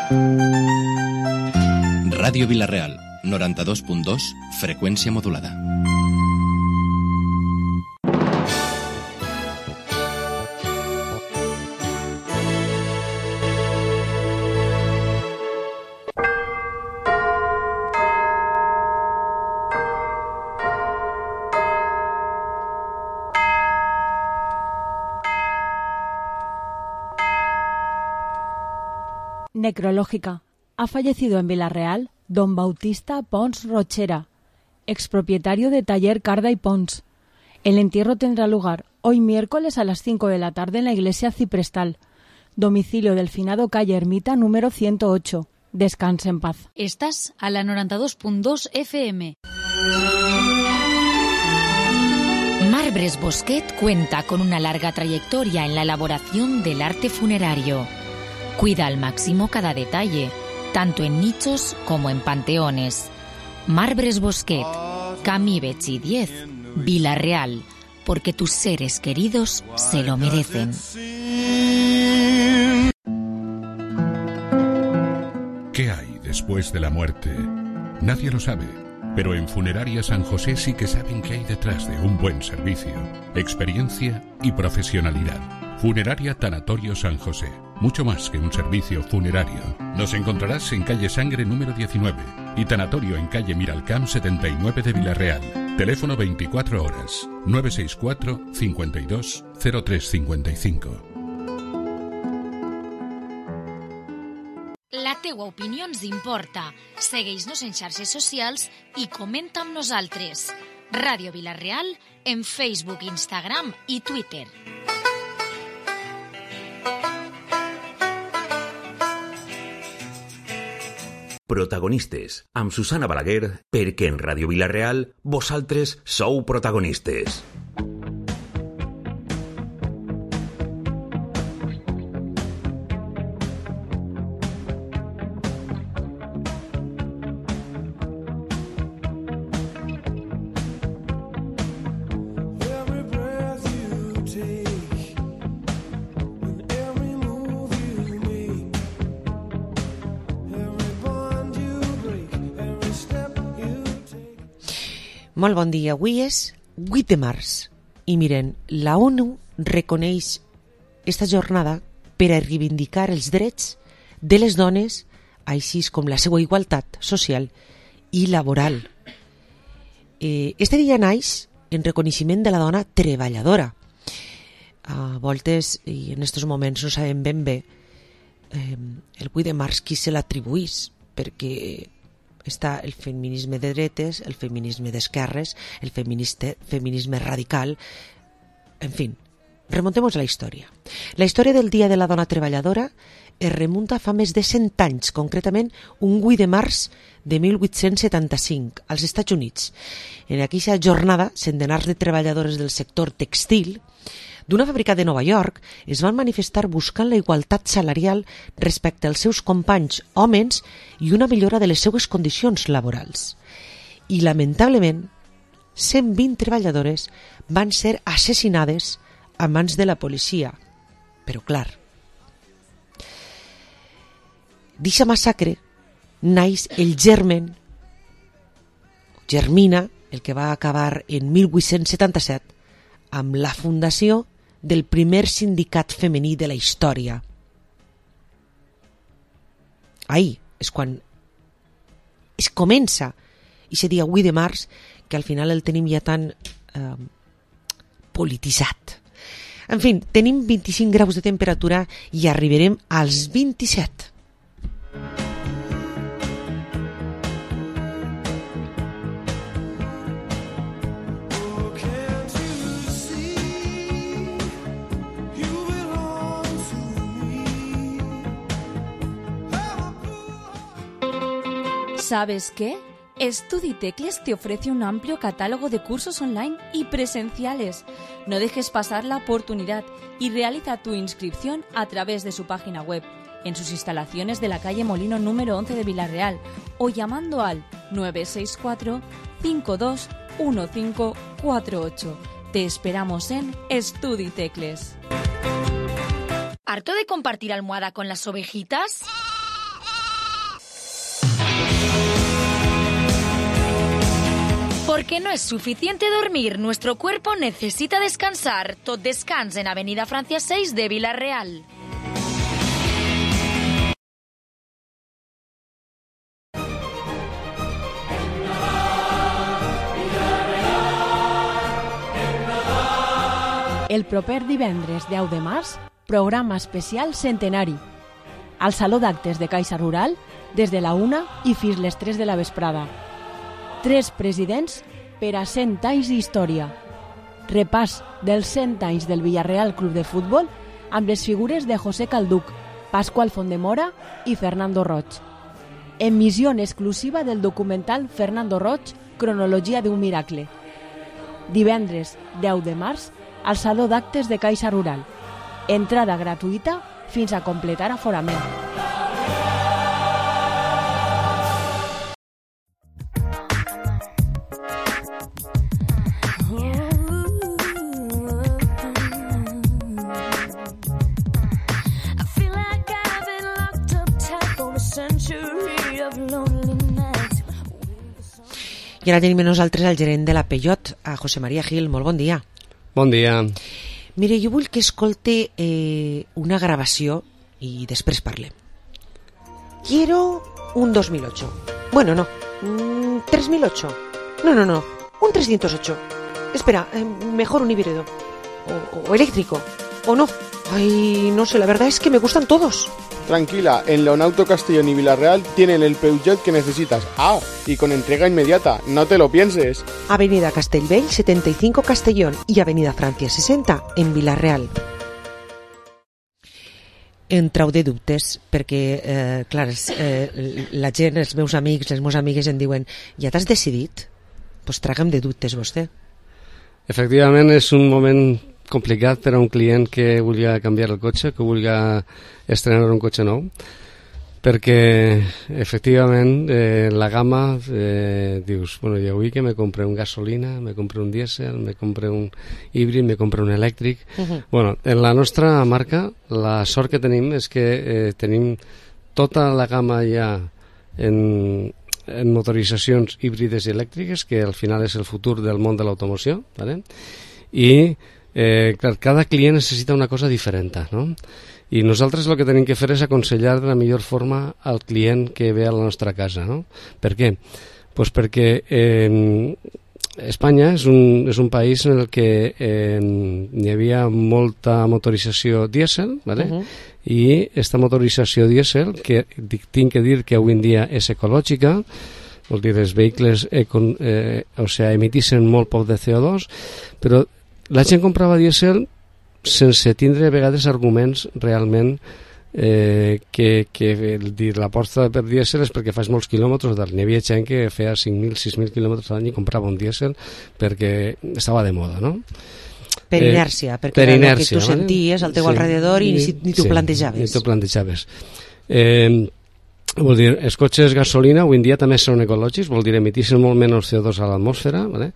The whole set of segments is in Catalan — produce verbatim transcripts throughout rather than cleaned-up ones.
Ràdio Vila-real, noranta-dos punt dos, freqüència modulada. Necrológica. Ha fallecido en Vila-real don Bautista Pons Rochera, expropietario de Taller Carda y Pons. El entierro tendrá lugar hoy miércoles a las cinco de la tarde en la iglesia Ciprestal, domicilio del finado calle Ermita número ciento ocho. Descanse en paz. Estás a la noranta-dos punt dos F M. Marbres Bosquet cuenta con una larga trayectoria en la elaboración del arte funerario. Cuida al máximo cada detalle, tanto en nichos como en panteones. Marbres Bosquet, Camí Betxí diez, Vila-real, porque tus seres queridos se lo merecen. ¿Qué hay después de la muerte? Nadie lo sabe, pero en Funeraria San José sí que saben qué hay detrás de un buen servicio, experiencia y profesionalidad. Funeraria Tanatorio San José, mucho más que un servicio funerario. Nos encontrarás en calle Sangre número diecinueve y Tanatorio en calle Miralcamp setenta y nueve de Vila-real. Teléfono veinticuatro horas, nueve seis cuatro, cincuenta y dos, cero tres cincuenta y cinco. La teua opinió ens importa. Segueix-nos en xarxes socials i comenta amb nosaltres. Ràdio Vila-real en Facebook, Instagram i Twitter. Protagonistes, amb Susana Balaguer, perquè en Ràdio Vila-real vosaltres sou protagonistes. Molt bon dia. Avui és vuit de març i miren, la ONU reconeix esta jornada per a reivindicar els drets de les dones, així com la seva igualtat social i laboral. Eh, este dia naix en reconeixement de la dona treballadora. A voltes, i en aquests moments no sabem ben bé, eh, el vuit de març qui se l'atribuís, perquè està el feminisme de dretes, el feminisme d'esquerres, el feminisme radical, en fi, remontemos a la història. La història del Dia de la Dona Treballadora es remunta fa més de cent anys, concretament un vuit de març de mil vuit-cents setanta-cinc, als Estats Units. En aquella jornada, centenars de treballadores del sector textil d'una fàbrica de Nova York es van manifestar buscant la igualtat salarial respecte als seus companys homes i una millora de les seues condicions laborals. I, lamentablement, cent vint treballadores van ser assassinades a mans de la policia. Però, clar, d'eixa massacre naix el germen, germina, el que va acabar en mil vuit-cents setanta-set, amb la fundació del primer sindicat femení de la història. Ahí és quan es comença aquest dia vuit de març, que al final el tenim ja tan eh, polititzat. En fi, tenim vint-i-cinc graus de temperatura i arribarem als vint-i-set. ¿Sabes qué? StudiTecles te ofrece un amplio catálogo de cursos online y presenciales. No dejes pasar la oportunidad y realiza tu inscripción a través de su página web, en sus instalaciones de la calle Molino número once de Vila-real o llamando al nueve seis cuatro, cinco dos uno cinco cuatro ocho. Te esperamos en StudiTecles. ¿Harto de compartir almohada con las ovejitas? Porque no es suficiente dormir, nuestro cuerpo necesita descansar. Tot descans en Avenida Francia seis de Vila-real. El proper divendres deu de març, programa especial centenari. Al Saló d'Actes de Caixa Rural, des de la una i fins les tres de la vesprada. Tres presidents per a cent anys d'història. Repàs dels cent anys del Villarreal Club de Futbol amb les figures de José Calduc, Pascual Fondemora i Fernando Roig. Emissió exclusiva del documental Fernando Roig, Cronologia d'un miracle. Divendres deu de març, al Saló d'Actes de Caixa Rural. Entrada gratuïta fins a completar aforament. I ara tenim nosaltres el gerent de la Peugeot, a José María Gil. Molt bon dia. Bon dia. Mire, jo vull que escolte eh, una gravació i després parlem. Quiero un dos mil ocho. Bueno, no. Un tres mil ocho. No, no, no. Un trescientos ocho. Espera, eh, mejor un híbrido. O, o eléctrico. O no. Ay, no sé, la verdad es que me gustan todos. Tranquila, en Leonauto Castellón y Vila-real tienen el Peugeot que necesitas. Ah, y con entrega inmediata, no te lo pienses. Avenida Castellbell setenta y cinco Castellón y Avenida Francia sesenta en Vila-real. Em trau de dubtes perquè, eh, clar, eh, la gent, els meus amics, les meves amigues em diuen: ja t'has decidit? Pues traga'm de dubtes vostè. Efectivament, és un moment complicat per a un client que vulgui canviar el cotxe, que vulgui estrenar un cotxe nou, perquè efectivament eh, la gamma eh, dius, bueno, ja avui que me compre un gasolina, me compre un dièsel, me compre un híbrid, me compre un elèctric. Uh-huh. Bueno, en la nostra marca la sort que tenim és que eh, tenim tota la gamma ja en, en motoritzacions híbrides i elèctriques, que al final és el futur del món de l'automoció, ¿vale? I Eh, clar, cada client necessita una cosa diferent, no? I nosaltres el que tenim que fer és aconsellar de la millor forma al client que ve a la nostra casa, no? Per què? Pues perquè eh, Espanya és un, és un país en el que eh, hi havia molta motorització dièsel, ¿vale? Uh-huh. I esta motorització dièsel, que tinc que dir que avui en dia és ecològica, vol dir, els vehicles econ, eh, o sea, emitissin molt poc de C O dos, però la gent comprava dièsel sense tindre a vegades arguments realment eh, que, que dir, l'aposta per dièsel és perquè fas molts quilòmetres. N'hi havia gent que feia cinc mil, sis mil quilòmetres a l'any i comprava un dièsel perquè estava de moda, no? Per inèrcia, eh, perquè per era inèrcia, el que tu vale? senties al teu sí, alrededor i ni, ni t'ho sí, plantejaves. Ni t'ho plantejaves. Eh, vol dir, els cotxes gasolina avui en dia també són ecològics, vol dir, emiteixen molt menys C O dos a l'atmosfera, ¿vale?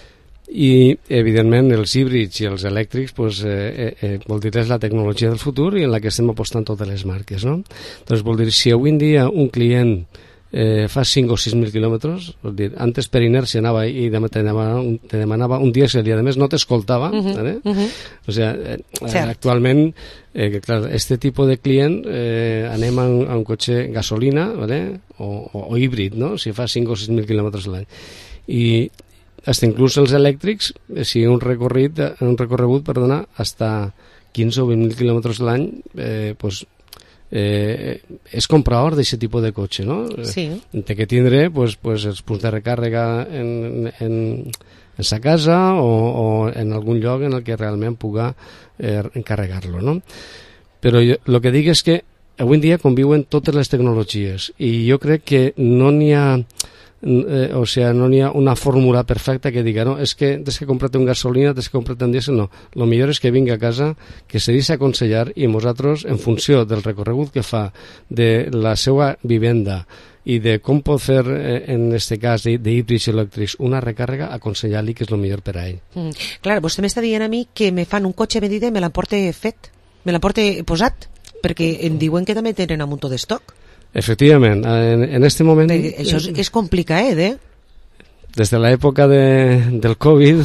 I evidentment els híbrids i els elèctrics pues, eh, eh, vol dir és la tecnologia del futur i en la que estem apostant totes les marques, no? Doncs vol dir, si avui en dia un client eh, fa cinc o sis mil quilòmetres, vol dir, antes per inèrcia anava i te demanava un, te demanava un dièsel i a més no t'escoltava, uh-huh, ¿vale? uh-huh. O sea, eh, actualment eh, clar, este tipus de client eh, anem a un, a un cotxe gasolina, ¿vale? o, o, o híbrid, no? Si fa cinc o sis mil quilòmetres a l'any. I hasta inclús els elèctrics, si un recorrit, un recorregut, perdona, hasta quinze o vint mil quilòmetres l'any, eh, pues, eh, és comprador d'aquest tipus de cotxe, no? Sí. Té que tindre pues, pues, els punts de recàrrega en, en, en sa casa o, o en algun lloc en el que realment puga eh, encarregar-lo, no? Però el que dic és que avui en dia conviuen totes les tecnologies i jo crec que no n'hi ha Eh, o sea, no n'hi ha una fórmula perfecta que diga, no, és que tens que comprar-te un gasolina, tens que comprar-te un dièsel, no. El millor és que vingui a casa, que se deixi aconsellar i nosaltres, en funció del recorregut que fa, de la seva vivenda i de com pot fer, eh, en aquest cas, d'híbrids elèctrics, una recàrrega, aconsellar-li que és el millor per a ell. Mm. Clar, vostè m'està dient a mi que me fan un cotxe a medida i me l'emporte fet, me l'emporte posat, perquè em diuen que també tenen un muntó d'estoc. Efectivament, en, en este moment... Això és, és complicat, eh? des de l'època de, del Covid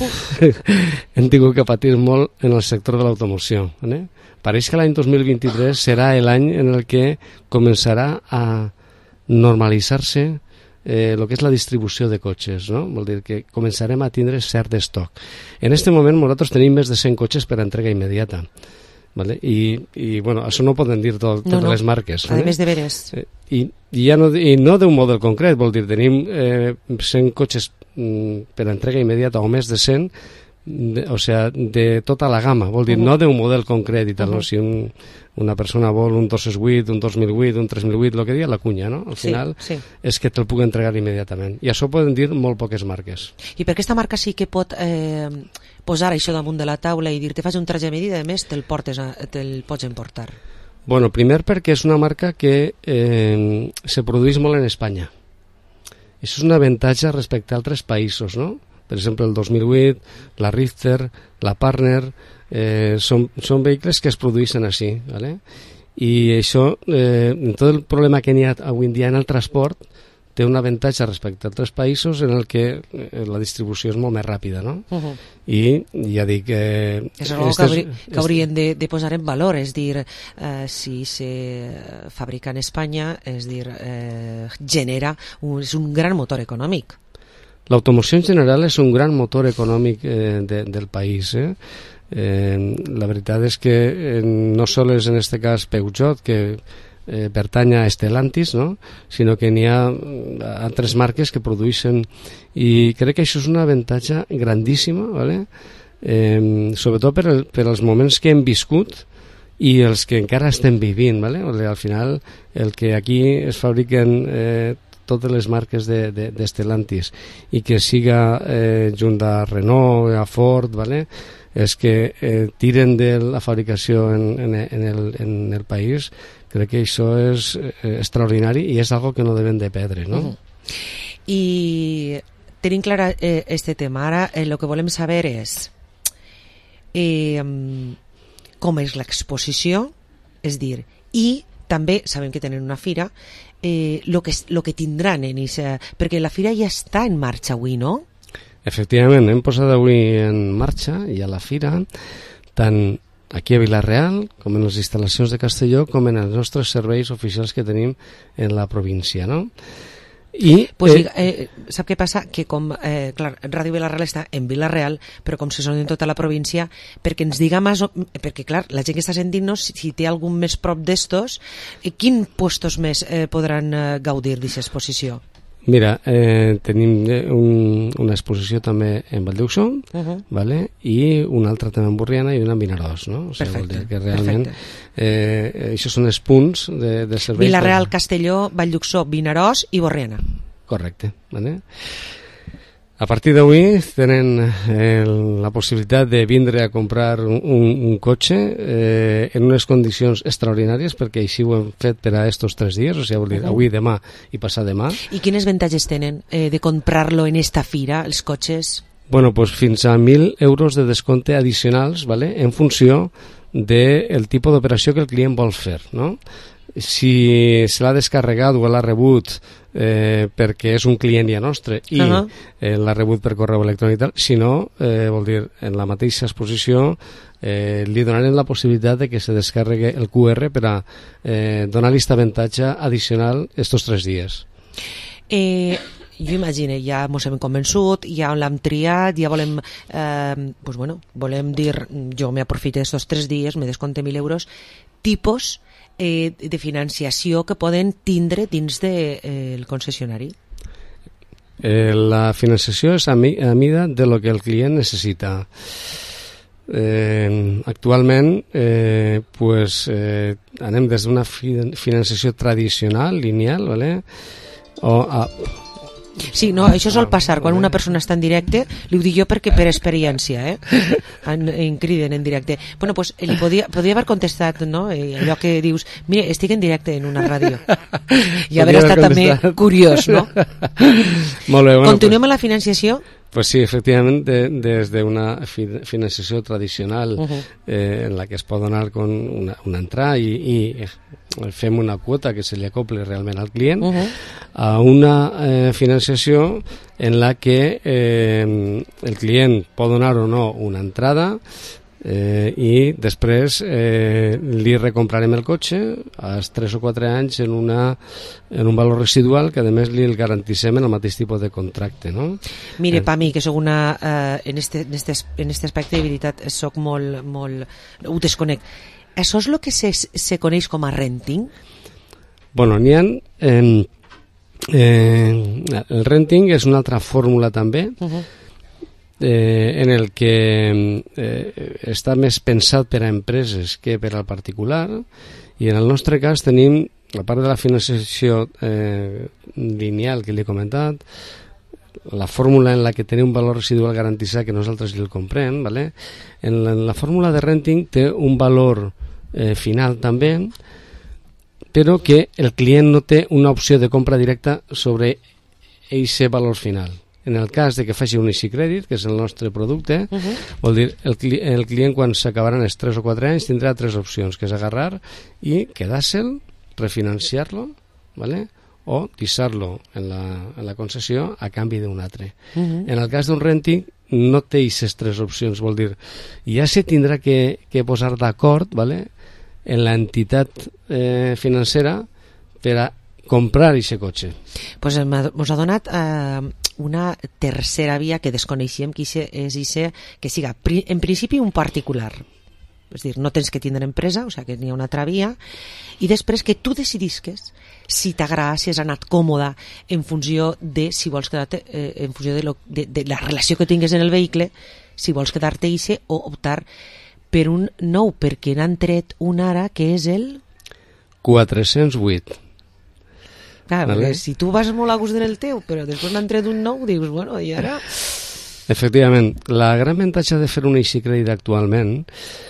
hem tingut que patir molt en el sector de l'automoció. Eh? Pareix que l'any dos mil vint-i-tres serà l'any en el que començarà a normalitzar-se eh, el que és la distribució de cotxes, no? Vol dir que començarem a tindre cert estoc. En aquest moment nosaltres tenim més de cent cotxes per a entrega immediata. Vale? I, i bueno, això no ho poden dir tot, totes no, no. les marques. A més de veres. Eh, i, i, ja no, I no d'un model concret, vol dir, tenim eh, cent cotxes mm, per a entrega immediata o més de cent, de, o sea, de tota la gamma, vol dir, uh -huh. no d'un model concret i tal, uh -huh. no? Si un, una persona vol un dos mil vuit, un dos mil vuit, un tres mil vuit, el que dia la cunya, no? Al final sí, sí. és que te'l pugui entregar immediatament. I això poden dir molt poques marques. I per aquesta marca sí que pot eh, posar això damunt de la taula i dir-te faig un traje a medida, a més te'l portes a, te'l pots emportar? Bueno, primer perquè és una marca que eh, se produeix molt en Espanya. Això és un avantatge respecte a altres països, no? Per exemple, el dos mil vuit, la Rifter, la Partner, eh, són, són vehicles que es produeixen així, ¿vale? I això, eh, tot el problema que n'hi ha avui en dia en el transport, té un avantatge respecte a altres països en el que eh, la distribució és molt més ràpida, no? Uh -huh. I ja dic... Eh, és una cosa que, haurí, que haurien de, de posar en valor, és dir, eh, si se fabrica en Espanya, és dir, eh, genera, un, és un gran motor econòmic. L'automoció en general és un gran motor econòmic eh, de, del país. Eh? Eh, la veritat és que eh, no sols en aquest cas Peugeot, que eh, pertany a Stellantis, no? Sinó que n'hi ha altres marques que produeixen, i crec que això és un avantatge grandíssim, ¿vale? eh, sobretot per, el, per els moments que hem viscut i els que encara estem vivint, ¿vale? O sigui, al final el que aquí es fabriquen eh, totes les marques de, de, de Stellantis i que siga eh, junt a Renault, a Ford, ¿vale? És que eh, tiren de la fabricació en, en, en, el, en el país. Crec que això és eh, extraordinari i és algo que no devem de perdre, no? Uh-huh. I tenim clar eh, este tema. Ara el eh, que volem saber és eh, com és l'exposició, és dir, i també sabem que tenen una fira, eh, lo que, lo que tindran en esa, perquè la fira ja està en marxa avui, no? Efectivament, hem posat avui en marxa i a la fira, tant aquí a Vila-real, com en les instal·lacions de Castelló, com en els nostres serveis oficials que tenim en la província, no? I, pues, eh, eh, sap què passa? Que com, eh, clar, Ràdio Vila-real està en Vila-real, però com se són en tota la província, perquè ens diga més, perquè clar, la gent que està sentint-nos, si, si té algun més prop d'estos, eh, quin puestos més eh, podran eh, gaudir d'aquesta exposició? Mira, eh, tenim un, una exposició també en Valldeuxó, uh -huh. ¿vale? I una altra també en Borriana i una en Vinaròs, no? O sigui, perfecte, vol dir que realment eh, això són els punts de, de serveis. Vila-real, Castelló, Valldeuxó, Vinaròs i Borriana. Correcte, ¿vale? A partir d'avui tenen eh, la possibilitat de vindre a comprar un, un cotxe eh, en unes condicions extraordinàries, perquè així ho hem fet per a estos tres dies, o sigui, vol dir, uh-huh. avui, demà i passar demà. I quines avantatges tenen eh, de comprar-lo en esta fira, els cotxes? Bueno, pues fins a mil euros de descompte addicionals, ¿vale? En funció del tipus d'operació que el client vol fer, no? Si se l'ha descarregat o l'ha rebut eh, perquè és un client ja nostre i uh-huh. eh, l'ha rebut per correu electrònic i tal, si no, eh, vol dir, en la mateixa exposició eh, li donarem la possibilitat de que se descarregue el Q R per a eh, donar-li aquest avantatge addicional estos tres dies. Eh... Jo imagino, ja ens hem convençut, ja l'hem triat, ja volem, eh, pues bueno, volem dir, jo m'aprofito d'aquests tres dies, me descompte mil euros, tipus eh, de financiació que poden tindre dins del de, eh, concessionari. Eh, la financiació és a, mi, a mida de lo que el client necessita. Eh, actualment eh, pues, eh, anem des d'una fi, financiació tradicional, lineal, ¿vale? o a Sí, no, això sol passar quan una persona està en directe, li ho dic jo perquè per experiència, eh? En, en criden en directe. Bueno, pues li podia, podia haver contestat, no? Eh, allò que dius, mira, estic en directe en una ràdio. I haver estat també curiós, no? Molt bé, bueno, continuem amb la financiació? Pues sí, efectivament, de, des d'una fi, financiació tradicional uh-huh. eh, en la que es pot donar con una, una entrada i, i fem una quota que se li acople realment al client, Uh -huh. a una eh, financiació en la que eh, el client pot donar o no una entrada eh, i després eh, li recomprarem el cotxe als tres o quatre anys en, una, en un valor residual que a més li el garantissem en el mateix tipus de contracte, no? Mire, Eh, pa mi, que soc una... Eh, en, este, en, este, en este aspecte, de veritat, soc molt... molt ho desconec. Això és el que se, se coneix com a renting? Bueno, n'hi ha... Eh, eh, el renting és una altra fórmula també, Uh -huh. eh, en el que eh, està més pensat per a empreses que per al particular, i en el nostre cas tenim, a part de la financiació eh, lineal que li he comentat, la fórmula en la que té un valor residual garantit que nosaltres li el comprem, ¿vale? En la, en la fórmula de renting té un valor eh, final també, però que el client no té una opció de compra directa sobre aquest valor final. En el cas de que faci un Easy Credit, que és el nostre producte, Uh -huh. vol dir, el, cli el client quan s'acabaran els tres o quatre anys tindrà tres opcions, que és agarrar i quedar-se'l, refinanciar-lo, ¿vale? O deixar-lo en, la, en la concessió a canvi d'un altre. Uh -huh. En el cas d'un renting no té aquestes tres opcions, vol dir, ja se tindrà que, que posar d'acord, ¿vale?, en l'entitat eh, financera per a comprar aquest cotxe. Pues ens ha donat eh, una tercera via que desconeixíem, que és ixe, que siga pri, en principi un particular, és dir, no tens que tindre empresa, o sigui que n'hi ha una altra via, i després que tu decidisques si t'agrada, si has anat còmoda en funció de si vols quedar-te eh, en funció de, lo, de, de la relació que tingues en el vehicle, si vols quedar-te ixe o optar per un nou, perquè n'han tret un ara que és el... quatre-cents vuit. Clar, Vale. perquè si tu vas molt a gust en el teu, però després n'han tret un nou, dius, bueno, i ara... Efectivament, la gran avantatge de fer un Easy Credit actualment,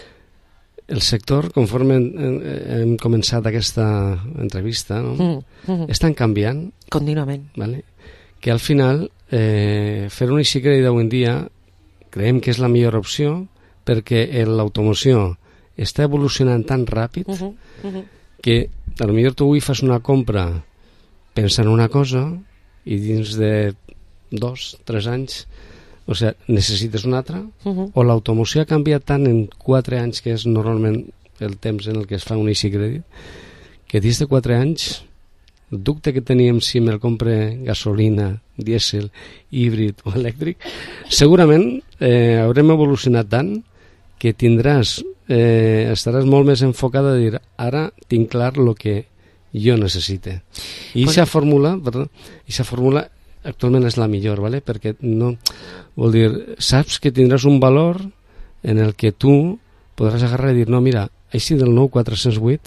el sector, conforme hem, hem començat aquesta entrevista, no? Mm, mm. estan canviant. Contínuament. ¿Vale? Que al final eh, fer un Easy Credit avui en dia creiem que és la millor opció perquè l'automoció està evolucionant tan ràpid Uh -huh, uh -huh. que a lo millor tu avui fas una compra pensant en una cosa i dins de dos, tres anys, o sigui, necessites una altra, Uh -huh. o l'automoció ha canviat tant en quatre anys, que és normalment el temps en el que es fa un Easy Credit, que dins de quatre anys el dubte que teníem si me'l compre gasolina, dièsel, híbrid o elèctric, segurament eh, haurem evolucionat tant que tindràs, eh, estaràs molt més enfocada a dir, ara tinc clar el que jo necessite. I aquesta fórmula, perdó, aquesta fórmula actualment és la millor, ¿vale? Perquè no, vol dir, saps que tindràs un valor en el que tu podràs agarrar i dir, no, mira, així del nou quatre-cents vuit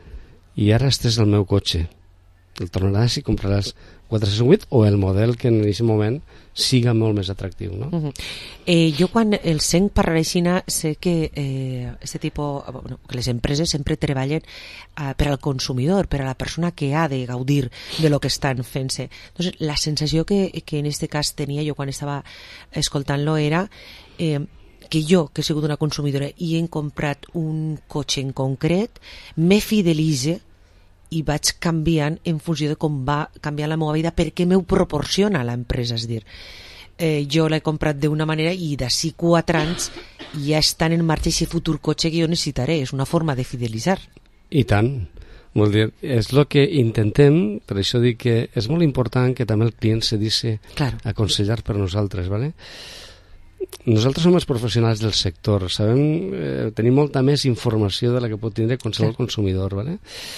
i ara este és el meu cotxe. El tornaràs i compraràs quatre-cents vuit o el model que en aquest moment siga molt més atractiu, no? Uh -huh. eh, jo quan el sent parlar així sé que eh, este tipus, bueno, que les empreses sempre treballen eh, per al consumidor, per a la persona que ha de gaudir de lo que estan fent-se. Entonces, la sensació que, que en este cas tenia jo quan estava escoltant-lo era eh, que jo, que he sigut una consumidora i he comprat un cotxe en concret, me fidelitze i vaig canviant en funció de com va canviar la meva vida perquè m'ho proporciona l'empresa, és dir, eh, jo l'he comprat d'una manera i d'ací quatre anys ja estan en marxa aquest futur cotxe que jo necessitaré, és una forma de fidelitzar. I tant, vol dir, és el que intentem, per això dic que és molt important que també el client se deixi claro. aconsellar per nosaltres, ¿vale? Nosaltres som els professionals del sector, sabem, eh, tenim molta més informació de la que pot tindre qualsevol consumidor, ¿vale?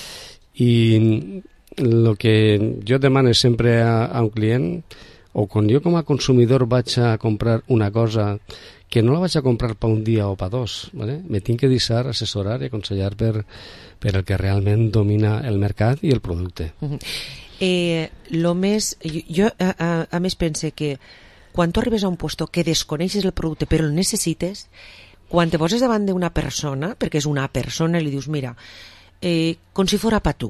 I el que jo demano sempre a, a un client, o quan jo com a consumidor vaig a comprar una cosa que no la vaig a comprar per un dia o per dos, ¿vale? Me tinc que deixar assessorar i aconsellar per, per el que realment domina el mercat i el producte. Uh -huh. eh, lo més, jo, jo a, a, a més pense que quan tu arribes a un puesto que desconeixes el producte però el necessites, quan te poses davant d'una persona, perquè és una persona, i li dius, mira, eh, com si fora per tu.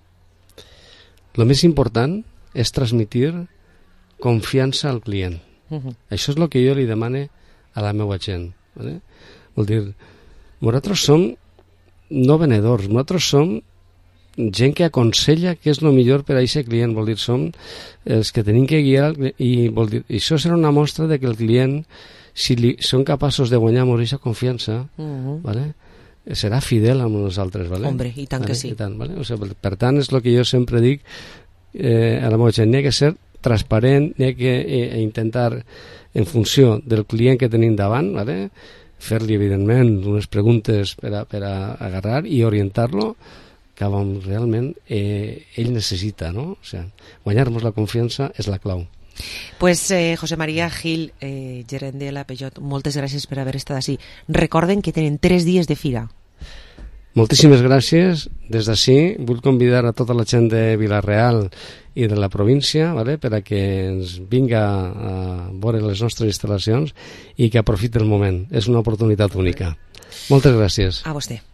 El més important és transmitir confiança al client. Uh -huh. Això és el que jo li demane a la meva gent. ¿Vale? Vol dir, nosaltres som no venedors, nosaltres som gent que aconsella què és el millor per a aquest client, vol dir, som els que tenim que guiar, i vol dir, i això serà una mostra de que el client, si li, són capaços de guanyar amb aquesta confiança, uh-huh. vale? serà fidel amb nosaltres, vale? Hombre, i tant vale? que sí. I tant, vale? O sigui, per tant, és el que jo sempre dic eh, a la meva gent, n'hi ha que ser transparent, n'hi ha que eh, intentar, en funció del client que tenim davant, vale? fer-li, evidentment, unes preguntes per a, per a agarrar i orientar-lo cap on realment eh, ell necessita, no? O sigui, guanyar-nos la confiança és la clau. Pues eh, José María Gil, eh, gerent de la Peugeot, moltes gràcies per haver estat així. Recorden que tenen tres dies de fira. Moltíssimes gràcies. Des d'ací vull convidar a tota la gent de Vila-real i de la província, vale, per a que ens vinga a veure les nostres instal·lacions i que aprofiti el moment. És una oportunitat única. Moltes gràcies. A vostè.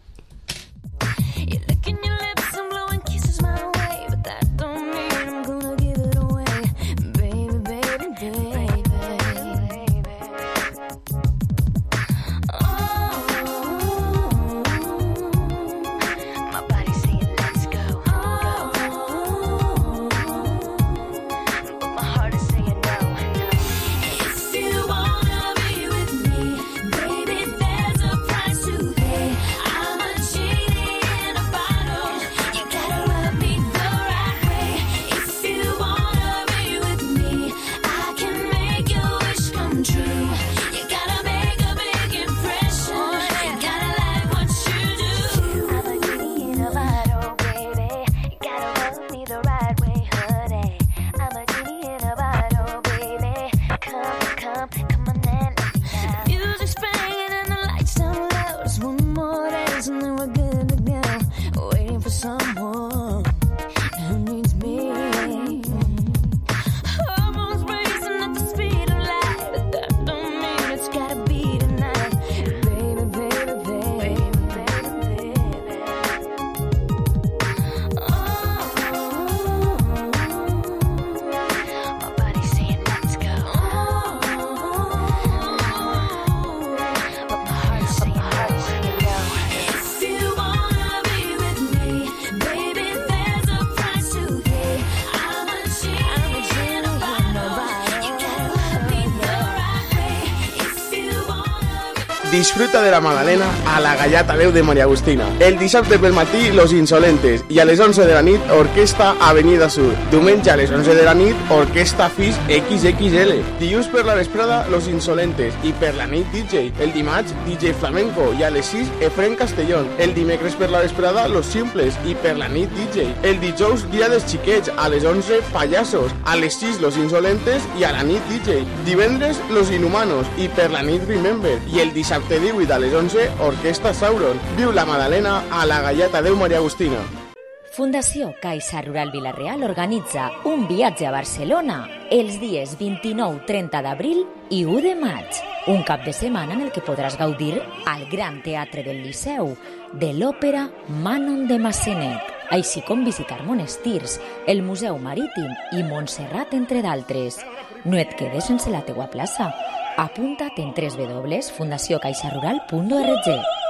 Disfruta de la Magdalena a la Gallata Déu de Maria Agustina. El dissabte pel matí, Los Insolentes. I a les onze de la nit, Orquesta Avenida Sur. Diumenge a les onze de la nit, Orquesta Fis equis equis ele. Dilluns per la vesprada, Los Insolentes. I per la nit, D J. El dimarts, D J Flamenco. I a les sis, Efren Castellón. El dimecres per la vesprada, Los Simples. I per la nit, D J. El dijous, Dia dels Xiquets. A les onze, Pallassos. A les sis, Los Insolentes. I a la nit, D J. Divendres, Los Inhumanos. I per la nit, Remember. I el dissabte divuit a les onze, Orquesta Sauron. Viu la Magdalena a la Gallata Déu Maria Agustina. Fundació Caixa Rural Vila-real organitza un viatge a Barcelona els dies vint-i-nou trenta d'abril i u de maig. Un cap de setmana en el que podràs gaudir al Gran Teatre del Liceu de l'òpera Manon de Massenet, així com visitar monestirs, el Museu Marítim i Montserrat, entre d'altres. No et quedes sense la teua plaça. Apunta't en w w w punt fundació caixa rural punt org.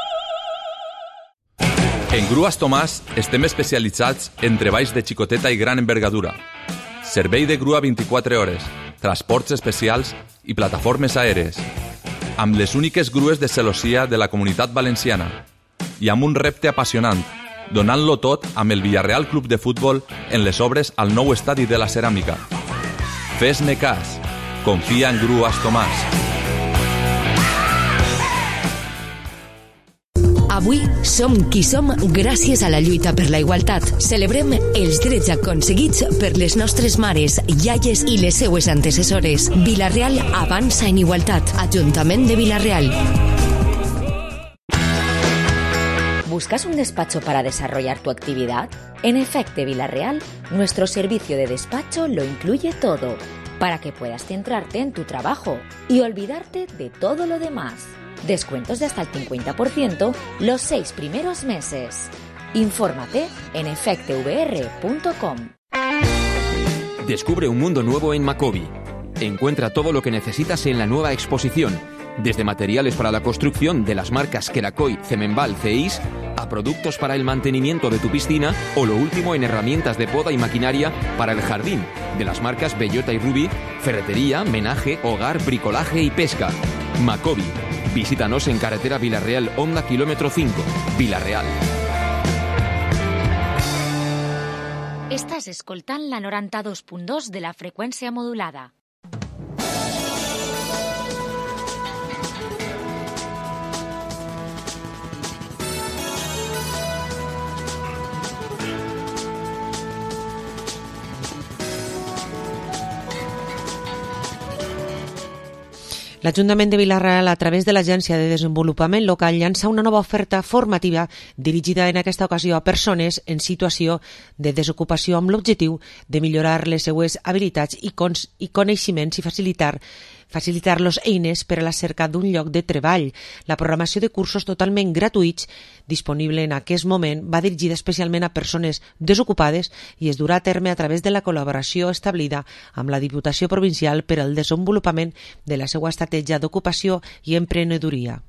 En Grues Tomàs estem especialitzats en treballs de xicoteta i gran envergadura. Servei de grua vint-i-quatre hores, transports especials i plataformes aèries. Amb les úniques grues de celossia de la Comunitat Valenciana. I amb un repte apassionant, donant-lo tot amb el Villarreal Club de Futbol en les obres al nou estadi de la Ceràmica. Fes-ne cas. Confia en Grues Tomàs. Avui som qui som gràcies a la lluita per la igualtat. Celebrem els drets aconseguits per les nostres mares, iaies i les seues antecessores. Vila-real avança en igualtat. Ajuntament de Vila-real. ¿Buscas un despacho para desarrollar tu actividad? En Efecte Vila-real, nuestro servicio de despacho lo incluye todo, para que puedas centrarte en tu trabajo y olvidarte de todo lo demás. Descuentos de hasta el cincuenta por ciento los seis primeros meses. Infórmate en efecte v r punto com. Descubre un mundo nuevo en Macobi. Encuentra todo lo que necesitas en la nueva exposición, desde materiales para la construcción de las marcas Kerakoy, Cemenbal, C E I S, a productos para el mantenimiento de tu piscina o lo último en herramientas de poda y maquinaria para el jardín, de las marcas Bellota y Ruby, ferretería, menaje, hogar, bricolaje y pesca. Macobi. Visítanos en carretera Villarreal Honda kilómetro cinco, Villarreal. Estàs escoltant la noranta-dos punt dos de la freqüència modulada. L'Ajuntament de Vila-real, a través de l'Agència de Desenvolupament Local, llança una nova oferta formativa dirigida en aquesta ocasió a persones en situació de desocupació amb l'objectiu de millorar les seues habilitats i, cons i coneixements i facilitar facilitar-los eines per a la cerca d'un lloc de treball. La programació de cursos totalment gratuïts disponible en aquest moment va dirigida especialment a persones desocupades i es durà a terme a través de la col·laboració establida amb la Diputació Provincial per al desenvolupament de la seva estratègia d'ocupació i emprenedoria.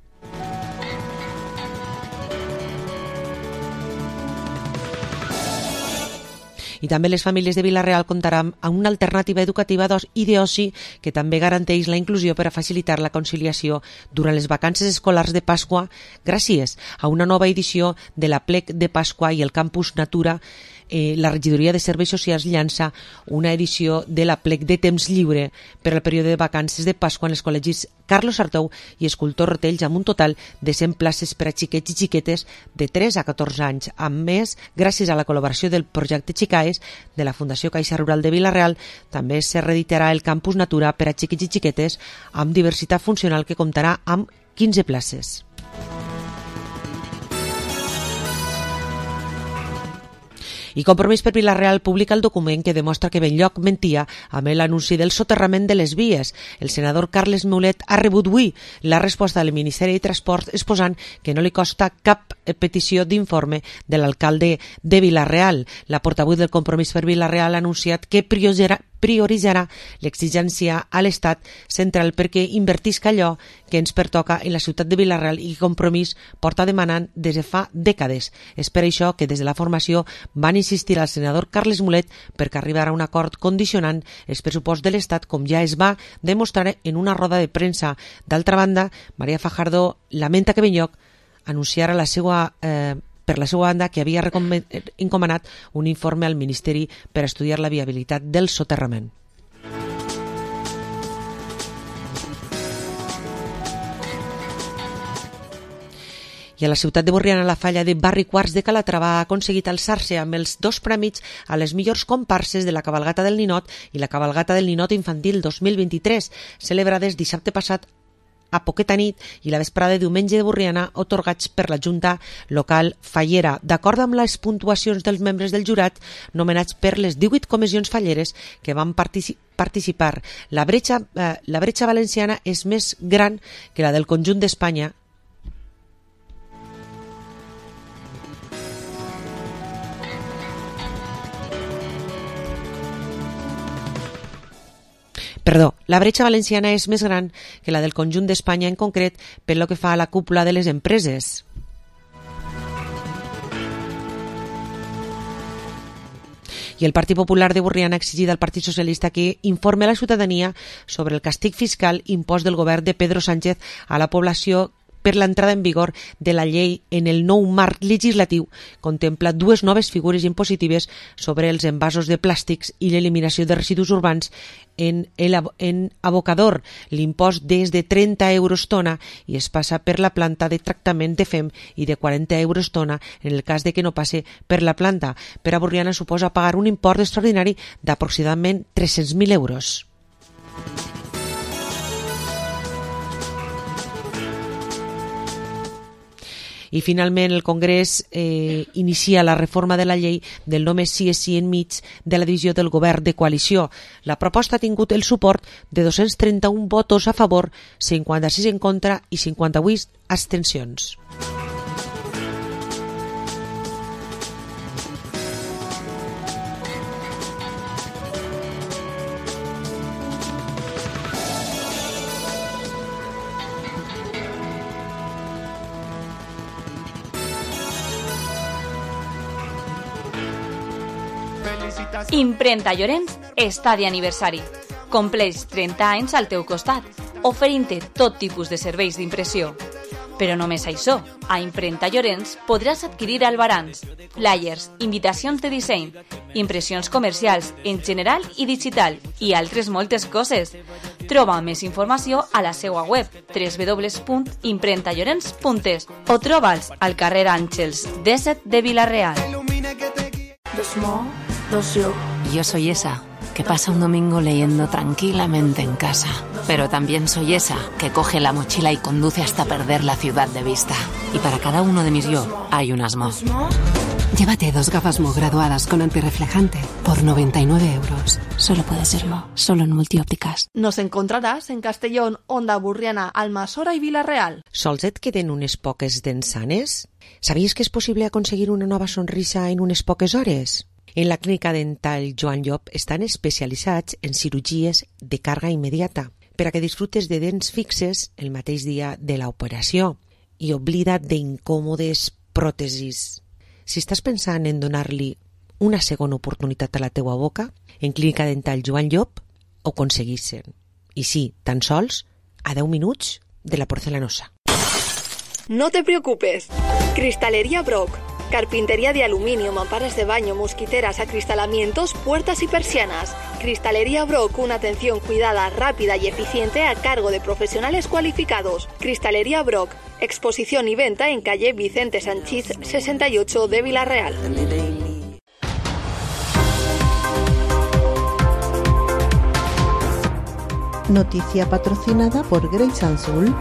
I també les famílies de Vila-real comptaran amb una alternativa educativa i d'oci que també garanteix la inclusió per a facilitar la conciliació durant les vacances escolars de Pasqua gràcies a una nova edició de la Plec de Pasqua i el Campus Natura. Eh, la Regidoria de Serveis Socials llança una edició de la Plec de Temps Lliure per al període de vacances de Pasqua en els col·legis Carlos Sartou i Escultor Rotells, amb un total de cent places per a xiquets i xiquetes de tres a catorze anys. A més, gràcies a la col·laboració del projecte Xicaes de la Fundació Caixa Rural de Vila-real, també se reeditarà el Campus Natura per a xiquets i xiquetes amb diversitat funcional que comptarà amb quinze places. I Compromís per Vila-real publica el document que demostra que Benlloc mentia amb l'anunci del soterrament de les vies. El senador Carles Mulet ha rebut avui la resposta del Ministeri de Transport exposant que no li costa cap petició d'informe de l'alcalde de Vila-real. La portaveu del Compromís per Vila-real ha anunciat que prioritzarà prioritzarà l'exigència a l'Estat central perquè invertisca allò que ens pertoca en la ciutat de Vila-real i Compromís porta demanant des de fa dècades. És per això que des de la formació van insistir al senador Carles Mulet perquè arribarà a un acord condicionant el pressupost de l'Estat, com ja es va demostrar en una roda de premsa. D'altra banda, Maria Fajardo lamenta que Benlloc anunciara la seva eh, per la seva banda, que havia encomanat un informe al Ministeri per estudiar la viabilitat del soterrament. I a la ciutat de Borriana, la falla de Barri Quarts de Calatrava ha aconseguit alçar-se amb els dos prèmits a les millors comparses de la cabalgata del Ninot i la cabalgata del Ninot infantil dos mil vint-i-tres, celebrades dissabte passat a poqueta nit i la vesprada de diumenge de Borriana, otorgats per la Junta Local Fallera. D'acord amb les puntuacions dels membres del jurat, nomenats per les divuit comissions falleres que van partici participar, la bretxa, eh, la bretxa valenciana és més gran que la del conjunt d'Espanya. Perdó, la bretxa valenciana és més gran que la del conjunt d'Espanya, en concret pel que fa a la cúpula de les empreses. I el Partit Popular de Borriana ha exigit al Partit Socialista que informe a la ciutadania sobre el càstig fiscal impost del govern de Pedro Sánchez a la població per l'entrada en vigor de la llei en el nou marc legislatiu. Contempla dues noves figures impositives sobre els envasos de plàstics i l'eliminació de residus urbans en, el, en abocador. L'impost és de trenta euros tona i es passa per la planta de tractament de F E M i de quaranta euros tona en el cas de que no passe per la planta. Per a Borriana suposa pagar un import extraordinari d'aproximadament tres-cents mil euros. I finalment el Congrés eh, inicia la reforma de la llei del només sí és sí enmig de la divisió del govern de coalició. La proposta ha tingut el suport de dos-cents trenta-un votos a favor, cinquanta-sis en contra i cinquanta-vuit abstencions. Imprenta Llorenç està d'aniversari. Compleix trenta anys al teu costat, oferint-te tot tipus de serveis d'impressió. Però només això, a Imprenta Llorenç podràs adquirir albarans, flyers, invitacions de disseny, impressions comercials en general i digital i altres moltes coses. Troba més informació a la seva web w w w punt imprenta llorenç punt es o troba'ls al carrer Àngels disset de Vila-real. Dos mo, dos yo. Yo soy esa que pasa un domingo leyendo tranquilamente en casa. Pero también soy esa que coge la mochila y conduce hasta perder la ciudad de vista. Y para cada uno de mis yo hay unas mo. Llévate dos gafas Mo graduadas con antirreflejante por noventa y nueve euros. Solo puede ser Mo, solo en Multiópticas. Nos encontrarás en Castellón, Onda Burriana, Almassora y Vila-real. Sols et queden unes poques dents sanes? ¿Sabías que es posible aconseguir una nova sonrisa en unes poques hores? En la clínica dental Joan Llop estan especialitzats en cirurgies de càrrega immediata per a que disfrutes de dents fixes el mateix dia de l'operació i oblida't d'incòmodes pròtesis. Si estàs pensant en donar-li una segona oportunitat a la teua boca, en Clínica Dental Joan Llop ho aconseguissin. I sí, tan sols a deu minuts de la porcelanosa. No te preocupes. Cristalería Brock. Carpintería de aluminio, mamparas de baño, mosquiteras, acristalamientos, puertas y persianas. Cristalería Brock, una atención cuidada, rápida y eficiente a cargo de profesionales cualificados. Cristalería Brock, exposición y venta en calle Vicente Sanchís sesenta y ocho de Vila-real. Noticia patrocinada por Grace and Soul.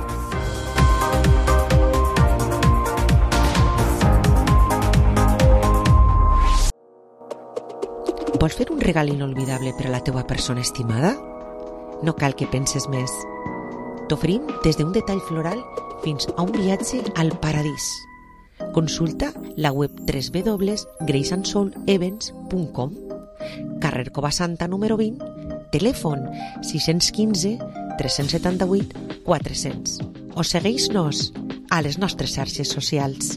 Vols fer un regal inolvidable per a la teua persona estimada? No cal que penses més. T'oferim des d'un detall floral fins a un viatge al paradís. Consulta la web w w w punt grace and soul events punt com. Carrer Covasanta número vint, telèfon sis un cinc, tres set vuit, quatre cents. O segueix-nos a les nostres xarxes socials.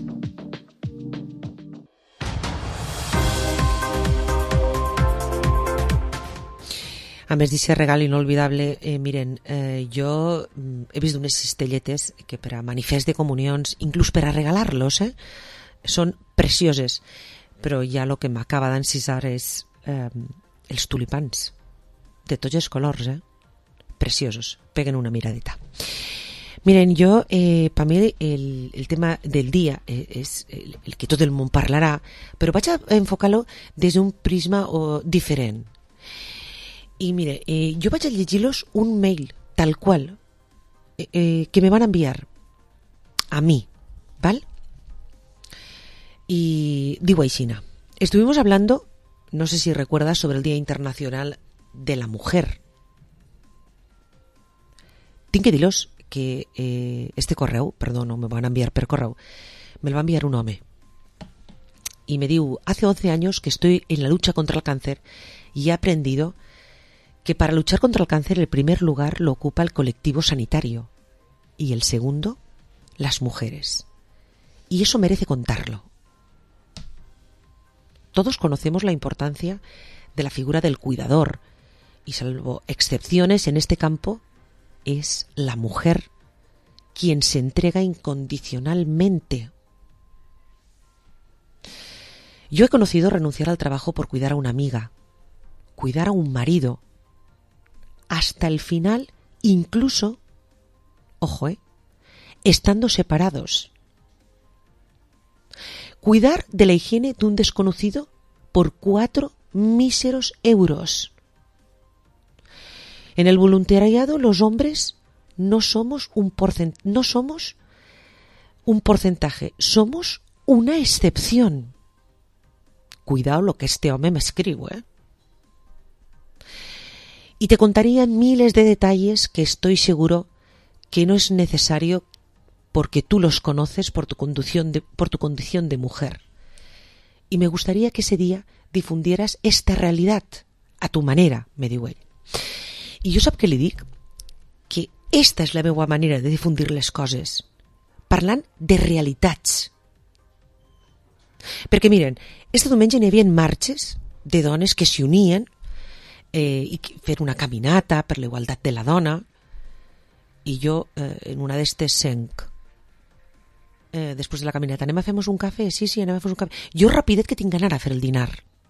A més d'aquest regal inolvidable, eh, miren, eh, jo he vist unes cistelletes que per a manifest de comunions, inclús per a regalar-los, eh, són precioses, però ja el que m'acaba d'encisar és eh, els tulipans, de tots els colors, eh? Preciosos, peguen una miradeta. Miren, jo, eh, per mi el, el tema del dia eh, és el, el que tot el món parlarà, però vaig a enfocar-lo des d'un prisma o, diferent. I mire, eh, jo vaig a llegir-los un mail tal qual eh, eh, que me van enviar a mi, ¿val? Y digo aixina. Estuvimos hablando, no sé si recuerdas, sobre el Día Internacional de la Mujer. Tinc que dir-los que eh, este correu, perdón, no me van a enviar per correu, me lo va a enviar un home. Y me diu, hace once años que estoy en la lucha contra el cáncer y he aprendido que para luchar contra el cáncer el primer lugar lo ocupa el colectivo sanitario y el segundo, las mujeres. Y eso merece contarlo. Todos conocemos la importancia de la figura del cuidador y, salvo excepciones en este campo, es la mujer quien se entrega incondicionalmente. Yo he conocido renunciar al trabajo por cuidar a una amiga, cuidar a un marido, hasta el final, incluso, ojo, eh, estando separados. Cuidar de la higiene de un desconocido por cuatro míseros euros. En el voluntariado los hombres no somos un porcent- no somos un porcentaje, somos una excepción. Cuidado lo que este hombre me escribo, ¿eh? Y te contaría miles de detalles que estoy seguro que no es necesario porque tú los conoces por tu condición de, por tu condición de mujer. Y me gustaría que ese día difundieras esta realidad a tu manera, me diu ell. I jo sap què li dic? Que esta és la meva manera de difundir les coses, parlant de realitats. Perquè miren, este diumenge n'hi havia marxes de dones que s'hi unien eh, i fer una caminata per la igualtat de la dona, i jo eh, en una d'estes senc eh, després de la caminata, anem a fer-nos un cafè? Sí, sí, anem a fer un cafè. Jo rapidet que tinc d'anar a fer el dinar.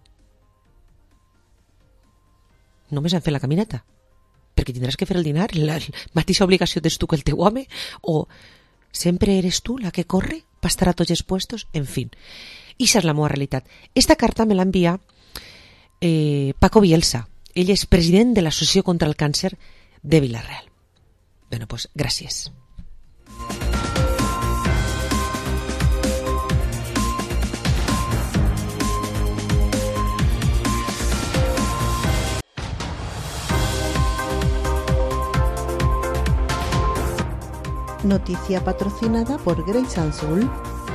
Només han fet la caminata, perquè tindràs que fer el dinar, la, la mateixa obligació tens tu que el teu home, o sempre eres tu la que corre per estar a tots els puestos, en fin. I això és la meva realitat. Esta carta me l'envia eh, Paco Bielsa. Ell és president de l'Associació contra el Càncer de Vila-real. Bueno, pues gràcies. Noticia patrocinada por Grace and Soul.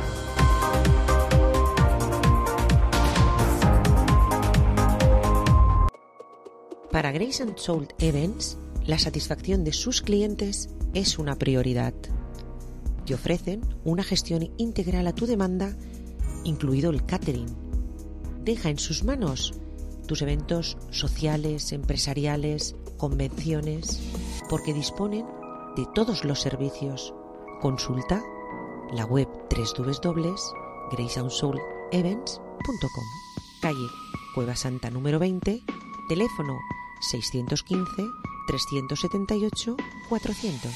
Para Grace and Soul Events, la satisfacción de sus clientes es una prioridad. Te ofrecen una gestión integral a tu demanda, incluido el catering. Deja en sus manos tus eventos sociales, empresariales, convenciones, porque disponen de todos los servicios. Consulta la web doble u doble u doble u punto grace and soul events punto com. Calle Cueva Santa número veinte, teléfono seiscientos quince, trescientos setenta y ocho, cuatrocientos.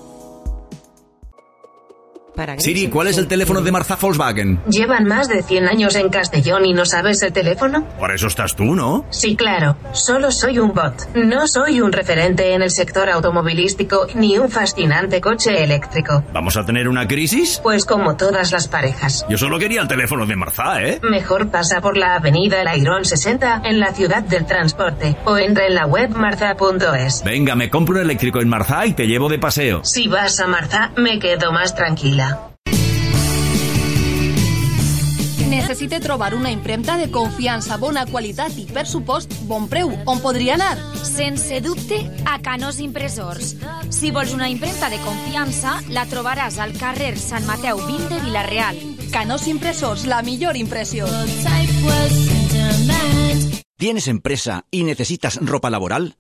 Para Siri, ¿cuál es el teléfono de Marza Volkswagen? ¿Llevan más de cien años en Castellón y no sabes el teléfono? Por eso estás tú, ¿no? Sí, claro. Solo soy un bot. No soy un referente en el sector automovilístico ni un fascinante coche eléctrico. ¿Vamos a tener una crisis? Pues como todas las parejas. Yo solo quería el teléfono de Marza, ¿eh? Mejor pasa por la avenida Lairón sesenta en la ciudad del transporte o entra en la web marza punto es. Venga, me compro un eléctrico en Marza y te llevo de paseo. Si vas a Marza, me quedo más tranquila. Necessite trobar una impremta de confiança, bona qualitat i, per supost, bon preu. On podria anar? Sense dubte, a Canós Impressors. Si vols una impremta de confiança, la trobaràs al carrer Sant Mateu vint de Vila-real. Canós Impressors, la millor impressió. ¿Tienes empresa y necesitas ropa laboral?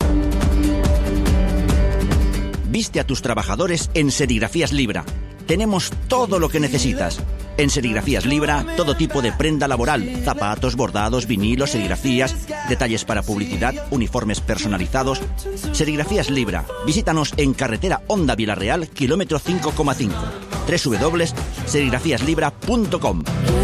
Viste a tus trabajadores en Serigrafías Libra. Tenemos todo lo que necesitas. En Serigrafías Libra, todo tipo de prenda laboral, zapatos, bordados, vinilos, serigrafías, detalles para publicidad, uniformes personalizados. Serigrafías Libra. Visítanos en carretera Honda Vila-real, kilómetro cinco coma cinco. doble u doble u doble u punto serigrafías libra punto com.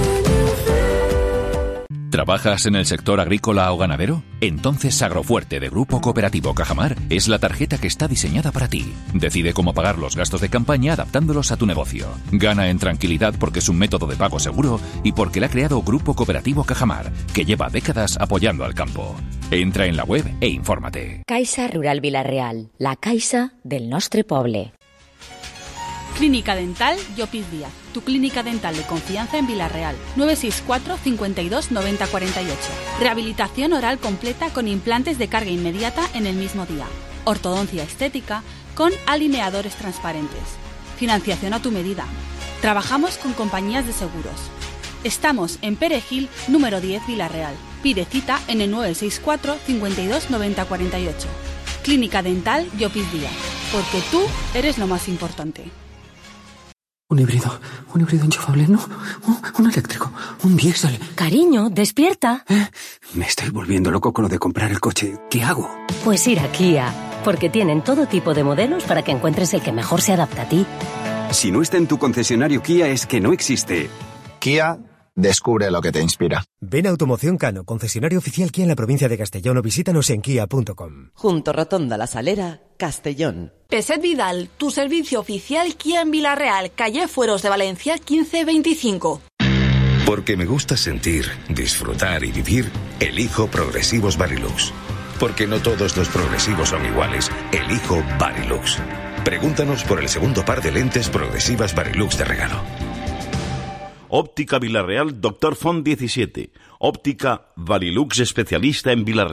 ¿Trabajas en el sector agrícola o ganadero? Entonces Agrofuerte de Grupo Cooperativo Cajamar es la tarjeta que está diseñada para ti. Decide cómo pagar los gastos de campaña adaptándolos a tu negocio. Gana en tranquilidad porque es un método de pago seguro y porque la ha creado Grupo Cooperativo Cajamar, que lleva décadas apoyando al campo. Entra en la web e infórmate. Caixa Rural Vila-real, la caixa del nostre poble. Clínica Dental Llopis Díaz, tu clínica dental de confianza en Vila-real. nueve seis cuatro, cincuenta y dos, noventa cuarenta y ocho. Rehabilitación oral completa con implantes de carga inmediata en el mismo día. Ortodoncia estética con alineadores transparentes. Financiación a tu medida. Trabajamos con compañías de seguros. Estamos en Perejil, número diez, Vila-real. Pide cita en el nueve seis cuatro, cincuenta y dos, noventa cuarenta y ocho. Clínica Dental Llopis Díaz, porque tú eres lo más importante. Un híbrido, un híbrido enchufable, no, un, un eléctrico, un diésel. Cariño, despierta. ¿Eh? Me estoy volviendo loco con lo de comprar el coche. ¿Qué hago? Pues ir a Kia, porque tienen todo tipo de modelos para que encuentres el que mejor se adapta a ti. Si no está en tu concesionario Kia es que no existe. Kia, descubre lo que te inspira. Ven a Automoción Cano, concesionario oficial Kia en la provincia de Castellón, o visítanos en kia punto com. Junto Rotonda La Salera, Castellón. Peset Vidal, tu servicio oficial Kia en Vila-real, calle Fueros de Valencia quince veinticinco. Porque me gusta sentir, disfrutar y vivir, elijo Progresivos Varilux. Porque no todos los progresivos son iguales, elijo Varilux. Pregúntanos por el segundo par de lentes progresivas Varilux de regalo. Óptica Vila-real, Doctor Font diecisiete. Óptica Varilux, especialista en Vila-real.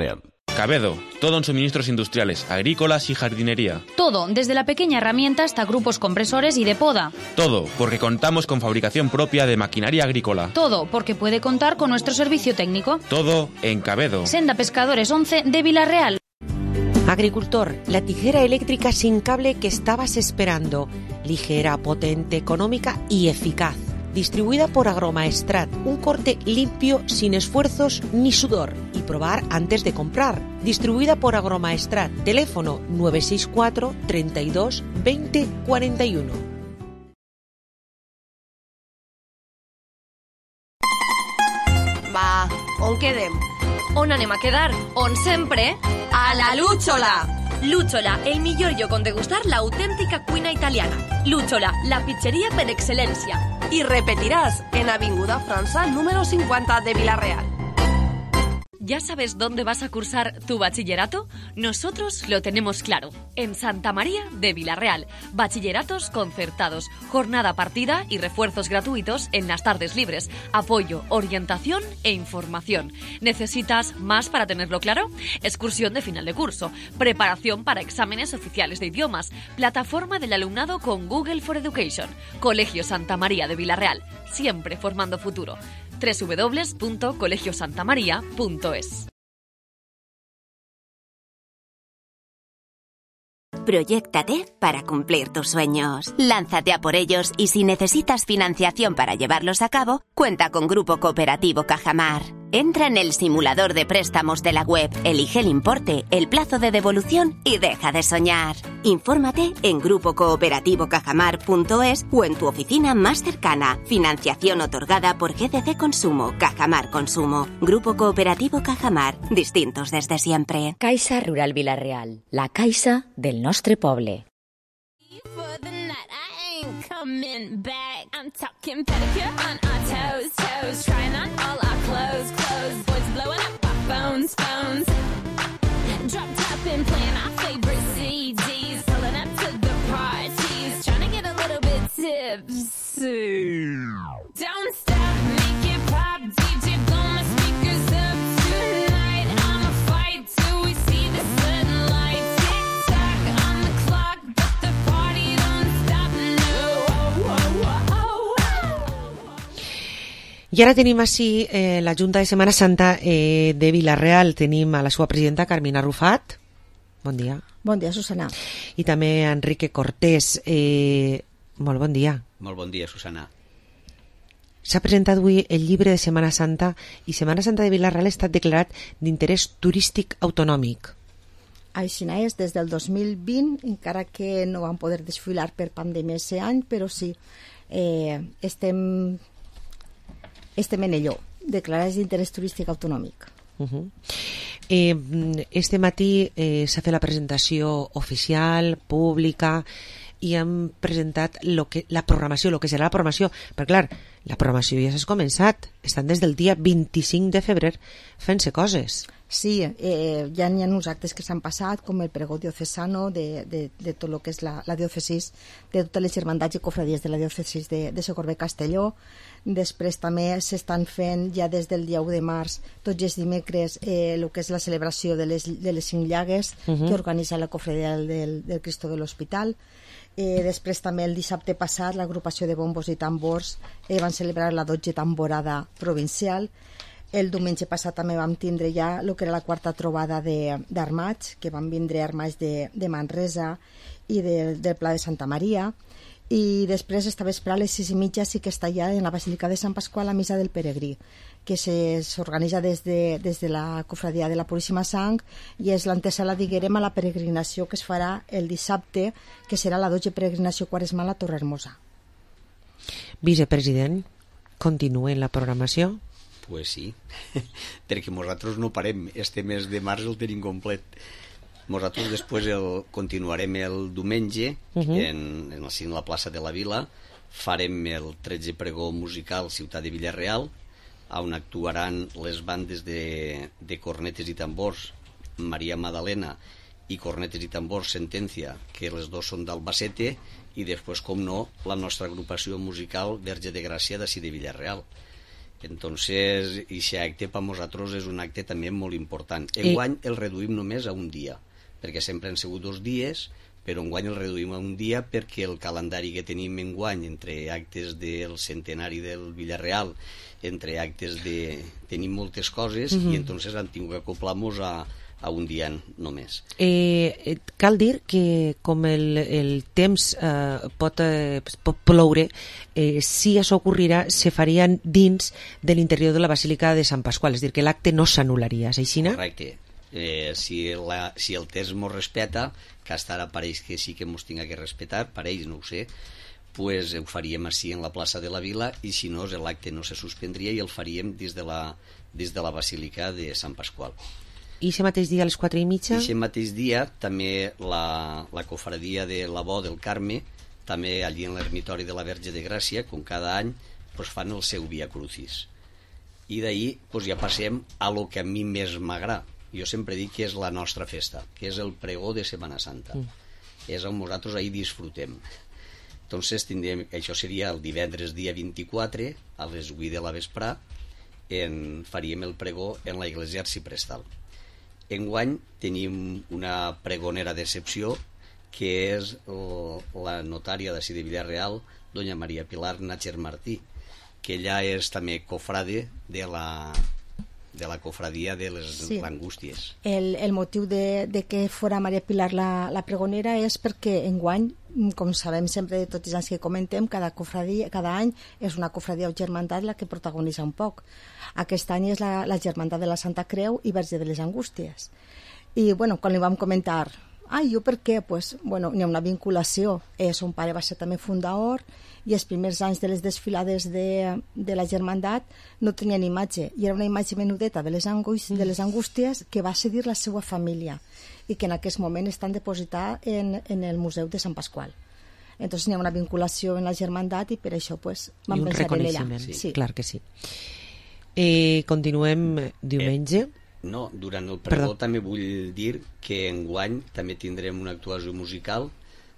Cabedo, todo en suministros industriales, agrícolas y jardinería. Todo, desde la pequeña herramienta hasta grupos compresores y de poda. Todo, porque contamos con fabricación propia de maquinaria agrícola. Todo, porque puede contar con nuestro servicio técnico. Todo en Cabedo. Senda Pescadores once de Vilarreal. Agricultor, la tijera eléctrica sin cable que estabas esperando. Ligera, potente, económica y eficaz. Distribuida por Agromaestrat, un corte limpio, sin esfuerzos ni sudor. Y probar antes de comprar. Distribuida por Agromaestrat, teléfono nueve seis cuatro, treinta y dos, veinte, cuarenta y uno. Va, on quedem? On anem a quedar? On sempre? A la Lúchola! Lúchola, el millor lloc on degustar l'autèntica cuina italiana. Lúchola, la pizzeria per excel·lència. Y repetirás en Avinguda França, número cincuenta de Vilarreal. ¿Ya sabes dónde vas a cursar tu bachillerato? Nosotros lo tenemos claro. En Santa María de Vilarreal. Bachilleratos concertados, jornada partida y refuerzos gratuitos en las tardes libres. Apoyo, orientación e información. ¿Necesitas más para tenerlo claro? Excursión de final de curso. Preparación para exámenes oficiales de idiomas. Plataforma del alumnado con Google for Education. Colegio Santa María de Vilarreal. Siempre formando futuro. doble u doble u doble u punto colegio santa maría punto es. Proyéctate para cumplir tus sueños. Lánzate a por ellos y si necesitas financiación para llevarlos a cabo, cuenta con Grupo Cooperativo Cajamar. Entra en el simulador de préstamos de la web, elige el importe, el plazo de devolución y deja de soñar. Infórmate en grupo cooperativo cajamar punto es o en tu oficina más cercana. Financiación otorgada por G D C Consumo, Cajamar Consumo. Grupo Cooperativo Cajamar, distintos desde siempre. Caixa Rural Vilarreal, la caixa del nostre poble. Coming back, I'm talking pedicure on our toes, toes, trying on all our clothes, clothes, boys blowing up our phones, phones, drop top and playing our favorite C Ds, pulling up to the parties, trying to get a little bit tipsy. Don't stop, make it pop, D J blow my speakers up tonight. I'ma fight till we see the sunlight. Tick tock on the clock, but the party don't stop, no. I ara tenim així eh, la Junta de Setmana Santa eh, de Vilarreal. Tenim a la seva presidenta, Carmina Rufat. Bon dia. Bon dia, Susana. I també a Enrique Cortés. Eh, molt bon dia. Molt bon dia, Susana. S'ha presentat avui el llibre de Setmana Santa i Setmana Santa de Vilarreal ha estat declarat d'interès turístic autonòmic. Així és, des del dos mil vint, encara que no vam poder desfilar per pandèmia aquest any, però sí, eh, estem, estem en allò, declarats d'interès turístic autonòmic. Uh-huh. eh, este matí eh, s'ha fet la presentació oficial, pública, i hem presentat lo que, la programació, el que serà la programació, però clar, la programació ja s'ha començat, estan des del dia vint-i-cinc de febrer fent-se coses. Sí, eh, ja hi ha uns actes que s'han passat, com el pregó diocesano de, de, de tot el que és la, la diòcesis, de totes les germandats i cofradies de la diòcesis de, de Socorbe Castelló. Després també s'estan fent ja des del dia u de març, tots els dimecres, eh, el que és la celebració de les, de les cinc llagues, uh-huh. que organitza la cofradia del, del Cristo de l'Hospital. Eh, després també el dissabte passat l'agrupació de bombos i tambors eh, van celebrar la dotze tamborada provincial. El diumenge passat també vam tindre ja el que era la quarta trobada d'armats, que van vindre armats de, de Manresa i de, del Pla de Santa Maria. I després esta vespre a les sis i mitja sí que està ja en la Basílica de Sant Pasqual la missa del peregrí, que s'organitza des, de, des de la cofradia de la Puríssima Sang i és l'antesala, diguem, a la peregrinació que es farà el dissabte, que serà la dotze peregrinació quaresmal a Torrehermosa. Vicepresident, continuen la programació? Pues sí, perquè nosaltres no parem, este mes de març el tenim complet. Nosaltres després el, continuarem el diumenge uh-huh. en, en el cine de la plaça de la Vila, farem el tretze pregó musical Ciutat de Vilareal, on actuaran les bandes de, de cornetes i tambors Maria Madalena i cornetes i tambors Sentència, que les dos són d'Albacete, i després, com no, la nostra agrupació musical Verge de Gràcia d'ací de Vilareal. Entonces, aquest acte per nosaltres és un acte també molt important. Enguany el reduïm només a un dia, perquè sempre han sigut dos dies, però enguany el reduïm a un dia perquè el calendari que tenim enguany, entre actes del centenari del Villarreal, entre actes de... tenim moltes coses, Mhm. i entonces han tingut que acoplar-nos a, a un dia només. Eh, cal dir que com el, el temps eh, pot, eh, pot ploure, eh, si això ocorrirà, se farien dins de l'interior de la Basílica de Sant Pasqual, és a dir, que l'acte no s'anul·laria, és així, no? Correcte. Eh, si, la, si el temps mos respeta, que hasta ara pareix que sí que mos tinga que respetar, pareix, no ho sé, pues ho faríem així en la plaça de la Vila, i si no, l'acte no se suspendria i el faríem des de la, des de la Basílica de Sant Pasqual. I aquest mateix dia a les quatre i mitja? I aquest mateix dia també la, la cofradia de la Bo del Carme, també allí en l'ermitori de la Verge de Gràcia, com cada any, pues fan el seu Via Crucis. I d'ahir pues, ja passem a lo que a mi més m'agrada. Jo sempre dic que és la nostra festa, que és el pregó de Setmana Santa. Mm. És on nosaltres ahir disfrutem. Entonces, tindrem, això seria el divendres dia vint-i-quatre, a les vuit de la vesprà, en, faríem el pregó en la Iglesia Arciprestal. Enguany tenim una pregonera d'excepció, que és el, la notària d'ací de Villarreal, doña Maria Pilar Nácher Martí, que ella és també cofrade de la, de la cofradia de les Sí. Angústies. El, el motiu de, de que fora Maria Pilar la, la pregonera és perquè enguany, com sabem sempre de tots els anys que comentem, cada, cofradia, cada any és una cofradia o germandat la que protagonitza un poc. Aquest any és la, la germandat de la Santa Creu i Verge de les Angústies. I bueno, quan li vam comentar, ai, jo per què? Pues, bueno, hi ha una vinculació. Eh, son pare va ser també fundador i els primers anys de les desfilades de, de la germandat no tenien imatge, i era una imatge menudeta de les, anguix, de les angústies que va cedir la seva família i que en aquest moment estan depositats en, en el Museu de Sant Pasqual. Entonces hi ha una vinculació en la germandat i per això pues, vam pensar en ella. Sí, sí, clar que sí. Eh, continuem diumenge. Eh, no, durant el pregó Perdó. també vull dir que enguany també tindrem una actuació musical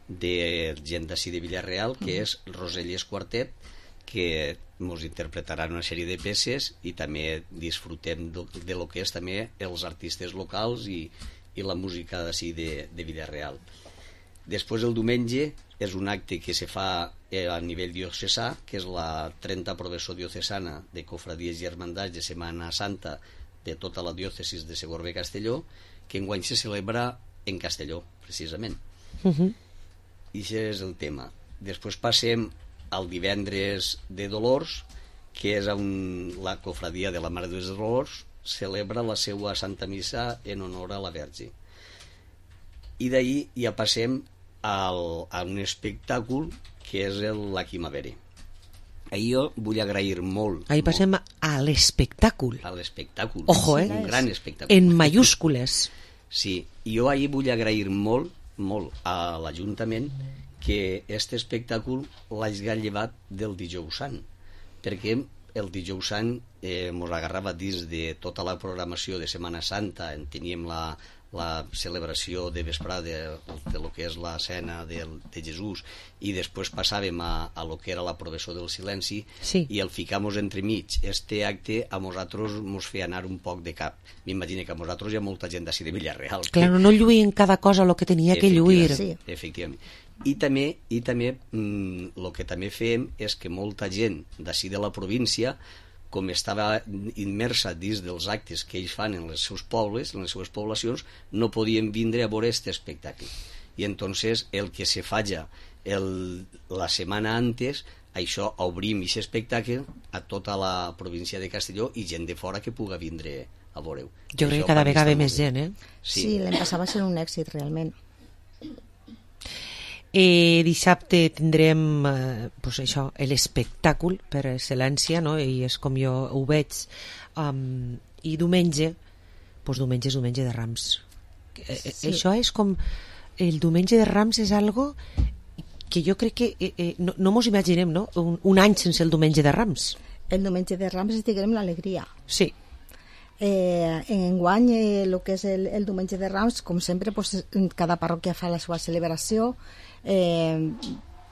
de gent d'ací de Villarreal, que és Roselles Quartet, que ens interpretaran una sèrie de peces i també disfrutem de, de lo que és també els artistes locals i, i la música d'ací de, de Villarreal. Després el diumenge és un acte que se fa a nivell diocesà, que és la trenta Professó Diocesana de Cofradies i Hermandats de Setmana Santa de tota la diòcesis de Segorbe-Castelló, que enguany se celebra en Castelló, precisament. Uh-huh. I això és el tema. Després passem al divendres de Dolors, que és on la cofradia de la Mare dels Dolors celebra la seva Santa Missa en honor a la Verge. I d'ahir ja passem al, a un espectacle que és el La Quimavere. Ahir jo vull agrair molt... Ahir passem a l'espectacle. A l'espectacle. Ojo, eh? Un gran espectacle. En mayúscules. Sí, i jo ahir vull agrair molt, molt a l'Ajuntament que aquest espectacle l'hagi llevat del Dijous Sant, perquè el Dijous Sant eh, mos agarrava dins de tota la programació de Setmana Santa, en teníem la, la celebració de vesprada de, de lo que és la cena de, de Jesús, i després passàvem a, a lo que era la professó del silenci, sí. I el ficamos entremig. Este acte a nosaltres mos feia anar un poc de cap. M'imagino que a nosaltres hi ha molta gent d'ací de Villarreal. Claro, no lluïen cada cosa el que tenia que lluir. Sí. Efectivament. I també, i també mm, el que també fem és que molta gent d'ací de la província, com estava immersa dins dels actes que ells fan en els seus pobles, en les seues poblacions, no podien vindre a veure aquest espectacle. I entonces el que se falla el, la setmana antes, això obrim aquest espectacle a tota la província de Castelló i gent de fora que puga vindre a veure-ho. Jo crec que cada vegada ve més gent, eh? Sí, sí, l'any passat va ser un èxit, realment. Eh, dissabte tindrem eh, pues això, l'espectacle per excel·lència, no? I és com jo ho veig, um, i diumenge pues diumenge és diumenge de Rams. Eh, Sí. Això és com el diumenge de Rams és algo que jo crec que eh, eh, no, no mos imaginem, no? Un, un any sense el diumenge de Rams. El diumenge de Rams és, diguem, l'alegria. Sí. Eh, enguany, eh, el que és el, el diumenge de Rams, com sempre, pues, cada parròquia fa la seva celebració. Eh,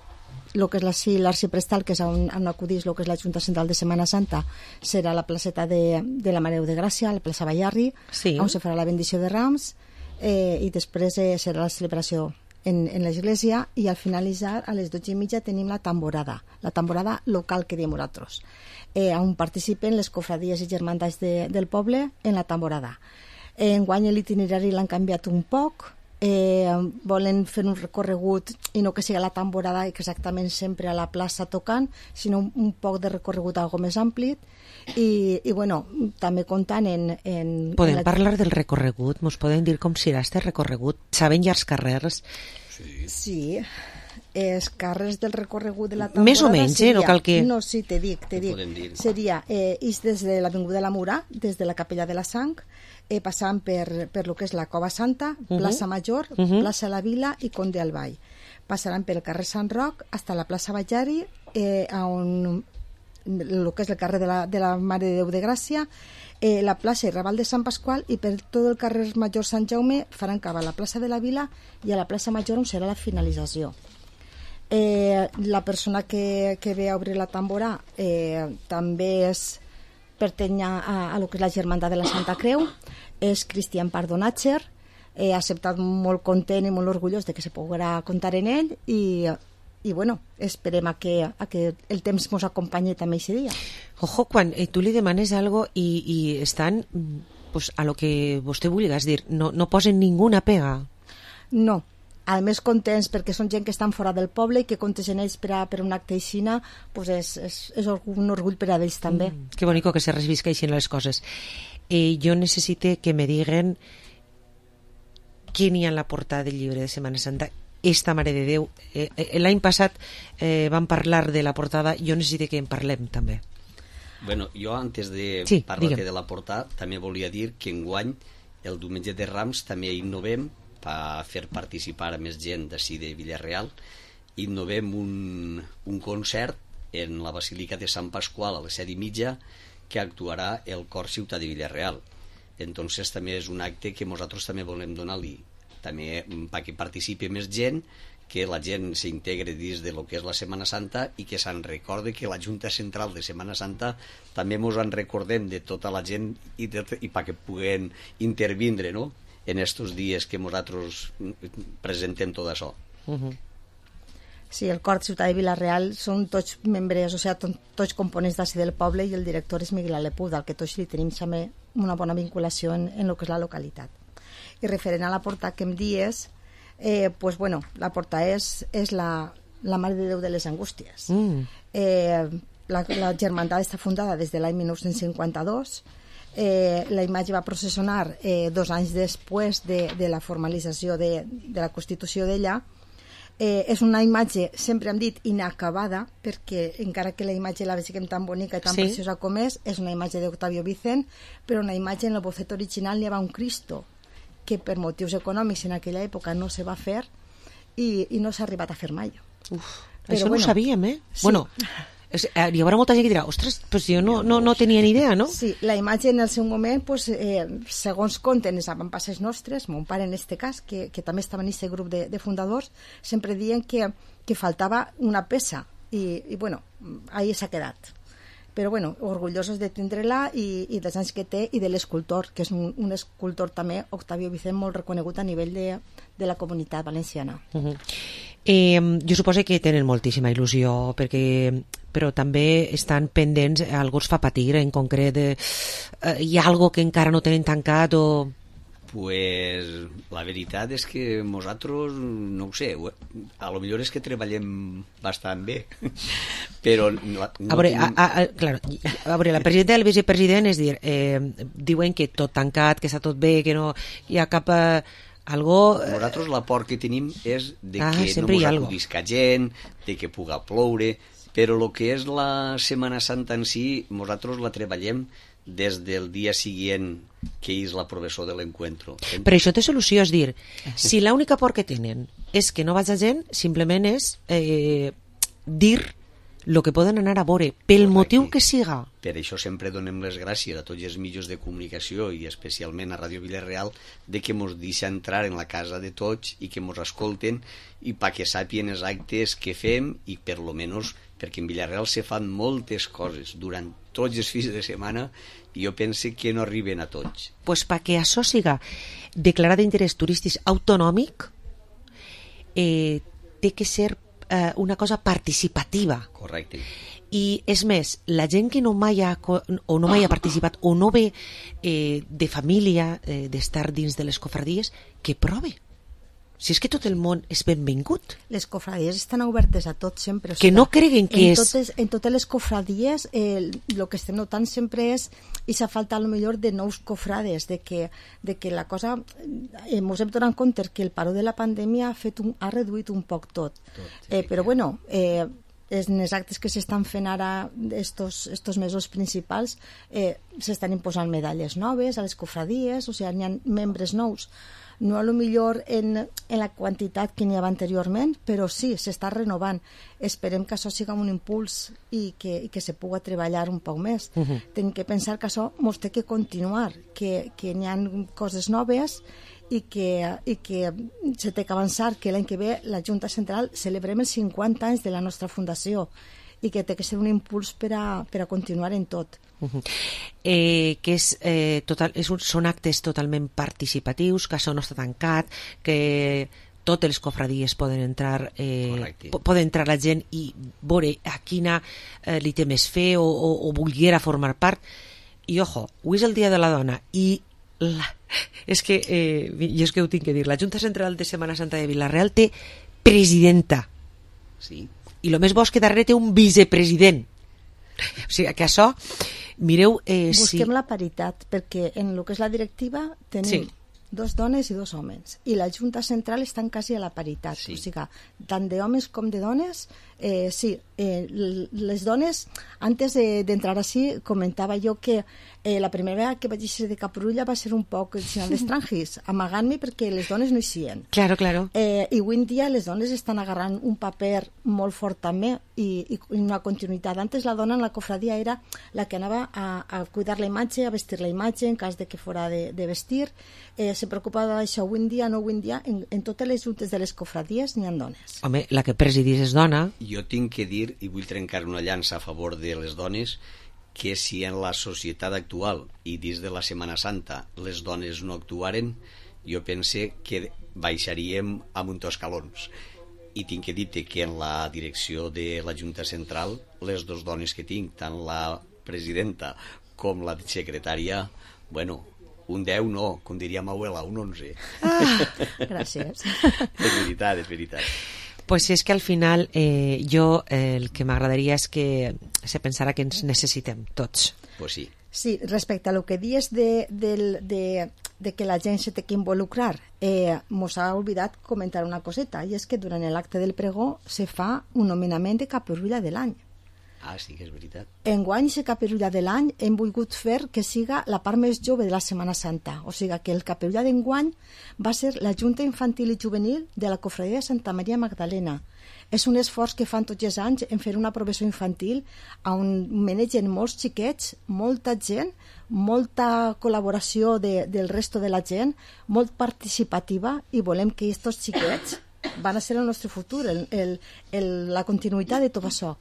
el que és la, sí, l'arxiprestal, que és on, on acudís el que és la Junta Central de Setmana Santa, serà la placeta de, de la Mare de Gràcia, la plaça Ballarri, sí. on se farà la bendició de Rams, eh, i després eh, serà la celebració en, en l'església, i al finalitzar a les dotze i mitja tenim la tamborada, la tamborada local que diem nosaltres, eh, on participen les cofradies i germandats de, del poble en la tamborada. Eh, enguany l'itinerari l'han canviat un poc, eh, volen fer un recorregut i no que sigui la tamborada exactament sempre a la plaça tocant, sinó un, un poc de recorregut algo més ampli, i, i bueno, també comptant en... en Podem en la... parlar del recorregut? Mos poden dir com serà este recorregut? Saben ja els carrers? Sí. Sí. Els carrers del recorregut de la temporada... Més o menys, seria, eh? No cal que... No, sí, te dic, te dic. Seria, eh, és des de l'Avinguda de la Murà, des de la Capella de la Sang, eh, passant per, per lo que és la Cova Santa, uh -huh. Plaça Major, uh -huh. Plaça La Vila i Conde al Vall. Passaran pel carrer Sant Roc fins a la plaça Ballarri, eh, on el que és el carrer de la, de la Mare de Déu de Gràcia, eh, la plaça i Raval de Sant Pasqual, i per tot el carrer Major Sant Jaume faran cap a la plaça de la Vila i a la plaça Major, on serà la finalització. Eh, la persona que, que ve a obrir la tambora eh, també és pertany a, a lo que és la Germandat de la Santa Creu, és Cristian Pardonatger, eh, ha acceptat molt content i molt orgullós de que se poguera comptar en ell, i i bueno, esperem a que, a que el temps ens acompanyi també aquest dia. Ojo, quan eh, tu li demanes algo i, i estan pues, a lo que vostè vulgui, és dir, no, no posen ninguna pega. No, a més contents perquè són gent que estan fora del poble i que comptes en ells per, a, per un acte aixina, pues és, és, és un orgull per a ells també. Mm, que bonico que se recibisquen les coses. Eh, jo necessite que me diguen què n'hi ha en la portada del llibre de Setmana Santa. Esta Mare de Déu, eh, l'any passat eh, vam parlar de la portada, jo necessito que en parlem també. Bueno, jo antes de sí, parlar de la portada també volia dir que enguany el diumenge de Rams també innovem per fer participar a més gent d'ací de Villarreal. Innovem un, un concert en la Basílica de Sant Pasqual a les set i mitja, que actuarà el Cor Ciutat de Villarreal. Entonces també és un acte que nosaltres també volem donar-li també perquè participi més gent, que la gent s'integre dins de lo que és la Setmana Santa i que se'n recorde que la Junta Central de Setmana Santa també ens en recordem de tota la gent i, de, i perquè puguen intervindre, no?, en estos dies que nosaltres presentem tot això. Uh-huh. Sí, el Cor Ciutat de Villarreal són tots membres, o sigui, tots components d'ací del poble, i el director és Miguel Alepú, del que tots li tenim també una bona vinculació en, en el que és la localitat. I referent a la porta que em dies, eh, pues bueno, la porta és, és la, la Mare de Déu de les Angústies. Mm. Eh, la, la germandat està fundada des de l'any dinou cinquanta-dos. Eh, la imatge va processionar eh, dos anys després de, de la formalització de, de la Constitució d'ella. Eh, és una imatge, sempre hem dit, inacabada, perquè encara que la imatge la veiem tan bonica i tan sí. preciosa com és, és una imatge d'Octavio Vicent, però una imatge en el bocet original hi havia un Cristo que per motius econòmics en aquella època no se va fer i, i no s'ha arribat a fer mai. Uf, però això bueno, no ho sabíem, eh? Sí. Bueno, és, hi haurà molta gent que dirà, ostres, pues jo no, no, no tenia ni idea, no? Sí, la imatge en el seu moment, pues, eh, segons conten els avantpasses nostres, mon pare en este cas, que, que també estava en aquest grup de, de fundadors, sempre diuen que, que faltava una peça i, i bueno, ahí s'ha quedat. Però bueno, orgullosos de tindre-la i, i dels anys que té i de l'escultor, que és un, un escultor també, Octavio Vicent, molt reconegut a nivell de, de la comunitat valenciana. Uh-huh. eh, jo suposo que tenen moltíssima il·lusió, perquè, però també estan pendents, algú els fa patir en concret, eh, hi ha algo que encara no tenen tancat o... Pues la veritat és que nosaltres, no ho sé, a lo millor és que treballem bastant bé, però... No, no a, veure, tenim... a, a, claro, a veure, la presidenta i el vicepresident és dir, eh, diuen que tot tancat, que està tot bé, que no hi ha cap... Eh, algo... Nosaltres la por que tenim és de ah, que no ens acudisca gent, de que puga ploure, però el que és la Setmana Santa en si, nosaltres la treballem des del dia següent que és la professor de l'encuentro. Però això té solució, és dir, si l'única por que tenen és que no vaig a gent, simplement és eh, dir el que poden anar a veure, pel Correcte. Motiu que siga. Per això sempre donem les gràcies a tots els mitjans de comunicació i especialment a Ràdio Vilareal de que mos deixa entrar en la casa de tots i que mos escolten i perquè sàpien els actes que fem i per lo menos perquè en Vilareal se fan moltes coses durant tots els fins de setmana i jo pense que no arriben a tots. Pues perquè això siga declarat d'interès turístic autonòmic eh, té que ser eh, una cosa participativa. Correcte. I és més, la gent que no mai ha, o no mai ha participat o no ve eh, de família eh, d'estar dins de les cofradies, que prove. Si és que tot el món és benvingut. Les cofradies estan obertes a tots sempre. O que sigui, no creguen que en és... Totes, en totes les cofradies el eh, que estem notant sempre és aquesta falta a lo millor de nous cofrades, de que, de que la cosa... Eh, mos hem donat compte que el paró de la pandèmia ha, fet un, ha reduït un poc tot. tot sí, eh, però bueno... Eh, en els actes que s'estan fent ara estos, estos mesos principals eh, s'estan imposant medalles noves a les cofradies, o sigui, n'hi ha membres nous, no a lo millor en, en la quantitat que n'hi havia anteriorment, però sí, s'està renovant. Esperem que això siga un impuls i que, i que se pugui treballar un poc més. Uh-huh. Tenim que pensar que això mos té que continuar, que, que n'hi ha coses noves i que, i que se té que avançar, que l'any que ve la Junta Central celebrem els cinquanta anys de la nostra fundació i que té que ser un impuls per a, per a continuar en tot. Uh-huh. eh, que és, eh, total, és un, són actes totalment participatius, que això no està tancat, que totes les cofradies poden entrar eh, poden entrar la gent i veure a quina eh, li té més fe o, o, o volguera formar part. I ojo, avui és el Dia de la Dona i La, és que, eh, jo és que ho tinc que dir, la Junta Central de Setmana Santa de Vila-real té presidenta. Sí. I el més bo és que darrere té un vicepresident. O sigui, que això, mireu... Eh, Busquem si... la paritat, perquè en el que és la directiva tenim sí. dos dones i dos homes. I la Junta Central estan quasi a la paritat. Sí. O sigui, tant d'homes com de dones, eh, sí, eh, les dones, antes d'entrar de, així, comentava jo que Eh, la primera vegada que vaig eixir de Caprulla va ser un poc el sinal d'estrangis, amagant-me perquè les dones no hi sien. Claro, claro. Eh, I avui en dia les dones estan agarrant un paper molt fort també i, i una continuïtat. Antes la dona en la cofradia era la que anava a, a cuidar la imatge, a vestir la imatge en cas de que fora de, de vestir. Eh, se preocupava d'això. Avui en dia, no avui en dia, en, en totes les juntes de les cofradies n'hi ha dones. Home, la que presidís és dona. Jo tinc que dir, i vull trencar una llança a favor de les dones, que si en la societat actual i dins de la Setmana Santa les dones no actuaren, jo pense que baixaríem a un escalons. I tinc que dir que en la direcció de la Junta Central, les dues dones que tinc, tant la presidenta com la secretària, bueno, un deu no, com diria ma abuela, un onze. Ah, gràcies. És veritat, és veritat. Pues és que al final eh, jo eh, el que m'agradaria és que se pensara que ens necessitem tots. Pues sí. Sí, respecte a lo que dius de, de, de, de que la gent se té que involucrar, eh, mos ha oblidat comentar una coseta, i és que durant l'acte del pregó se fa un nomenament de caperulla de l'any. Ah, sí que és veritat. Enguany, la caperulla de l'any hem volgut fer que siga la part més jove de la Setmana Santa. O sigui que el caperulla d'enguany va ser la Junta Infantil i Juvenil de la Cofradia de Santa Maria Magdalena. És un esforç que fan tots els anys en fer una professió infantil on manegen molts xiquets, molta gent, molta col·laboració de, del resto de la gent, molt participativa, i volem que aquests xiquets van a ser el nostre futur, el, el, el, la continuïtat de tot això.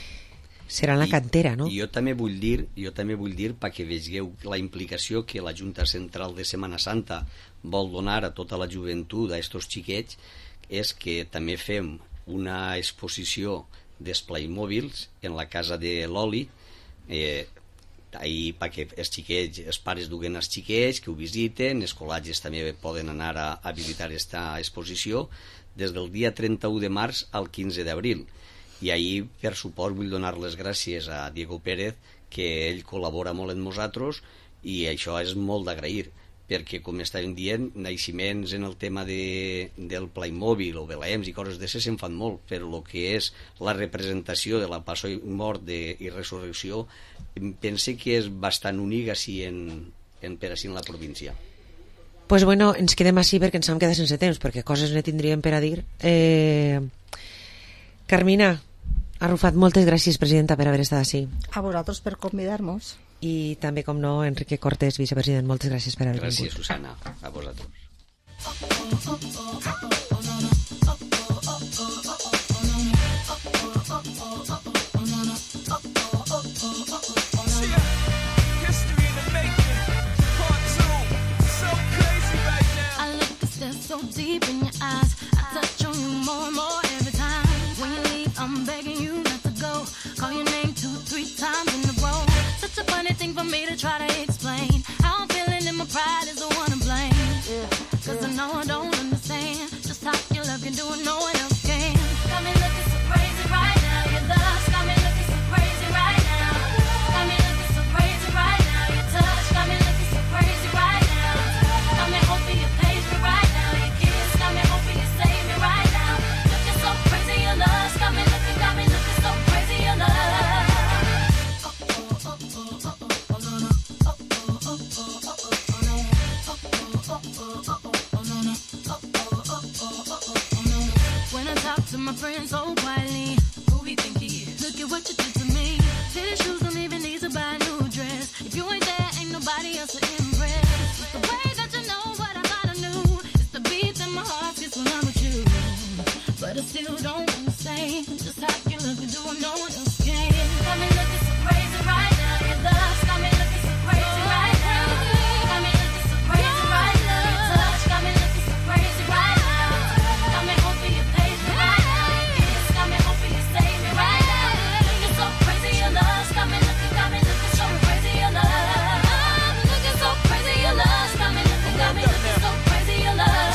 Serà la cantera, no? I jo també vull dir, jo també vull dir perquè vegeu la implicació que la Junta Central de Setmana Santa vol donar a tota la joventut, a estos xiquets, és que també fem una exposició dels Playmòbils en la casa de l'Oli, eh, ahir perquè els xiquets, els pares duguen els xiquets que ho visiten, els col·legis també poden anar a, a visitar aquesta exposició des del dia trenta-u de març al quinze d'abril. I ahir, per suport, vull donar les gràcies a Diego Pérez, que ell col·labora molt amb nosaltres, i això és molt d'agrair, perquè, com estàvem dient, naixements en el tema de, del Playmobil o Belems i coses d'això se'n fan molt, però el que és la representació de la passió i mort de, i resurrecció, pense que és bastant únic així en, en, per així en la província. Pues bueno, ens quedem així perquè ens hem quedat sense temps, perquè coses ne tindríem per a dir. Eh... Carmina, Arrufat, moltes gràcies, presidenta, per haver estat així. A vosaltres per convidar-nos. I també, com no, Enrique Cortés, vicepresident, moltes gràcies per haver gràcies, vingut. Gràcies, Susana. A vosaltres. So deep in your eyes, I touch on you more and more every time. When you leave, I'm begging you not to go. Call your name two, three times in a row. Such a funny thing for me to try to explain. How I'm feeling and my pride is the one to blame. Yeah, Cause I know I don't understand just how your love can do it, no one else can. Got me looking so crazy right now. Your love got me looking so crazy right now. Got me looking so crazy right now. Your touch got me looking so crazy right now. Got me hoping you page me right now. Got me hoping you save me right now. Looking so crazy, your love got me looking, got me looking so crazy, your love. When I talk to my friends so quietly, who we think he is? Look at what you did to me. Fitted shoes don't even need to buy a new dress. If you ain't there, ain't nobody else to impress. It's the way that you know what I thought I knew. It's the beat that my heart gets when I'm with you. But I still don't understand just how you look and do what no one else can. Got me looking so crazy right now. Your love got me looking so crazy right now. Got me looking so crazy right now. Your touch got me looking so crazy right now. Got me hoping you page me right now. Your kiss got me hoping you save me right now. Looking so crazy, your love got me looking, got me looking so crazy, your love. Looking so crazy, your love got me looking, got me looking so crazy, your love.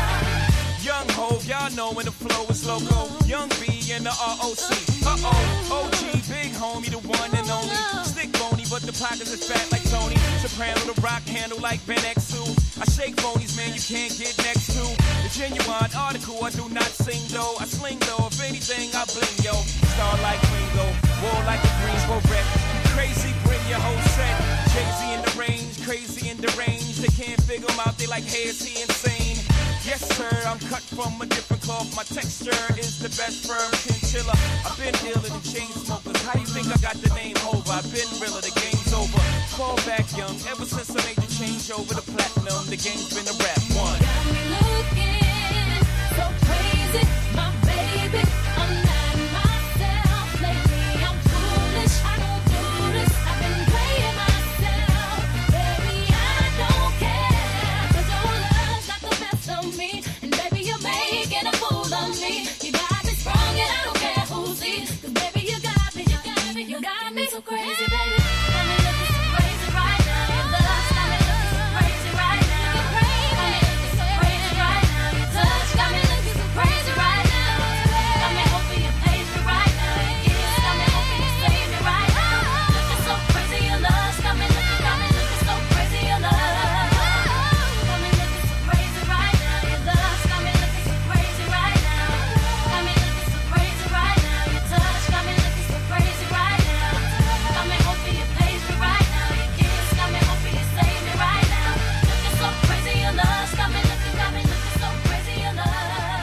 Young Hov, y'all know when the flow is loco. Young B and the R O C. Uh-oh, O G, big homie, the one and only. Stick bony, but the pockets is fat like Tony. Soprano, the rock handle like Ben X two. I shake bonies, man, you can't get next to. The genuine article, I do not sing though. I sling though, if anything, I bling, yo. Star like Ringo, war like a Greensboro wreck. Crazy, bring your whole set. Jay-Z in the range, crazy in the range. They can't figure him out, they like, hey, is he insane? Yes, sir, I'm cut from a different cloth. My texture is the best firm chinchilla. I've been dealing in chain smokers. How you think I got the name over? I've been realer, the game's over. Fall back young, ever since I made the change over to platinum, the game's been a rap one. Got me looking so crazy, my baby. I'm not myself lately. I'm foolish, I don't do this. I've been playing myself, baby. I don't care, 'cause your love got the best of me, and baby you're making a fool of me. You got me sprung and I don't care who sees, 'cause baby you got me, you got me, you got me so crazy, baby. Got me looking so crazy right now. Your love got me looking so crazy right now. Got me looking so crazy right now. Your touch got me looking so crazy right now. Got me hoping you page me right now. Your kiss got me hoping you save me right now. Looking so crazy, your love got me looking, got me looking so crazy, your love. Got me looking so crazy right now. Your love got me looking so crazy right now. Got me looking so crazy right now. Your touch got me looking so crazy right now. Got me hoping you page me right now. Your kiss got me hoping you save me right now. Looking so crazy, your love got me looking, got me looking so crazy, your love.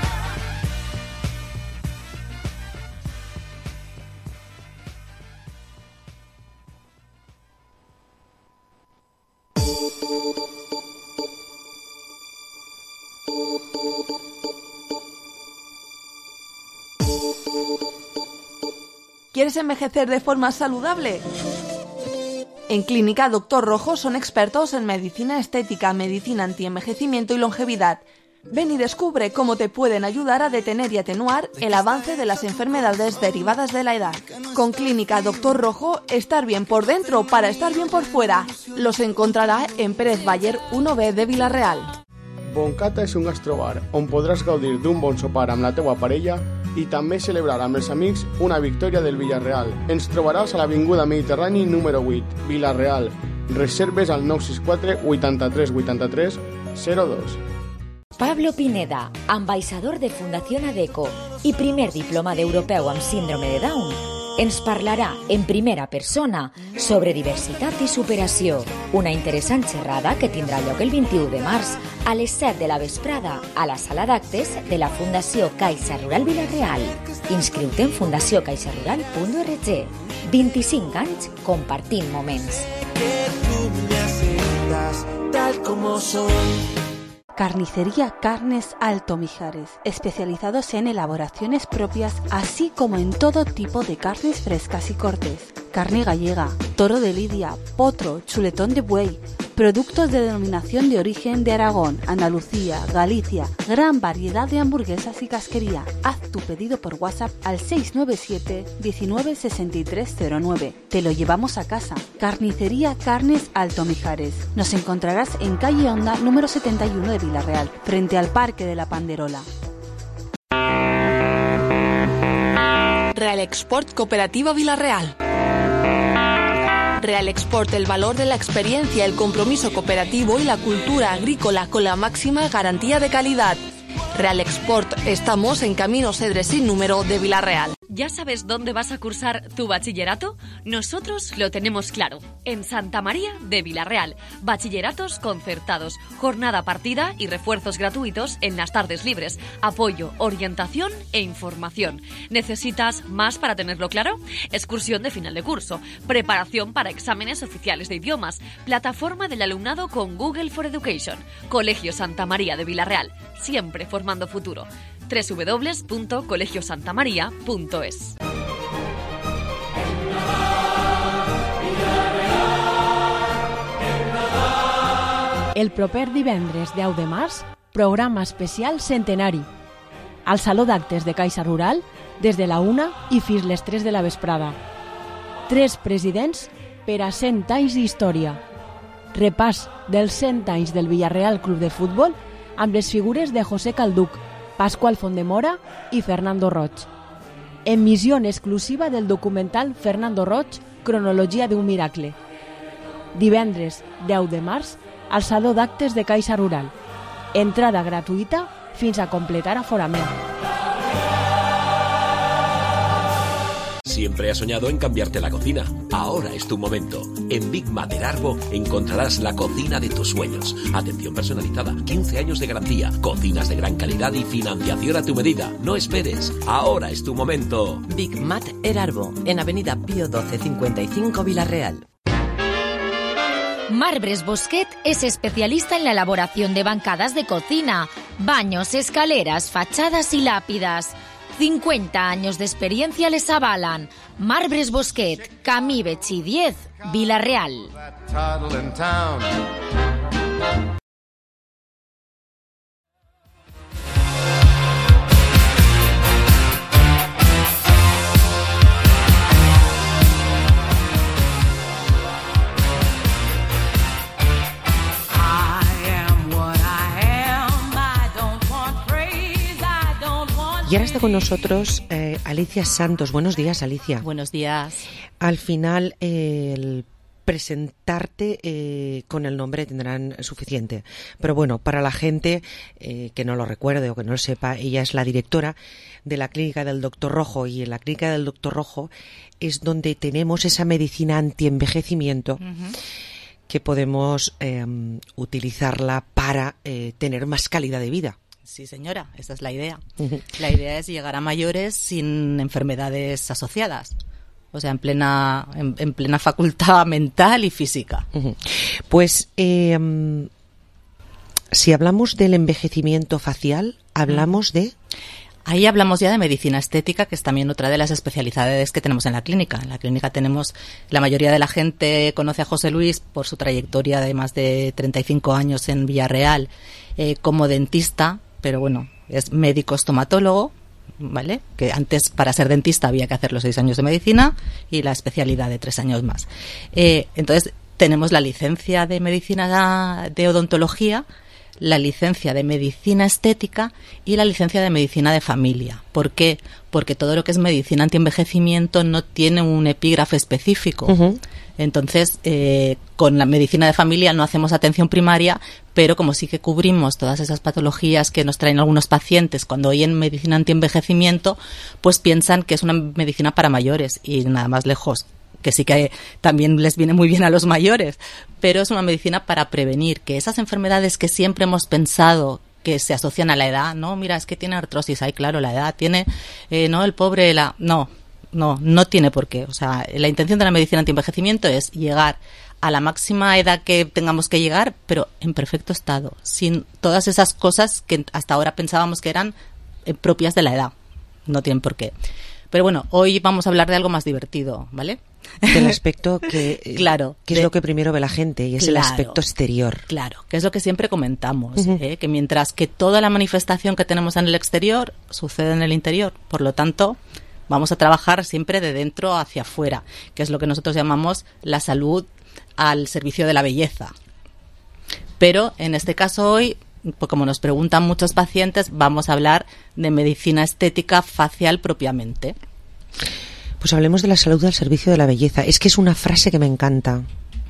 ¿Quieres envejecer de forma saludable? En Clínica Doctor Rojo son expertos en medicina estética, medicina antienvejecimiento y longevidad. Ven y descubre cómo te pueden ayudar a detener y atenuar el avance de las enfermedades derivadas de la edad. Con Clínica Doctor Rojo, estar bien por dentro para estar bien por fuera. Los encontrarà en Pérez Bayer uno B de Vila-real. Boncata és un gastrobar on podràs gaudir d'un bon sopar amb la teua parella i també celebrar amb els amics una victòria del Villarreal. Ens trobaràs a l'Avinguda Mediterrani número vuit, Vila-real. Reserves al nou sis quatre vuitanta-tres vuitanta-tres zero dos. Pablo Pineda, ambaixador de Fundación ADECO y primer diplomado europeu amb síndrome de Down, ens parlarà en primera persona sobre diversitat i superació. Una interessant xerrada que tindrà lloc el vint-i-u de març a les set de la vesprada a la sala d'actes de la Fundació Caixa Rural Vila-real. Inscriu-te en fundació caixa rural punt org. vint-i-cinc anys compartint moments. Tal como soy. Carnicería Carnes Alto Mijares, especializados en elaboraciones propias, así como en todo tipo de carnes frescas y cortes. Carne gallega, toro de lidia, potro, chuletón de buey, productos de denominación de origen de Aragón, Andalucía, Galicia, gran variedad de hamburguesas y casquería. Haz tu pedido por WhatsApp al seis nueve siete, diecinueve sesenta y tres cero nueve. Te lo llevamos a casa. Carnicería Carnes Alto Mijares. Nos encontrarás en calle Honda número setenta y uno de Vila-real, frente al Parque de la Panderola. Real Export Cooperativa Vila-real. Real Export, el valor de la experiencia, el compromiso cooperativo y la cultura agrícola con la máxima garantía de calidad. Real Export, estamos en Camino Cedre sin número de Vila-real. ¿Ya sabes dónde vas a cursar tu bachillerato? Nosotros lo tenemos claro. En Santa María de Vila-real. Bachilleratos concertados, jornada partida y refuerzos gratuitos en las tardes libres. Apoyo, orientación e información. ¿Necesitas más para tenerlo claro? Excursión de final de curso. Preparación para exámenes oficiales de idiomas. Plataforma del alumnado con Google for Education. Colegio Santa María de Vila-real. Siempre formando futuro. doble u doble u doble u punto colegio santa maría punto es. El proper divendres deu de març, programa especial centenari. Al Saló d'Actes de Caixa Rural, des de la una i fins les tres de la vesprada. Tres presidents per a cent anys d'història. Repàs dels cent anys del Villarreal Club de Futbol amb les figures de José Calduc, Pascual Fondemora i Fernando Roig. Emissió exclusiva del documental Fernando Roig, Cronologia d'un miracle. Divendres deu de març al Saló d'Actes de Caixa Rural. Entrada gratuïta fins a completar aforament. Siempre has soñado en cambiarte la cocina. Ahora es tu momento. En Big Mater Arbo encontrarás la cocina de tus sueños. Atención personalizada, quince años de garantía, cocinas de gran calidad y financiación a tu medida. No esperes. Ahora es tu momento. Big Mater Arbo, en Avenida Pío doce cincuenta y cinco Vila-real. Marbres Bosquet es especialista en la elaboración de bancadas de cocina, baños, escaleras, fachadas y lápidas. cincuenta años de experiencia les avalan. Marbres Bosquet, Camí Betxí diez, Vila-real. Y ahora está con nosotros eh, Alicia Santos. Buenos días, Alicia. Buenos días. Al final, eh, el presentarte eh, con el nombre tendrán suficiente. Pero bueno, para la gente eh, que no lo recuerde o que no lo sepa, ella es la directora de la clínica del Doctor Rojo, y en la clínica del Doctor Rojo es donde tenemos esa medicina antienvejecimiento uh-huh. que podemos eh, utilizarla para eh, tener más calidad de vida. Sí, señora, esa es la idea. Uh-huh. La idea es llegar a mayores sin enfermedades asociadas, o sea, en plena en, en plena facultad mental y física. Uh-huh. Pues eh, si hablamos del envejecimiento facial, hablamos uh-huh. de... Ahí hablamos ya de medicina estética, que es también otra de las especialidades que tenemos en la clínica. En la clínica tenemos, la mayoría de la gente conoce a José Luis por su trayectoria de más de treinta y cinco años en Villarreal eh, como dentista, pero bueno, es médico estomatólogo, ¿vale? Que antes, para ser dentista, había que hacer los seis años de medicina y la especialidad de tres años más. Eh, entonces, tenemos la licencia de medicina de odontología, la licencia de medicina estética y la licencia de medicina de familia. ¿Por qué? Porque todo lo que es medicina antienvejecimiento no tiene un epígrafe específico. Uh-huh. Entonces, eh, con la medicina de familia no hacemos atención primaria, pero como sí que cubrimos todas esas patologías que nos traen algunos pacientes cuando oyen medicina antienvejecimiento, pues piensan que es una medicina para mayores y nada más lejos, que sí que también les viene muy bien a los mayores, pero es una medicina para prevenir que esas enfermedades que siempre hemos pensado que se asocian a la edad, no, mira, es que tiene artrosis, ay, claro, la edad tiene, eh, no, el pobre, la, no, no, no tiene por qué. O sea, la intención de la medicina antienvejecimiento es llegar a la máxima edad que tengamos que llegar, pero en perfecto estado, sin todas esas cosas que hasta ahora pensábamos que eran eh, propias de la edad, no tienen por qué. Pero bueno, hoy vamos a hablar de algo más divertido, ¿vale? Del aspecto que, claro, que es de, lo que primero ve la gente y es claro, el aspecto exterior. Claro, que es lo que siempre comentamos, Uh-huh. ¿eh? Que mientras que toda la manifestación que tenemos en el exterior sucede en el interior, por lo tanto, vamos a trabajar siempre de dentro hacia afuera, que es lo que nosotros llamamos la salud al servicio de la belleza. Pero en este caso hoy, pues como nos preguntan muchos pacientes, vamos a hablar de medicina estética facial propiamente. Pues hablemos de la salud al servicio de la belleza. Es que es una frase que me encanta.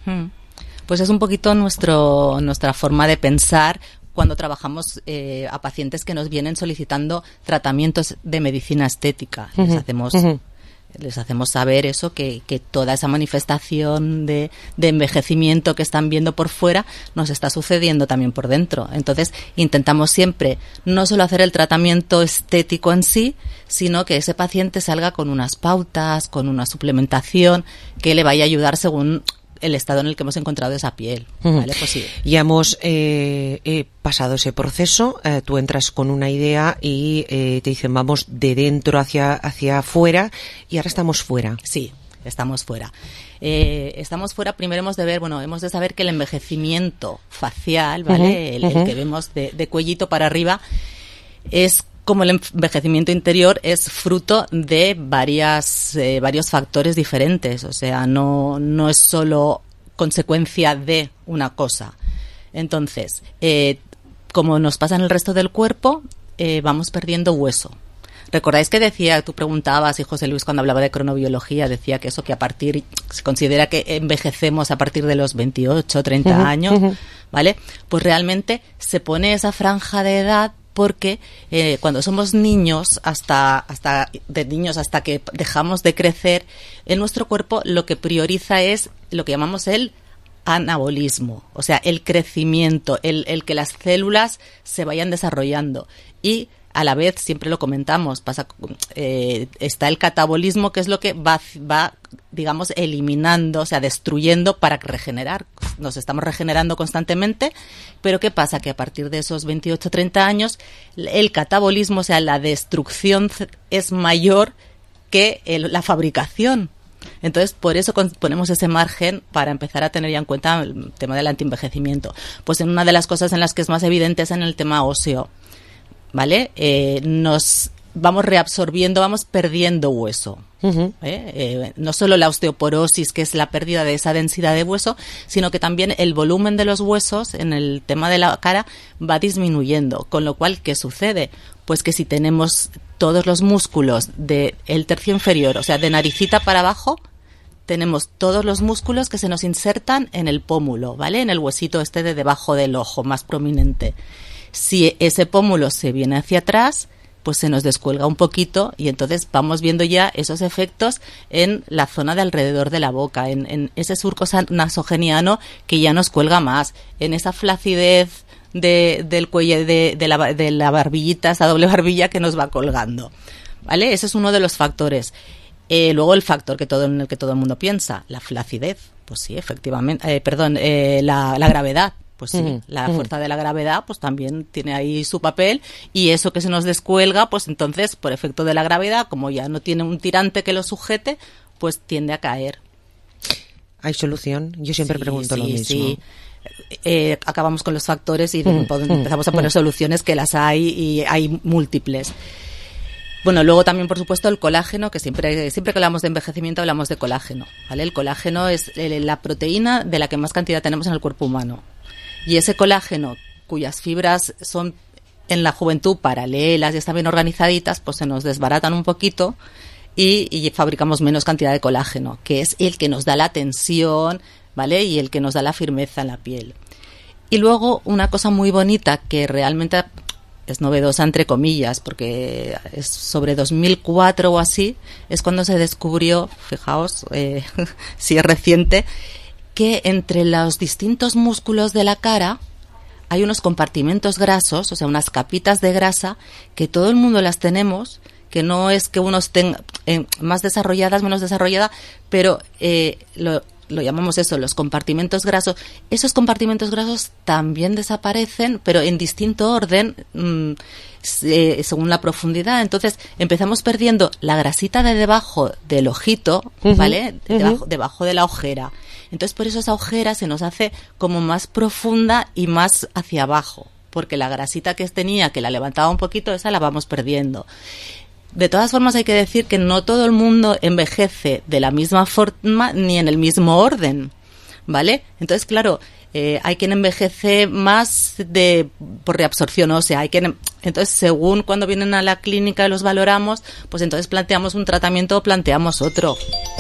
Pues es un poquito nuestro nuestra forma de pensar cuando trabajamos eh, a pacientes que nos vienen solicitando tratamientos de medicina estética. Uh-huh. Les hacemos uh-huh. les hacemos saber eso, que, que toda esa manifestación de, de envejecimiento que están viendo por fuera nos está sucediendo también por dentro. Entonces intentamos siempre no solo hacer el tratamiento estético en sí, sino que ese paciente salga con unas pautas, con una suplementación que le vaya a ayudar según el estado en el que hemos encontrado esa piel. ¿Vale? Pues sí. Ya hemos eh, eh, pasado ese proceso, eh, tú entras con una idea y eh, te dicen vamos de dentro hacia, hacia afuera y ahora estamos fuera. Sí, estamos fuera. Eh, estamos fuera, primero hemos de ver, bueno, hemos de saber que el envejecimiento facial, ¿vale? Uh-huh, el, uh-huh. el que vemos de, de cuellito para arriba, es como el envejecimiento interior, es fruto de varias eh, varios factores diferentes, o sea, no no es solo consecuencia de una cosa. Entonces, eh, como nos pasa en el resto del cuerpo, eh, vamos perdiendo hueso. ¿Recordáis que decía, tú preguntabas, y José Luis cuando hablaba de cronobiología decía que eso, que a partir, se considera que envejecemos a partir de los veintiocho, treinta uh-huh, años, uh-huh. ¿vale? Pues realmente se pone esa franja de edad porque eh, cuando somos niños, hasta hasta de niños hasta que dejamos de crecer, en nuestro cuerpo lo que prioriza es lo que llamamos el anabolismo, o sea, el crecimiento, el, el que las células se vayan desarrollando. Y a la vez, siempre lo comentamos, pasa eh, está el catabolismo, que es lo que va, va, digamos, eliminando, o sea, destruyendo para regenerar. Nos estamos regenerando constantemente, pero ¿qué pasa? Que a partir de esos veintiocho, treinta años, el catabolismo, o sea, la destrucción es mayor que el, la fabricación. Entonces, por eso ponemos ese margen para empezar a tener ya en cuenta el tema del antienvejecimiento. Pues en una de las cosas en las que es más evidente es en el tema óseo. ¿Vale? Eh, nos vamos reabsorbiendo, vamos perdiendo hueso. Uh-huh. ¿eh? Eh, no solo la osteoporosis, que es la pérdida de esa densidad de hueso, sino que también el volumen de los huesos en el tema de la cara va disminuyendo. Con lo cual, ¿qué sucede? Pues que si tenemos todos los músculos del tercio inferior, o sea, de naricita para abajo, tenemos todos los músculos que se nos insertan en el pómulo, ¿vale? En el huesito este de debajo del ojo, más prominente. Si ese pómulo se viene hacia atrás, pues se nos descuelga un poquito y entonces vamos viendo ya esos efectos en la zona de alrededor de la boca, en, en ese surco nasogeniano que ya nos cuelga más, en esa flacidez de, del cuello, de, de, la, de la barbillita, esa doble barbilla que nos va colgando, ¿vale? Ese es uno de los factores. Eh, luego el factor que todo, en el que todo el mundo piensa, la flacidez, pues sí, efectivamente, eh, perdón, eh, la, la gravedad. Pues sí, uh-huh, la uh-huh. fuerza de la gravedad pues también tiene ahí su papel, y eso que se nos descuelga, pues entonces por efecto de la gravedad, como ya no tiene un tirante que lo sujete, pues tiende a caer. ¿Hay solución? Yo siempre sí, pregunto sí, lo mismo. Sí. Eh, acabamos con los factores y uh-huh, empezamos a poner uh-huh. soluciones, que las hay y hay múltiples. Bueno, luego también, por supuesto, el colágeno, que siempre siempre que hablamos de envejecimiento hablamos de colágeno, ¿vale? El colágeno es la proteína de la que más cantidad tenemos en el cuerpo humano. Y ese colágeno cuyas fibras son en la juventud paralelas y están bien organizaditas, pues se nos desbaratan un poquito y, y fabricamos menos cantidad de colágeno, que es el que nos da la tensión, ¿vale? Y el que nos da la firmeza en la piel. Y luego una cosa muy bonita que realmente es novedosa entre comillas, porque es sobre dos mil cuatro o así, es cuando se descubrió, fijaos, eh, si es reciente, que entre los distintos músculos de la cara hay unos compartimentos grasos, o sea, unas capitas de grasa que todo el mundo las tenemos, que no es que unos tengan eh, más desarrolladas, menos desarrolladas, pero eh, lo lo llamamos eso, los compartimentos grasos. Esos compartimentos grasos también desaparecen, pero en distinto orden, mmm, eh, según la profundidad. Entonces, empezamos perdiendo la grasita de debajo del ojito, uh-huh, ¿vale? Uh-huh. Debajo, debajo de la ojera. Entonces, por eso esa ojera se nos hace como más profunda y más hacia abajo, porque la grasita que tenía, que la levantaba un poquito, esa la vamos perdiendo. De todas formas, hay que decir que no todo el mundo envejece de la misma forma ni en el mismo orden, ¿vale? Entonces, claro, eh, hay quien envejece más de por reabsorción ósea, hay quien, entonces, según cuando vienen a la clínica y los valoramos, pues entonces planteamos un tratamiento o planteamos otro.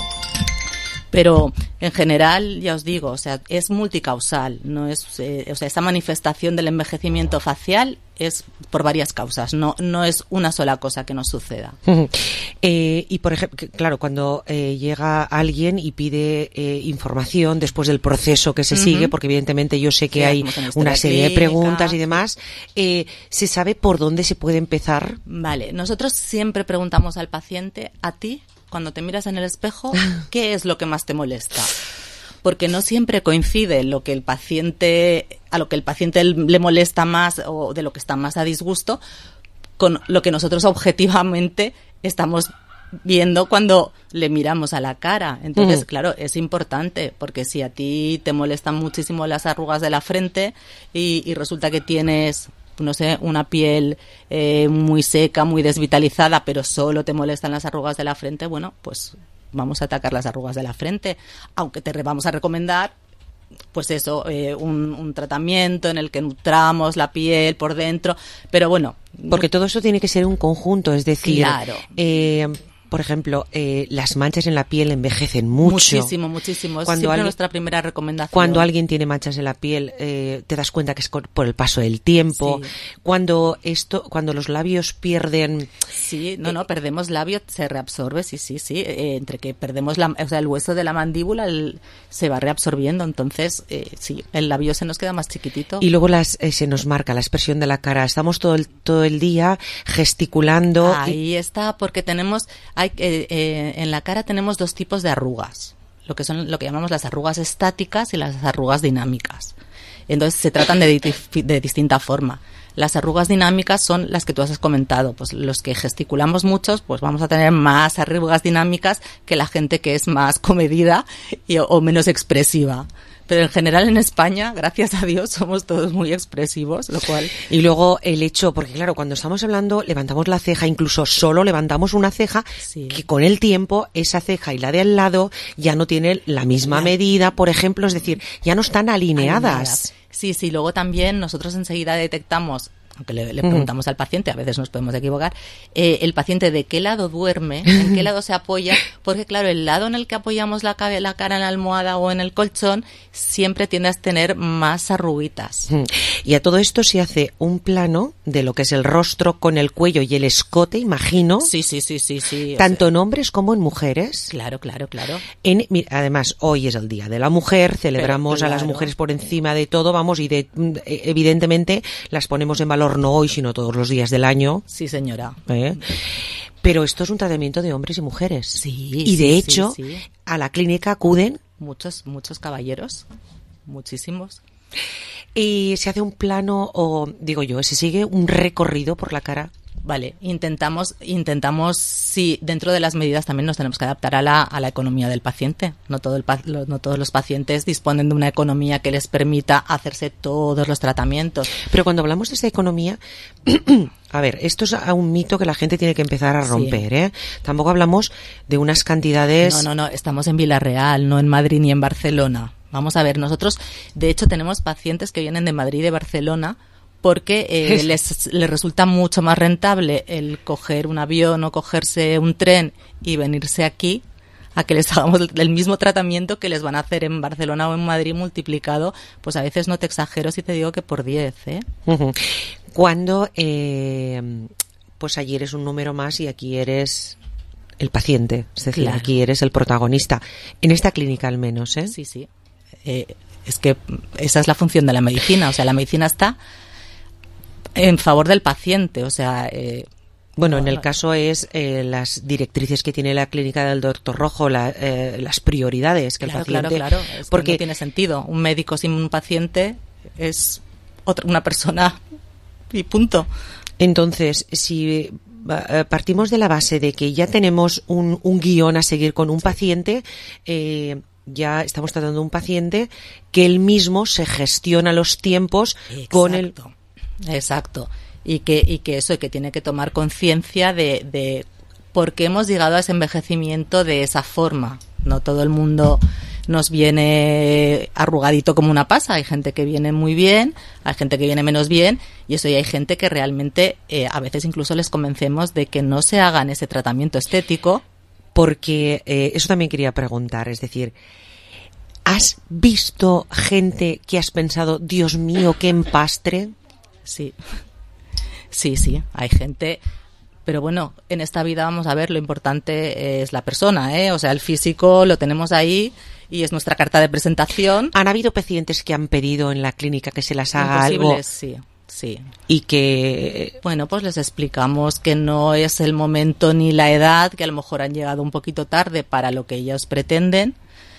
Pero en general, ya os digo, o sea, es multicausal, no es, eh, o sea, esta manifestación del envejecimiento facial es por varias causas, no no es una sola cosa que nos suceda. Uh-huh. Eh, y por ejemplo, claro, cuando eh, llega alguien y pide eh, información después del proceso que se uh-huh. sigue, porque evidentemente yo sé que sí, hay una serie clínica, de preguntas y demás, eh, ¿se sabe por dónde se puede empezar? Vale, nosotros siempre preguntamos al paciente, a ti, cuando te miras en el espejo, ¿qué es lo que más te molesta? Porque no siempre coincide lo que el paciente, a lo que el paciente le molesta más o de lo que está más a disgusto con lo que nosotros objetivamente estamos viendo cuando le miramos a la cara. Entonces, mm. claro, es importante, porque si a ti te molestan muchísimo las arrugas de la frente y, y resulta que tienes, no sé, una piel eh, muy seca, muy desvitalizada, pero solo te molestan las arrugas de la frente, bueno, pues vamos a atacar las arrugas de la frente, aunque te vamos a recomendar, pues eso, eh, un, un tratamiento en el que nutramos la piel por dentro, pero bueno. Porque todo eso tiene que ser un conjunto, es decir, claro. eh, por ejemplo, eh, las manchas en la piel envejecen mucho. Muchísimo, muchísimo. Es cuando siempre alguien, nuestra primera recomendación. Cuando alguien tiene manchas en la piel, eh, te das cuenta que es por el paso del tiempo. Sí. Cuando esto, cuando los labios pierden. Sí, no, no, perdemos labio, se reabsorbe, sí, sí, sí. Eh, entre que perdemos la, o sea, el hueso de la mandíbula el, se va reabsorbiendo, entonces, eh, sí, el labio se nos queda más chiquitito. Y luego las, eh, se nos marca la expresión de la cara. Estamos todo el, todo el día gesticulando. Ahí y... está, porque tenemos. Hay, eh, eh, en la cara tenemos dos tipos de arrugas, lo que son lo que llamamos las arrugas estáticas y las arrugas dinámicas. Entonces se tratan de, de distinta forma. Las arrugas dinámicas son las que tú has comentado, pues los que gesticulamos muchos, pues vamos a tener más arrugas dinámicas que la gente que es más comedida y, o menos expresiva. Pero en general en España, gracias a Dios, somos todos muy expresivos, lo cual... Y luego el hecho, porque claro, cuando estamos hablando, levantamos la ceja, incluso solo levantamos una ceja, sí. que con el tiempo esa ceja y la de al lado ya no tienen la misma la... medida, por ejemplo, es decir, ya no están alineadas. alineadas. Sí, sí, luego también nosotros enseguida detectamos, aunque le, le preguntamos uh-huh. al paciente, a veces nos podemos equivocar, eh, el paciente de qué lado duerme, en qué lado se apoya, porque claro, el lado en el que apoyamos la, cabe, la cara en la almohada o en el colchón siempre tiende a tener más arruguitas. Uh-huh. Y a todo esto se hace un plano de lo que es el rostro con el cuello y el escote, imagino. Sí, sí, sí, sí, sí. Tanto sea, en hombres como en mujeres. Claro, claro, claro. En, además, hoy es el Día de la Mujer, celebramos Pero, claro. a las mujeres por encima de todo, vamos, y de, evidentemente las ponemos en valor no hoy, sino todos los días del año. Sí, señora. ¿Eh? Pero esto es un tratamiento de hombres y mujeres. Sí. Y de sí, hecho, sí, sí. a la clínica acuden muchos, muchos caballeros, muchísimos. Y se hace un plano, o digo yo, se sigue un recorrido por la cara. Vale, intentamos, intentamos, sí, dentro de las medidas también nos tenemos que adaptar a la, a la economía del paciente. No, todo el, no todos los pacientes disponen de una economía que les permita hacerse todos los tratamientos. Pero cuando hablamos de esa economía, a ver, esto es un mito que la gente tiene que empezar a romper, sí. ¿eh? Tampoco hablamos de unas cantidades... No, no, no, estamos en Villarreal, no en Madrid ni en Barcelona. Vamos a ver, nosotros, de hecho, tenemos pacientes que vienen de Madrid y de Barcelona porque eh, les, les resulta mucho más rentable el coger un avión o cogerse un tren y venirse aquí a que les hagamos el, el mismo tratamiento que les van a hacer en Barcelona o en Madrid multiplicado, pues a veces no te exagero si te digo que por diez, ¿eh? Uh-huh. Cuando, eh, pues allí eres un número más y aquí eres el paciente, es decir, claro, aquí eres el protagonista, en esta clínica al menos, ¿eh? Sí, sí. Eh, es que esa es la función de la medicina, o sea, la medicina está en favor del paciente, o sea... Eh, bueno, en el caso es eh, las directrices que tiene la clínica del doctor Rojo, la, eh, las prioridades que claro, el paciente... Claro, claro, es porque que no tiene sentido. Un médico sin un paciente es otra, una persona y punto. Entonces, si partimos de la base de que ya tenemos un, un guión a seguir con un paciente... Eh, ya estamos tratando de un paciente que él mismo se gestiona los tiempos. Exacto, con el... Exacto. Y que, y que eso, y que tiene que tomar conciencia de, de por qué hemos llegado a ese envejecimiento de esa forma. No todo el mundo nos viene arrugadito como una pasa. Hay gente que viene muy bien, hay gente que viene menos bien, y eso, y hay gente que realmente eh, a veces incluso les convencemos de que no se hagan ese tratamiento estético. Porque eh, eso también quería preguntar, es decir, ¿has visto gente que has pensado, Dios mío, qué empastre? Sí, sí, sí, hay gente, pero bueno, en esta vida vamos a ver, lo importante es la persona, ¿eh? O sea, el físico lo tenemos ahí y es nuestra carta de presentación. ¿Han habido pacientes que han pedido en la clínica que se las haga algo? Sí. Sí. Y que... Bueno, pues les explicamos que no es el momento ni la edad, que a lo mejor han llegado un poquito tarde para lo que ellos pretenden.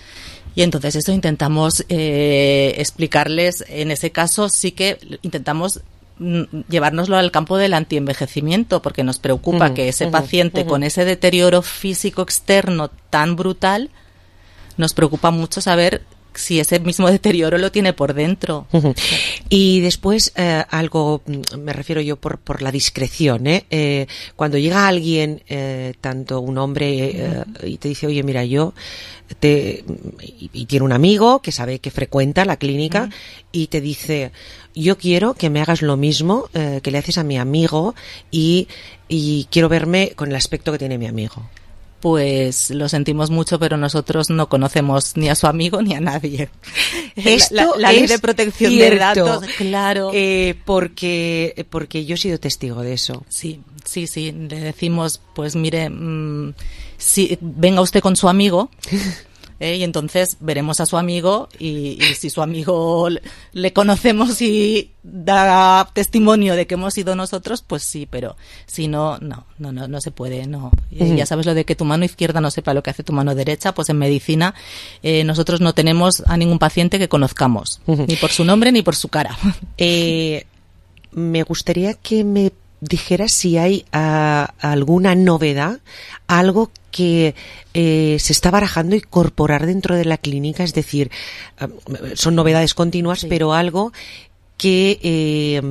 Y entonces eso intentamos eh, explicarles. En ese caso sí que intentamos mm, llevárnoslo al campo del antienvejecimiento, porque nos preocupa uh-huh, que ese uh-huh, paciente uh-huh. con ese deterioro físico externo tan brutal, nos preocupa mucho saber si ese mismo deterioro lo tiene por dentro. Uh-huh. Y después, eh, algo, me refiero yo por, por la discreción, ¿eh? Eh, cuando llega alguien, eh, tanto un hombre, eh, y te dice, oye, mira, yo, te, y, y tiene un amigo que sabe que frecuenta la clínica, uh-huh. y te dice, yo quiero que me hagas lo mismo eh, que le haces a mi amigo, y, y quiero verme con el aspecto que tiene mi amigo. Pues lo sentimos mucho, pero nosotros no conocemos ni a su amigo ni a nadie. Esto la, la, la ley es de protección cierto, de datos, claro. Eh, porque, porque yo he sido testigo de eso. Sí, sí, sí. Le decimos, pues mire, mmm, si venga usted con su amigo. ¿Eh? Y entonces veremos a su amigo y, y si su amigo le conocemos y da testimonio de que hemos sido nosotros, pues sí, pero si no, no, no, no, no se puede, no. Uh-huh. Ya sabes lo de que tu mano izquierda no sepa lo que hace tu mano derecha, pues en medicina eh, nosotros no tenemos a ningún paciente que conozcamos, uh-huh. ni por su nombre ni por su cara. Eh, me gustaría que me dijeras si hay uh, alguna novedad, algo que eh, se está barajando incorporar dentro de la clínica, es decir, uh, son novedades continuas, sí. pero algo que eh,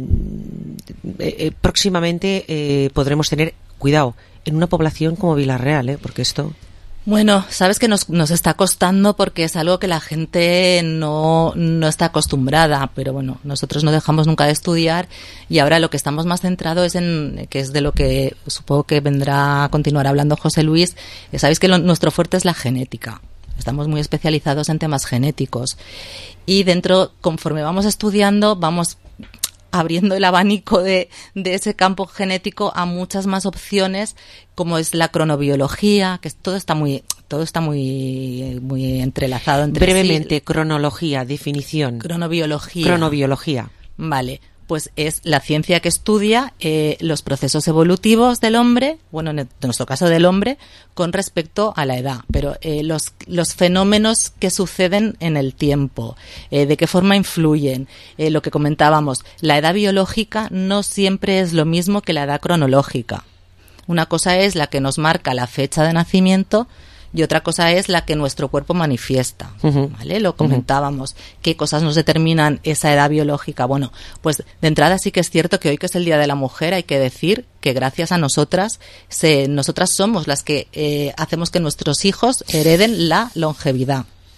eh, próximamente eh, podremos tener, cuidado, en una población como Vila-real, ¿eh? Porque esto... Bueno, sabes que nos, nos está costando porque es algo que la gente no, no está acostumbrada, pero bueno, nosotros no dejamos nunca de estudiar y ahora lo que estamos más centrados es en, que es de lo que supongo que vendrá a continuar hablando José Luis, sabéis que lo, nuestro fuerte es la genética. Estamos muy especializados en temas genéticos y dentro, conforme vamos estudiando, vamos abriendo el abanico de, de ese campo genético a muchas más opciones, como es la cronobiología, que todo está muy todo está muy muy entrelazado entre brevemente sí. Cronología, definición. Cronobiología. Cronobiología. Vale. Pues es la ciencia que estudia eh, los procesos evolutivos del hombre, bueno, en, el, en nuestro caso del hombre, con respecto a la edad, pero eh, los, los fenómenos que suceden en el tiempo, eh, de qué forma influyen, eh, lo que comentábamos, la edad biológica no siempre es lo mismo que la edad cronológica. Una cosa es la que nos marca la fecha de nacimiento y otra cosa es la que nuestro cuerpo manifiesta, uh-huh. ¿vale? Lo comentábamos. Uh-huh. ¿Qué cosas nos determinan esa edad biológica? Bueno, pues de entrada sí que es cierto que hoy que es el Día de la Mujer hay que decir que gracias a nosotras, se, nosotras somos las que eh, hacemos que nuestros hijos hereden la longevidad.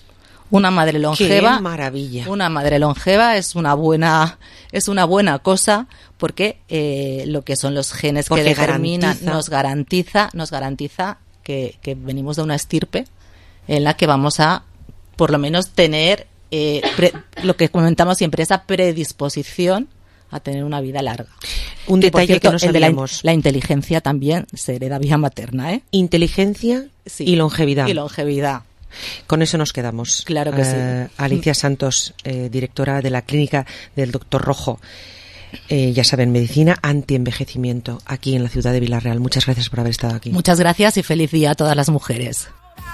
Una madre longeva. ¡Qué maravilla! Una madre longeva es una buena, es una buena cosa porque eh, lo que son los genes Porque que determinan garantiza. nos garantiza, nos garantiza que, que venimos de una estirpe en la que vamos a, por lo menos, tener eh, pre, lo que comentamos siempre, esa predisposición a tener una vida larga. Un que, detalle por cierto, que no el de la, sabíamos. la inteligencia también se hereda vía materna, ¿eh? Inteligencia Sí. y longevidad. Y longevidad. Con eso nos quedamos. Claro que Eh, sí. Alicia Santos, eh, directora de la clínica del doctor Rojo. Eh, ya saben, medicina antienvejecimiento, aquí en la ciudad de Vila-real. Muchas gracias por haber estado aquí. Muchas gracias y feliz día a todas las mujeres.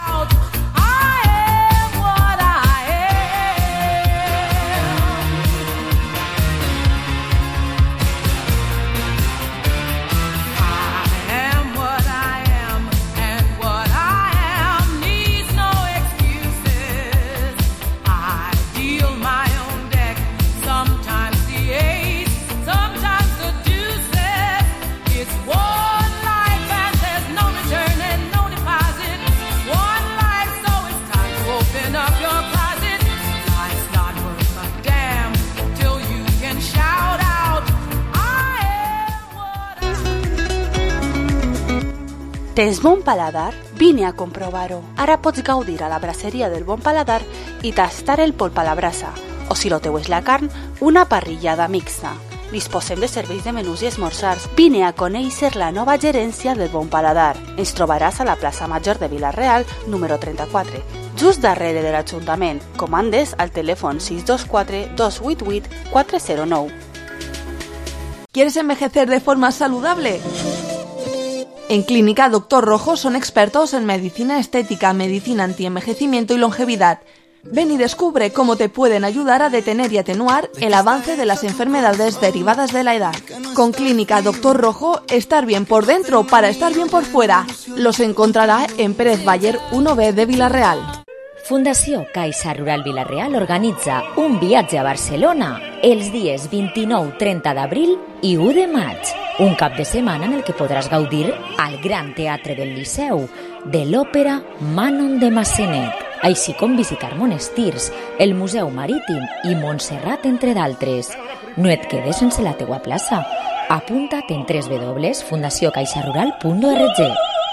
Tens bon paladar? Vine a comprovar-ho. Ara pots gaudir a la braceria del Bon Paladar i tastar el polp a la brasa, o si lo teu és la carn, una parrillada mixta. Disposem de serveis de menús i esmorzars. Vine a conèixer la nova gerència del Bon Paladar. Ens trobaràs a la plaça Major de Vila-real, número trenta-quatre, just darrere de l'Ajuntament. Comandes al telèfon sis dos quatre, dos vuit vuit, quatre zero nou. ¿Quieres envejecer de forma saludable? En Clínica Doctor Rojo son expertos en medicina estética, medicina antienvejecimiento y longevidad. Ven y descubre cómo te pueden ayudar a detener y atenuar el avance de las enfermedades derivadas de la edad. Con Clínica Doctor Rojo, estar bien por dentro para estar bien por fuera. Los encontrará en Pérez Baller uno B de Vila-real. Fundació Caixa Rural Vila-real organitza un viatge a Barcelona els dies vint-i-nou trenta d'abril i u de maig. Un cap de setmana en el que podràs gaudir al Gran Teatre del Liceu de l'òpera Manon de Massenet, així com visitar monestirs, el Museu Marítim i Montserrat, entre d'altres. No et quedes sense la teua plaça. Apunta't en w w w punt fundació caixa rural punt org.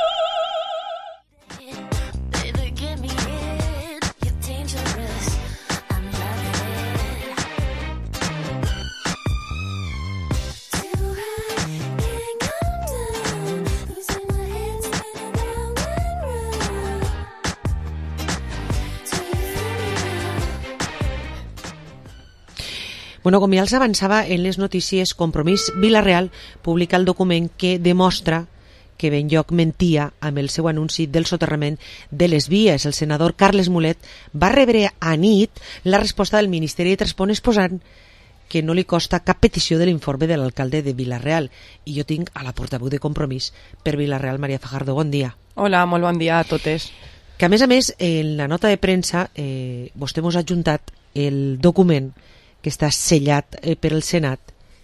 Bueno, com ja els avançava en les notícies, Compromís Vila-real publica el document que demostra que Benlloc mentia amb el seu anunci del soterrament de les vies. El senador Carles Mulet va rebre a nit la resposta del Ministeri de Transport exposant que no li costa cap petició de l'informe de l'alcalde de Vila-real. I jo tinc a la portaveu de Compromís per Vila-real, Maria Fajardo. Bon dia. Hola, molt bon dia a totes. Que a més a més, en la nota de premsa, eh, vostè mos ha adjuntat el document que està sellat eh, per el Senat,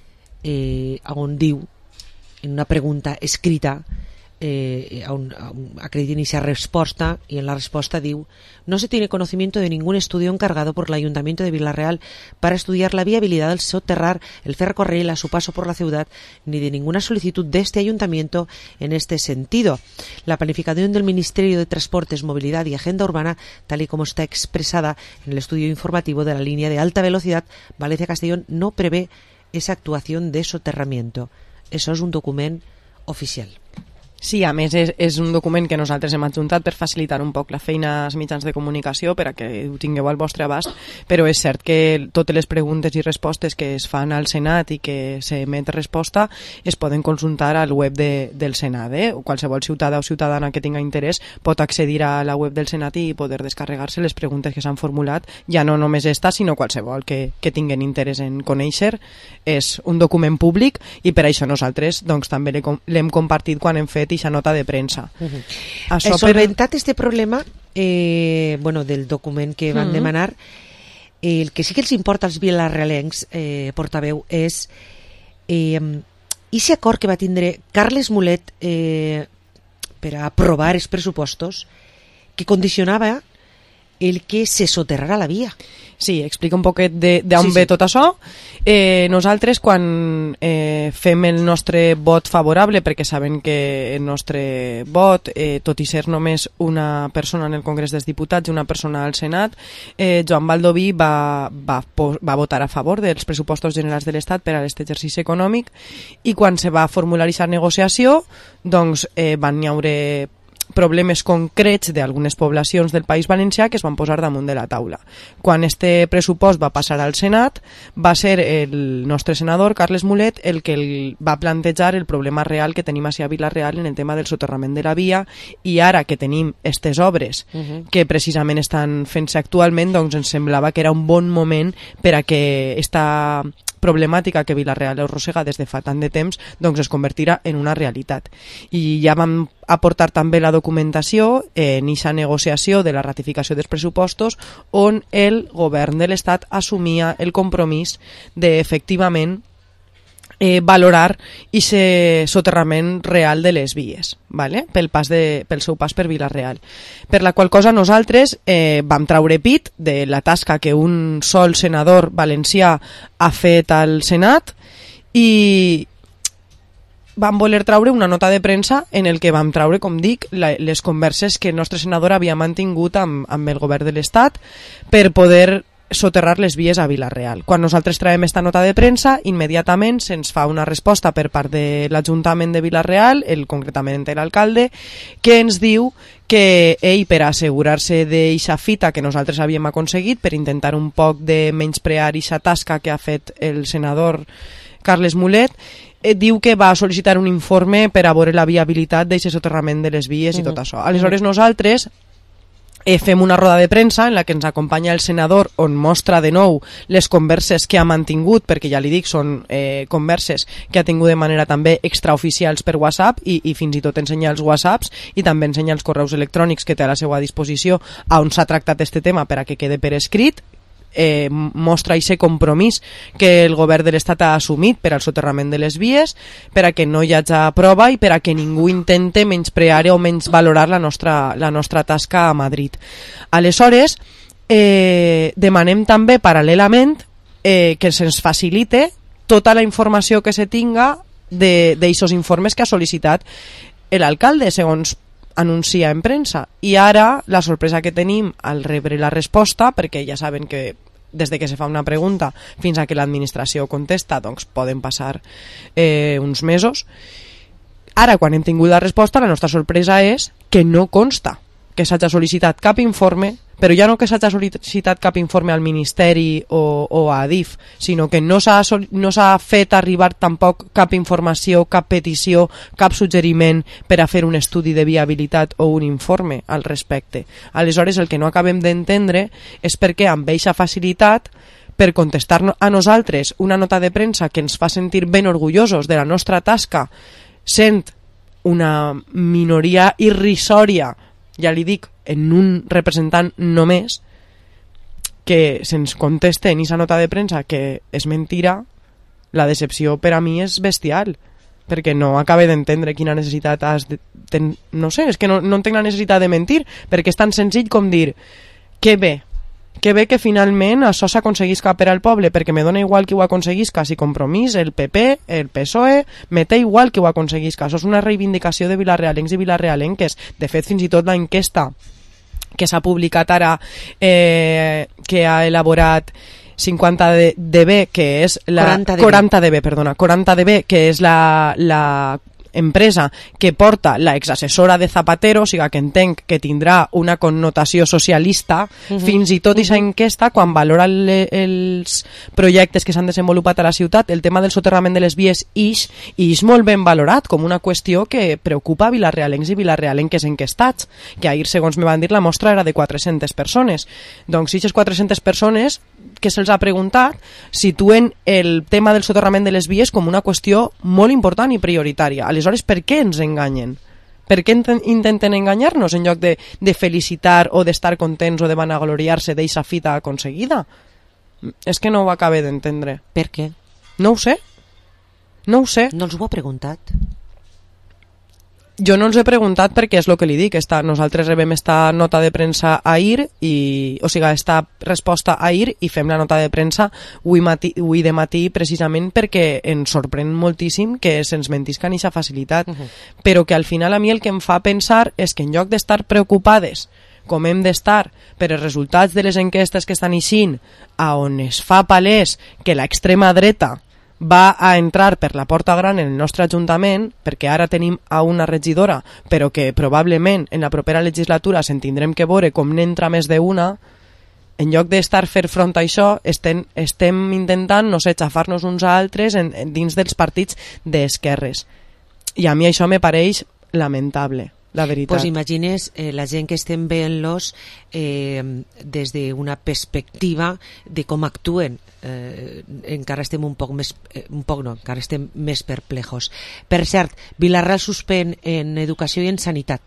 eh, on diu, en una pregunta escrita, eh, on, on acredita iniciar respuesta, y en la respuesta diu: no se tiene conocimiento de ningún estudio encargado por el Ayuntamiento de Vila-real para estudiar la viabilidad del soterrar el ferrocarril a su paso por la ciudad, ni de ninguna solicitud de este Ayuntamiento en este sentido. La planificación del Ministerio de Transportes, Movilidad y Agenda Urbana, tal y como está expresada en el estudio informativo de la línea de alta velocidad Valencia-Castellón, no prevé esa actuación de soterramiento. Eso és un document oficial. Sí, a més és, és un document que nosaltres hem adjuntat per facilitar un poc la feina als mitjans de comunicació per a que ho tingueu al vostre abast, però és cert que totes les preguntes i respostes que es fan al Senat i que s'emet resposta es poden consultar al web de, del Senat. Eh? Qualsevol ciutadà o ciutadana que tinga interès pot accedir a la web del Senat i poder descarregar-se les preguntes que s'han formulat, ja no només esta, sinó qualsevol que, que tinguen interès en conèixer. És un document públic i per això nosaltres doncs, també l'hem compartit quan hem fet aquesta nota de premsa. Uh-huh. Això He solventat per... este problema eh, bueno, del document que van uh-huh. demanar. Eh, el que sí que els importa als vilarealencs, eh, portaveu, és eh, aquest acord que va tindre Carles Mulet eh, per a aprovar els pressupostos, que condicionava el que se soterrarà la via. Sí, explica un poquet d'on sí, sí. ve tot això. Eh, nosaltres, quan eh, fem el nostre vot favorable, perquè saben que el nostre vot, eh, tot i ser només una persona en el Congrés dels Diputats i una persona al Senat, eh, Joan Baldoví va, va, va votar a favor dels pressupostos generals de l'Estat per a aquest exercici econòmic, i quan se va formular aquesta negociació, doncs eh, van hi haure problemes concrets d'algunes poblacions del País Valencià que es van posar damunt de la taula. Quan este pressupost va passar al Senat, va ser el nostre senador, Carles Mulet, el que el va plantejar el problema real que tenim a Vila-real en el tema del soterrament de la via, i ara que tenim aquestes obres uh-huh. que precisament estan fent-se actualment, doncs ens semblava que era un bon moment per a que esta problemàtica que Vila-real arrossega des de fa tant de temps doncs es convertirà en una realitat. I ja vam aportar també la documentació en aquesta negociació de la ratificació dels pressupostos, on el govern de l'Estat assumia el compromís de efectivament Eh, valorar aquest soterrament real de les vies, ¿vale? pel, pas de, pel seu pas per Vila-real. Per la qual cosa nosaltres eh, vam traure pit de la tasca que un sol senador valencià ha fet al Senat, i vam voler traure una nota de premsa en el que vam traure, com dic, la, les converses que el nostre senador havia mantingut amb, amb el govern de l'Estat per poder soterrar les vies a Vila-real. Quan nosaltres traiem esta nota de premsa, immediatament se'ns fa una resposta per part de l'Ajuntament de Vila-real, el, concretament l'alcalde, que ens diu que ell, per assegurar-se d'eixa fita que nosaltres havíem aconseguit, per intentar un poc de menysprear eixa tasca que ha fet el senador Carles Mulet, eh, diu que va sol·licitar un informe per a veure la viabilitat d'aquest soterrament de les vies uh-huh. i tot això. Aleshores nosaltres Eh, fem una roda de premsa en la que ens acompanya el senador, on mostra de nou les converses que ha mantingut, perquè ja li dic, són eh, converses que ha tingut de manera també extraoficials per WhatsApp, i, i fins i tot ensenya els WhatsApps i també ensenya els correus electrònics que té a la seva disposició on s'ha tractat este tema per a que quede per escrit. Eh, mostra aquest compromís que el govern de l'Estat ha assumit per al soterrament de les vies, per a que no hi hagi prova i per a que ningú intente menysprear o menys valorar la nostra, la nostra tasca a Madrid. Aleshores, eh, demanem també paral·lelament eh, que se'ns facilite tota la informació que se tinga d'aixòs informes que ha sol·licitat l'alcalde, segons anuncia en premsa. I ara la sorpresa que tenim al rebre la resposta, perquè ja saben que des de que se fa una pregunta fins a que l'administració contesta doncs poden passar eh, uns mesos. Ara, quan hem tingut la resposta, la nostra sorpresa és que no consta que s'hagi sol·licitat cap informe, però ja no que s'hagi sol·licitat cap informe al Ministeri o, o a Adif, sinó que no s'ha no s'ha fet arribar tampoc cap informació, cap petició, cap suggeriment per a fer un estudi de viabilitat o un informe al respecte. Aleshores, el que no acabem d'entendre és perquè amb eixa facilitat per contestar a nosaltres una nota de premsa que ens fa sentir ben orgullosos de la nostra tasca, sent una minoria irrisòria, ja li dic, en un representant només, que se'ns conteste en aquesta nota de premsa que és mentira, la decepció per a mi és bestial, perquè no acabe d'entendre quina necessitat has de... Ten... No sé, és que no, no entenc la necessitat de mentir, perquè és tan senzill com dir que bé, que bé que finalment això s'aconseguisca per al poble, perquè me dona igual que ho aconseguisca, si Compromís, el P P, el P S O E, me té igual que ho aconseguisca. Això és una reivindicació de vilarrealencs i vilarrealenques. De fet, fins i tot l'enquesta que s'ha publicat ara, eh, que ha elaborat cinquanta D B, que és la... quaranta D B, perdona, quaranta D B, que és la... la empresa que porta la exassessora de Zapatero, o sigui que entenc que tindrà una connotació socialista, uh-huh. fins i tot aquesta uh-huh. enquesta, quan valora le, els projectes que s'han desenvolupat a la ciutat, el tema del soterrament de les vies ix, i és molt ben valorat com una qüestió que preocupa vilarrealencs i vilarrealenques enquestats, que ahir, segons me van dir, la mostra era de quatre-centes persones. Doncs aquestes quatre-centes persones que se'ls ha preguntat situen el tema del soterrament de les vies com una qüestió molt important i prioritària. Aleshores, per què ens enganyen? Per què intenten enganyar-nos en lloc de, de felicitar o d'estar contents o de vanagloriar-se d'eixa fita aconseguida? És que no ho acabé d'entendre. Per què? No ho sé. No ho sé. No els ho ha preguntat. Jo no els he preguntat perquè és el que li dic. Esta, nosaltres rebem esta nota de premsa ahir, i, o sigui, esta resposta ahir, i fem la nota de premsa avui, matí, avui de matí precisament perquè ens sorprèn moltíssim que se'ns mentisca en aquesta facilitat. Uh-huh. Però que al final a mi el que em fa pensar és que en lloc d'estar preocupades com hem d'estar per els resultats de les enquestes que estan eixint, a on es fa palès que l'extrema dreta va a entrar per la porta gran en el nostre ajuntament, perquè ara tenim a una regidora, però que probablement en la propera legislatura se'n tindrem que veure com n'entra més d'una. En lloc d'estar fer front a això, estem, estem intentant, no sé, xafar-nos uns a altres en, en, dins dels partits d'esquerres. I a mi això me pareix lamentable, la veritat. Pues imagines eh, la gent que estem veient-los eh, des d'una perspectiva de com actuen. Eh, encara estem un poc més eh, un poc no, encara estem més perplejos. Per cert, Vila-real suspèn en educació i en sanitat,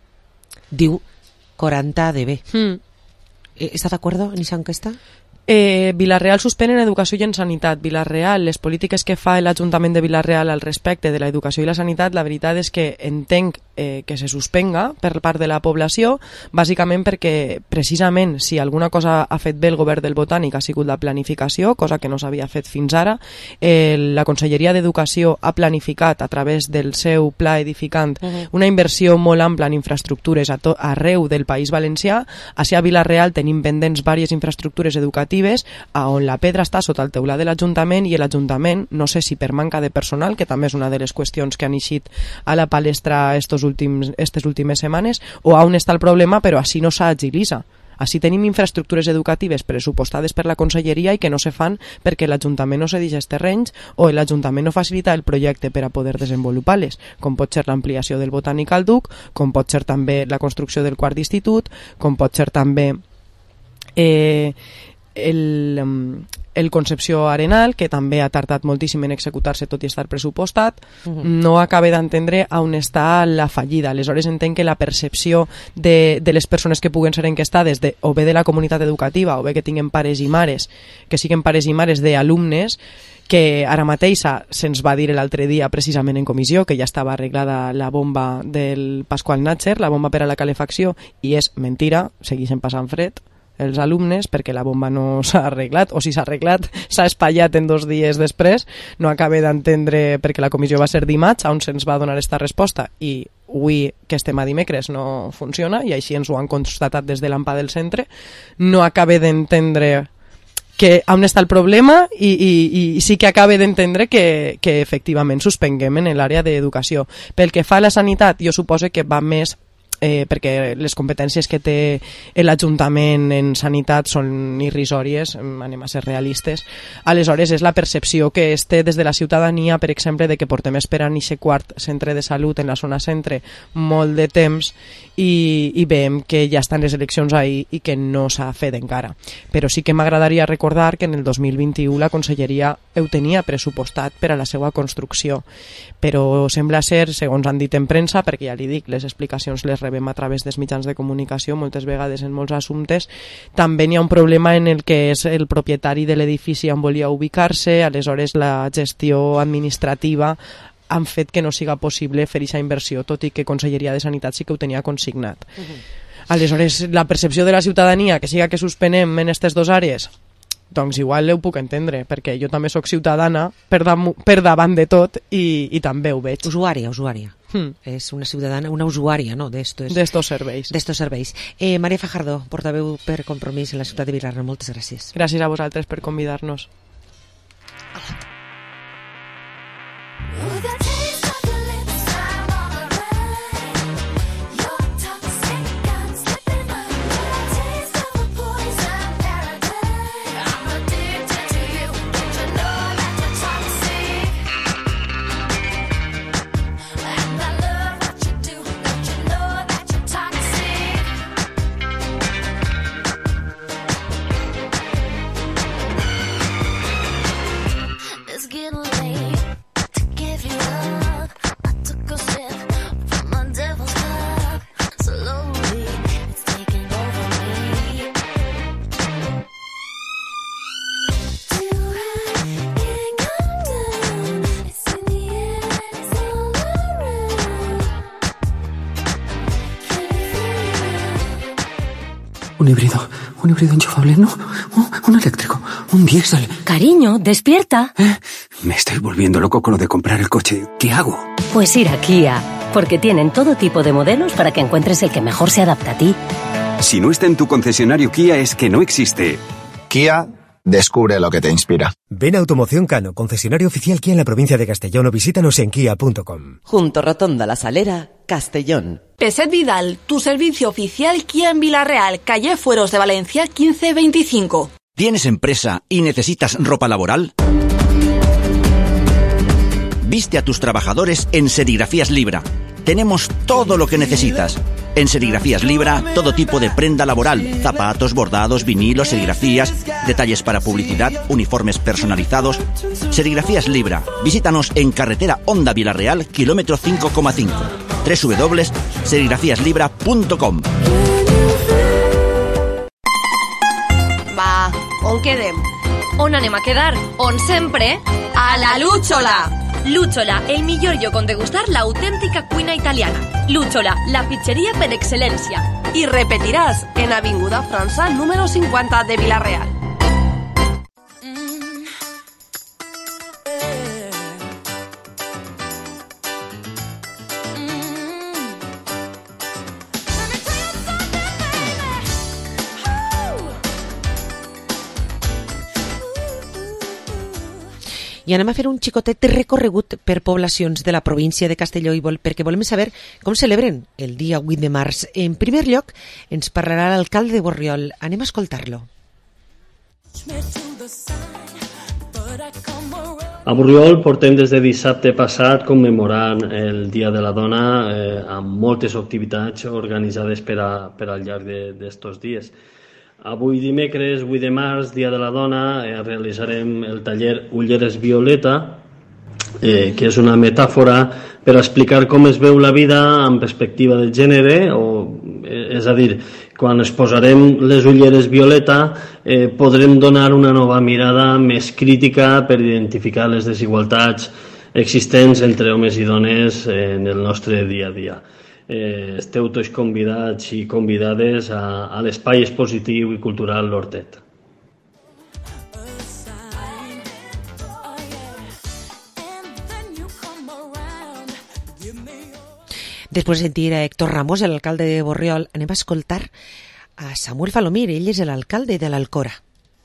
diu quaranta de B. hmm. ¿Estás de acuerdo en esa encuesta? Eh, Vila-real suspèn en educació i en sanitat. Vila-real, les polítiques que fa l'Ajuntament de Vila-real al respecte de l'educació i la sanitat, la veritat és que entenc eh, que se suspenga per part de la població, bàsicament perquè precisament si alguna cosa ha fet bé el govern del Botànic ha sigut la planificació, cosa que no s'havia fet fins ara. Eh, la Conselleria d'Educació ha planificat a través del seu pla edificant uh-huh. una inversió molt ampla en infraestructures a to- arreu del País Valencià. Així a Vila-real tenim pendents diverses infraestructures educatives a on la pedra està sota el teulat de l'Ajuntament, i l'Ajuntament, no sé si per manca de personal, que també és una de les qüestions que han eixit a la palestra estos últims, estes últimes setmanes, o on està el problema, però així no s'agilitza. Així tenim infraestructures educatives pressupostades per la Conselleria i que no se fan perquè l'Ajuntament no cedeix els terrenys o l'Ajuntament no facilita el projecte per a poder desenvolupar-les, com pot ser l'ampliació del Botànic al Duc, com pot ser també la construcció del quart d'institut, com pot ser també eh, el, el Concepció Arenal, que també ha tardat moltíssim en executar-se tot i estar pressupostat. Uh-huh. No acabe d'entendre on està la fallida. Aleshores entenc que la percepció de, de les persones que puguen ser enquestades, de, o bé de la comunitat educativa, o bé que tinguin pares i mares, que siguin pares i mares d'alumnes, que ara mateix se'ns va dir l'altre dia precisament en comissió que ja estava arreglada la bomba del Pasqual Natcher, la bomba per a la calefacció, i és mentira, segueixen passant fred els alumnes perquè la bomba no s'ha arreglat, o si s'ha arreglat s'ha espatllat en dos dies després. No acabe d'entendre, perquè la comissió va ser dimarts on se'ns va donar esta resposta i avui que estem a dimecres no funciona, i així ens ho han constatat des de l'AMPA del centre. No acabe d'entendre que on està el problema, i, i, i sí que acabe d'entendre que, que efectivament suspenguem en l'àrea d'educació. Pel que fa a la sanitat, jo suposo que va més Eh, perquè les competències que té l'Ajuntament en sanitat són irrisòries, anem a ser realistes. Aleshores és la percepció que es té des de la ciutadania, per exemple, de que portem esperant aquest quart centre de salut en la zona centre molt de temps, i, i veiem que ja estan les eleccions ahí i que no s'ha fet encara. Però sí que m'agradaria recordar que en el dos mil vint-i-u la Conselleria ho tenia pressupostat per a la seva construcció, però sembla ser, segons han dit en premsa, perquè ja li dic, les explicacions les rebem a través dels mitjans de comunicació moltes vegades en molts assumptes, també n'hi ha un problema en el que és el propietari de l'edifici on volia ubicar-se. Aleshores la gestió administrativa han fet que no siga possible fer aquesta inversió, tot i que Conselleria de Sanitat sí que ho tenia consignat. Uh-huh. Aleshores la percepció de la ciutadania que siga que suspenem en aquestes dues àrees, doncs igual ho puc entendre, perquè jo també sóc ciutadana per, dam- per davant de tot, i, i també ho veig. Usuària, usuària. Hmm. És una ciutadana, una usuària, no? D'estos, d'estos serveis. D'estos serveis. Eh, Maria Fajardo, portaveu per Compromís en la ciutat de Vila-real, moltes gràcies. Gràcies a vosaltres per convidar-nos. Un híbrido, un híbrido enchufable, no, un, un eléctrico, un diésel. Cariño, despierta. ¿Eh? Me estoy volviendo loco con lo de comprar el coche. ¿Qué hago? Pues ir a Kia, porque tienen todo tipo de modelos para que encuentres el que mejor se adapta a ti. Si no está en tu concesionario Kia es que no existe. Kia, descubre lo que te inspira. Ven a Automoción Cano, concesionario oficial Kia en la provincia de Castellón, o visítanos en kia punto com. Junto Rotonda La Salera, Castellón. Peset Vidal, tu servicio oficial Kia en Villarreal, calle Fueros de Valencia quince veinticinco. ¿Tienes empresa y necesitas ropa laboral? Viste a tus trabajadores en Serigrafías Libra. Tenemos todo lo que necesitas. En Serigrafías Libra, todo tipo de prenda laboral, zapatos, bordados, vinilos, serigrafías, detalles para publicidad, uniformes personalizados. Serigrafías Libra. Visítanos en carretera Honda Villarreal, kilómetro cinco coma cinco. doble u doble u doble u punto serigrafías libra punto com. Va, on quedem? On anem a quedar? On sempre? A la Lúchola! Lúchola, el millor lloc on degustar l'autèntica cuina italiana. Lúchola, la pizzeria per excel·lència. I repetiràs en Avinguda França, número cinquanta de Villarreal. I anem a fer un xicotet recorregut per poblacions de la província de Castelló i vol, perquè volem saber com celebren el dia vuit de març. En primer lloc, ens parlarà l'alcalde de Borriol. Anem a escoltar-lo. A Borriol portem des de dissabte passat commemorant el Dia de la Dona eh, amb moltes activitats organitzades per, a, per al llarg d'estos dies. Avui dimecres, vuit de març, Dia de la Dona, eh, realitzarem el taller Ulleres Violeta, eh, que és una metàfora per explicar com es veu la vida en perspectiva de gènere, o, eh, és a dir, quan es posarem les ulleres violeta eh, podrem donar una nova mirada més crítica per identificar les desigualtats existents entre homes i dones en el nostre dia a dia. Eh, esteu tots convidats i convidades a, a l'espai expositiu i cultural L'Hortet. Després de sentir a Héctor Ramos, l'alcalde de Borriol, anem a escoltar a Samuel Falomir. Ell és l'alcalde de l'Alcora.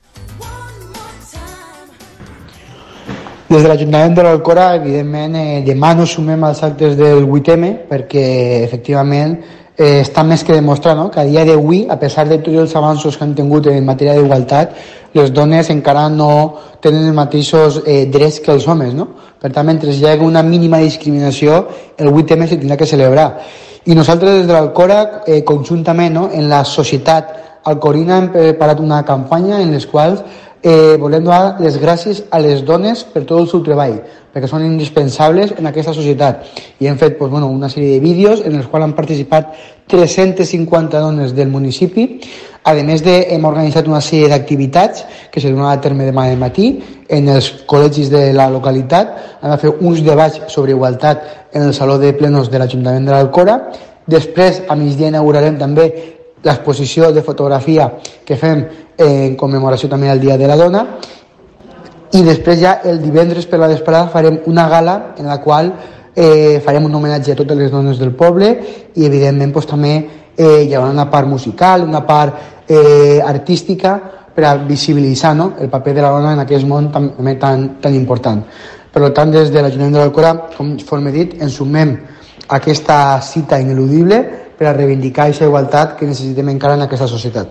Des de l'Ajuntament de l'Alcora, evidentment, eh, demà no sumem als actes del vuit eme perquè, efectivament, eh, està més que demostrat, no?, que a dia d'avui, a pesar de tots els avanços que han tingut en matèria d'igualtat, les dones encara no tenen els mateixos eh, drets que els homes, no? Per tant, mentre hi hagi una mínima discriminació, el vuit eme se tindrà que celebrar. I nosaltres des de l'Alcora, eh, conjuntament, no?, en la societat alcorina, hem preparat una campanya en les quals Eh, volem donar les gràcies a les dones per tot el seu treball, perquè són indispensables en aquesta societat. I hem fet pues, bueno, una sèrie de vídeos en els quals han participat tres-centes cinquanta dones del municipi. A més, de, hem organitzat una sèrie d'activitats que se donaran a terme demà de matí en els col·legis de la localitat. Hem de fer uns debats sobre igualtat en el Saló de Plenos de l'Ajuntament de l'Alcora. Després, a migdia, inaugurarem també l'exposició de fotografia que fem en commemoració també del Dia de la Dona, i després ja el divendres per la vesprada farem una gala en la qual eh, farem un homenatge a totes les dones del poble i evidentment pues, també eh, hi haurà una part musical, una part eh, artística per a visibilitzar, no?, el paper de la dona en aquest món també tan, tan important. Per tant, des de l'Ajuntament de l'Alcora, com he dit, ens sumem a aquesta cita ineludible per a reivindicar aquesta igualtat que necessitem encara en aquesta societat.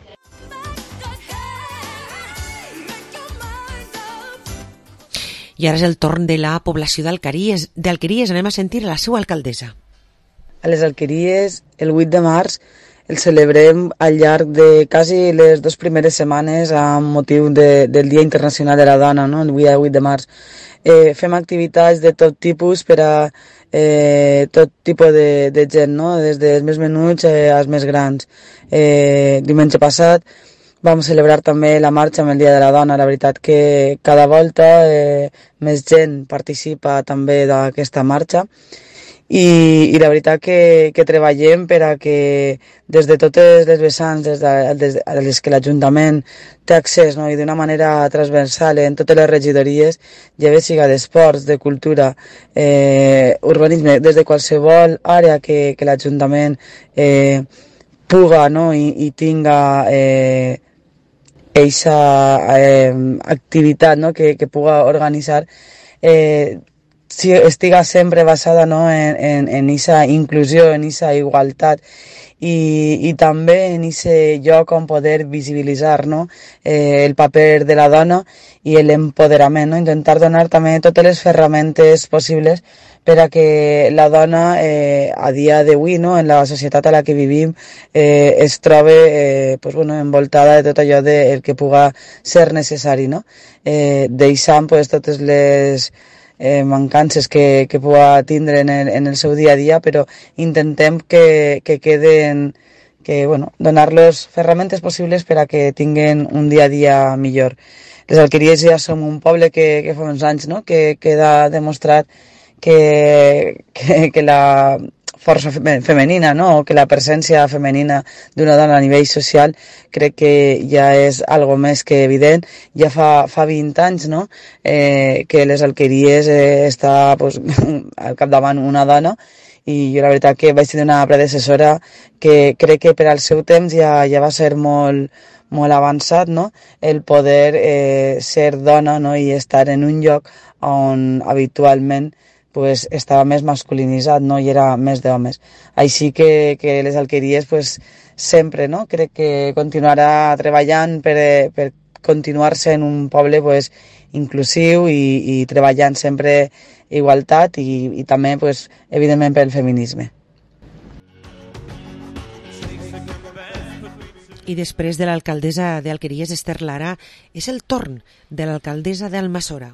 I ara és el torn de la població d'Alqueries. D'Alqueries anem a sentir a la seva alcaldessa. A les Alqueries, el vuit de març, el celebrem al llarg de quasi les dues primeres setmanes amb motiu de, del Dia Internacional de la Dona, no?, el vuit de març. Eh, fem activitats de tot tipus per a eh, tot tipus de, de gent, no?, des dels més menuts eh, als més grans. Eh, diumenge passat vam celebrar també la marxa amb el Dia de la Dona. La veritat que cada volta eh, més gent participa també d'aquesta marxa i, i la veritat que, que treballem per a que des de totes les vessants, des de, des de, a les que l'Ajuntament té accés, no? I d'una manera transversal en totes les regidories, ja bé siga d'esports, de cultura, eh, urbanisme, des de qualsevol àrea que, que l'Ajuntament eh, puga, no? I, i tinga eh, eixa eh, activitat, no? que, que puga organitzar, eh, si estiga sempre basada, no? en, en, en esa inclusió, en esa igualtat i, i també en ese lloc on poder visibilitzar, no? eh, el paper de la dona i l'empoderament, no? Intentar donar també totes les ferramentes possibles per a que la dona eh, a dia d'avui, no? En la societat a la que vivim eh, es trobe eh, pues, bueno, envoltada de tot allò de, el que puga ser necessari, no? eh, deixant pues, totes les Eh, mancances que, que puga tindre en el, en el seu dia a dia, però intentem que, que queden, que, bueno, donar-los ferramentes possibles per a que tinguen un dia a dia millor. Les Alqueries ja som un poble que, que fa uns anys, no? que queda demostrat que, que, que la força femenina, no? o que la presència femenina d'una dona a nivell social crec que ja és algo més que evident. Ja fa, fa vint anys, no? eh, que les Alqueries eh, està pues, al capdavant una dona, i jo la veritat que vaig tenir una predecessora que crec que per al seu temps ja, ja va ser molt, molt avançat, no? El poder eh, ser dona, no? I estar en un lloc on habitualment pues, estava més masculinitzat, no? I era més d'homes. Així que, que les Alqueries pues, sempre, no? Crec que continuarà treballant per, per continuar sent un poble pues, inclusiu i, i treballant sempre igualtat i, i també pues, evidentment pel feminisme. I després de l'alcaldessa d'Alqueries, Esther Lara, és el torn de l'alcaldessa d'Almassora.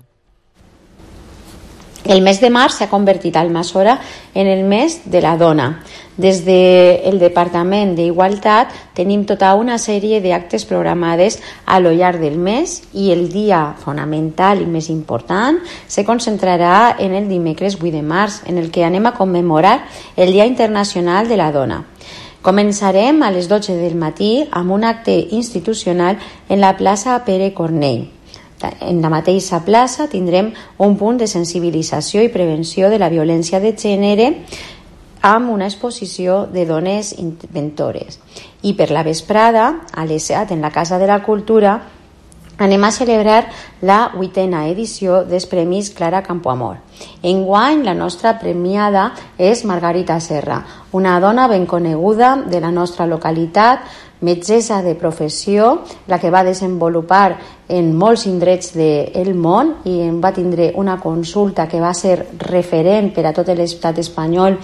El mes de març s'ha convertit a Almassora en el mes de la dona. Des del Departament d'Igualtat tenim tota una sèrie d'actes programades a lo llarg del mes i el dia fonamental i més important se concentrarà en el dimecres vuit de març, en el que anem a commemorar el Dia Internacional de la Dona. Començarem a les dotze del matí amb un acte institucional en la plaça Pere Cornell. En la mateixa plaça tindrem un punt de sensibilització i prevenció de la violència de gènere amb una exposició de dones inventores. I per la vesprada, a les set, en la Casa de la Cultura, anem a celebrar la vuitena edició dels Premis Clara Campoamor. Enguany, la nostra premiada és Margarita Serra, una dona ben coneguda de la nostra localitat, metgessa de professió, la que va desenvolupar en molts indrets del món i va tindre una consulta que va ser referent per a tot l'estat espanyol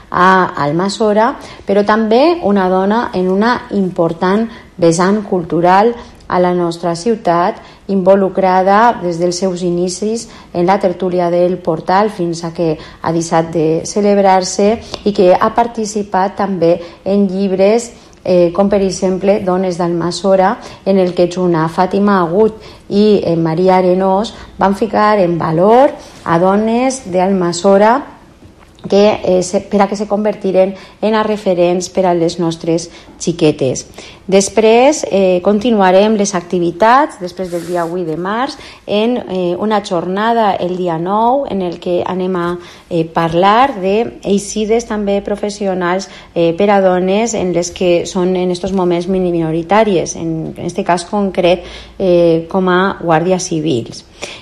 a Almassora, però també una dona en una important vessant cultural a la nostra ciutat, involucrada des dels seus inicis en la tertúlia del Portal fins a que ha deixat de celebrar-se i que ha participat també en llibres Eh, com per exemple Dones d'Almassora, en el que junt a Fàtima Agut i eh, Maria Arenós van ficar en valor a dones d'Almassora que, eh, se, per a que se convertiren en a referents per a les nostres xiquetes. Després eh, continuarem les activitats després del dia vuit de març en eh, una jornada el dia nou en el que anem a eh, parlar d'eixides també professionals eh, per a dones en les que són en estos moments minoritàries, en, en este cas concret eh, com a guàrdies civils.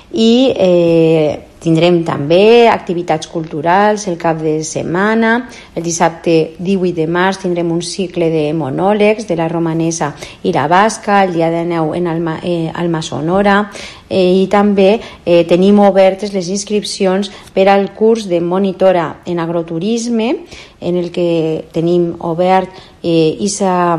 I eh, tindrem també activitats culturals el cap de setmana. El dissabte divuit de març tindrem un cicle de monòlegs de la romanesa i la basca, el dia de neu en Alma, eh, Almassonora, eh, i també eh, tenim obertes les inscripcions per al curs de monitora en agroturisme, en el que tenim obert eh, isa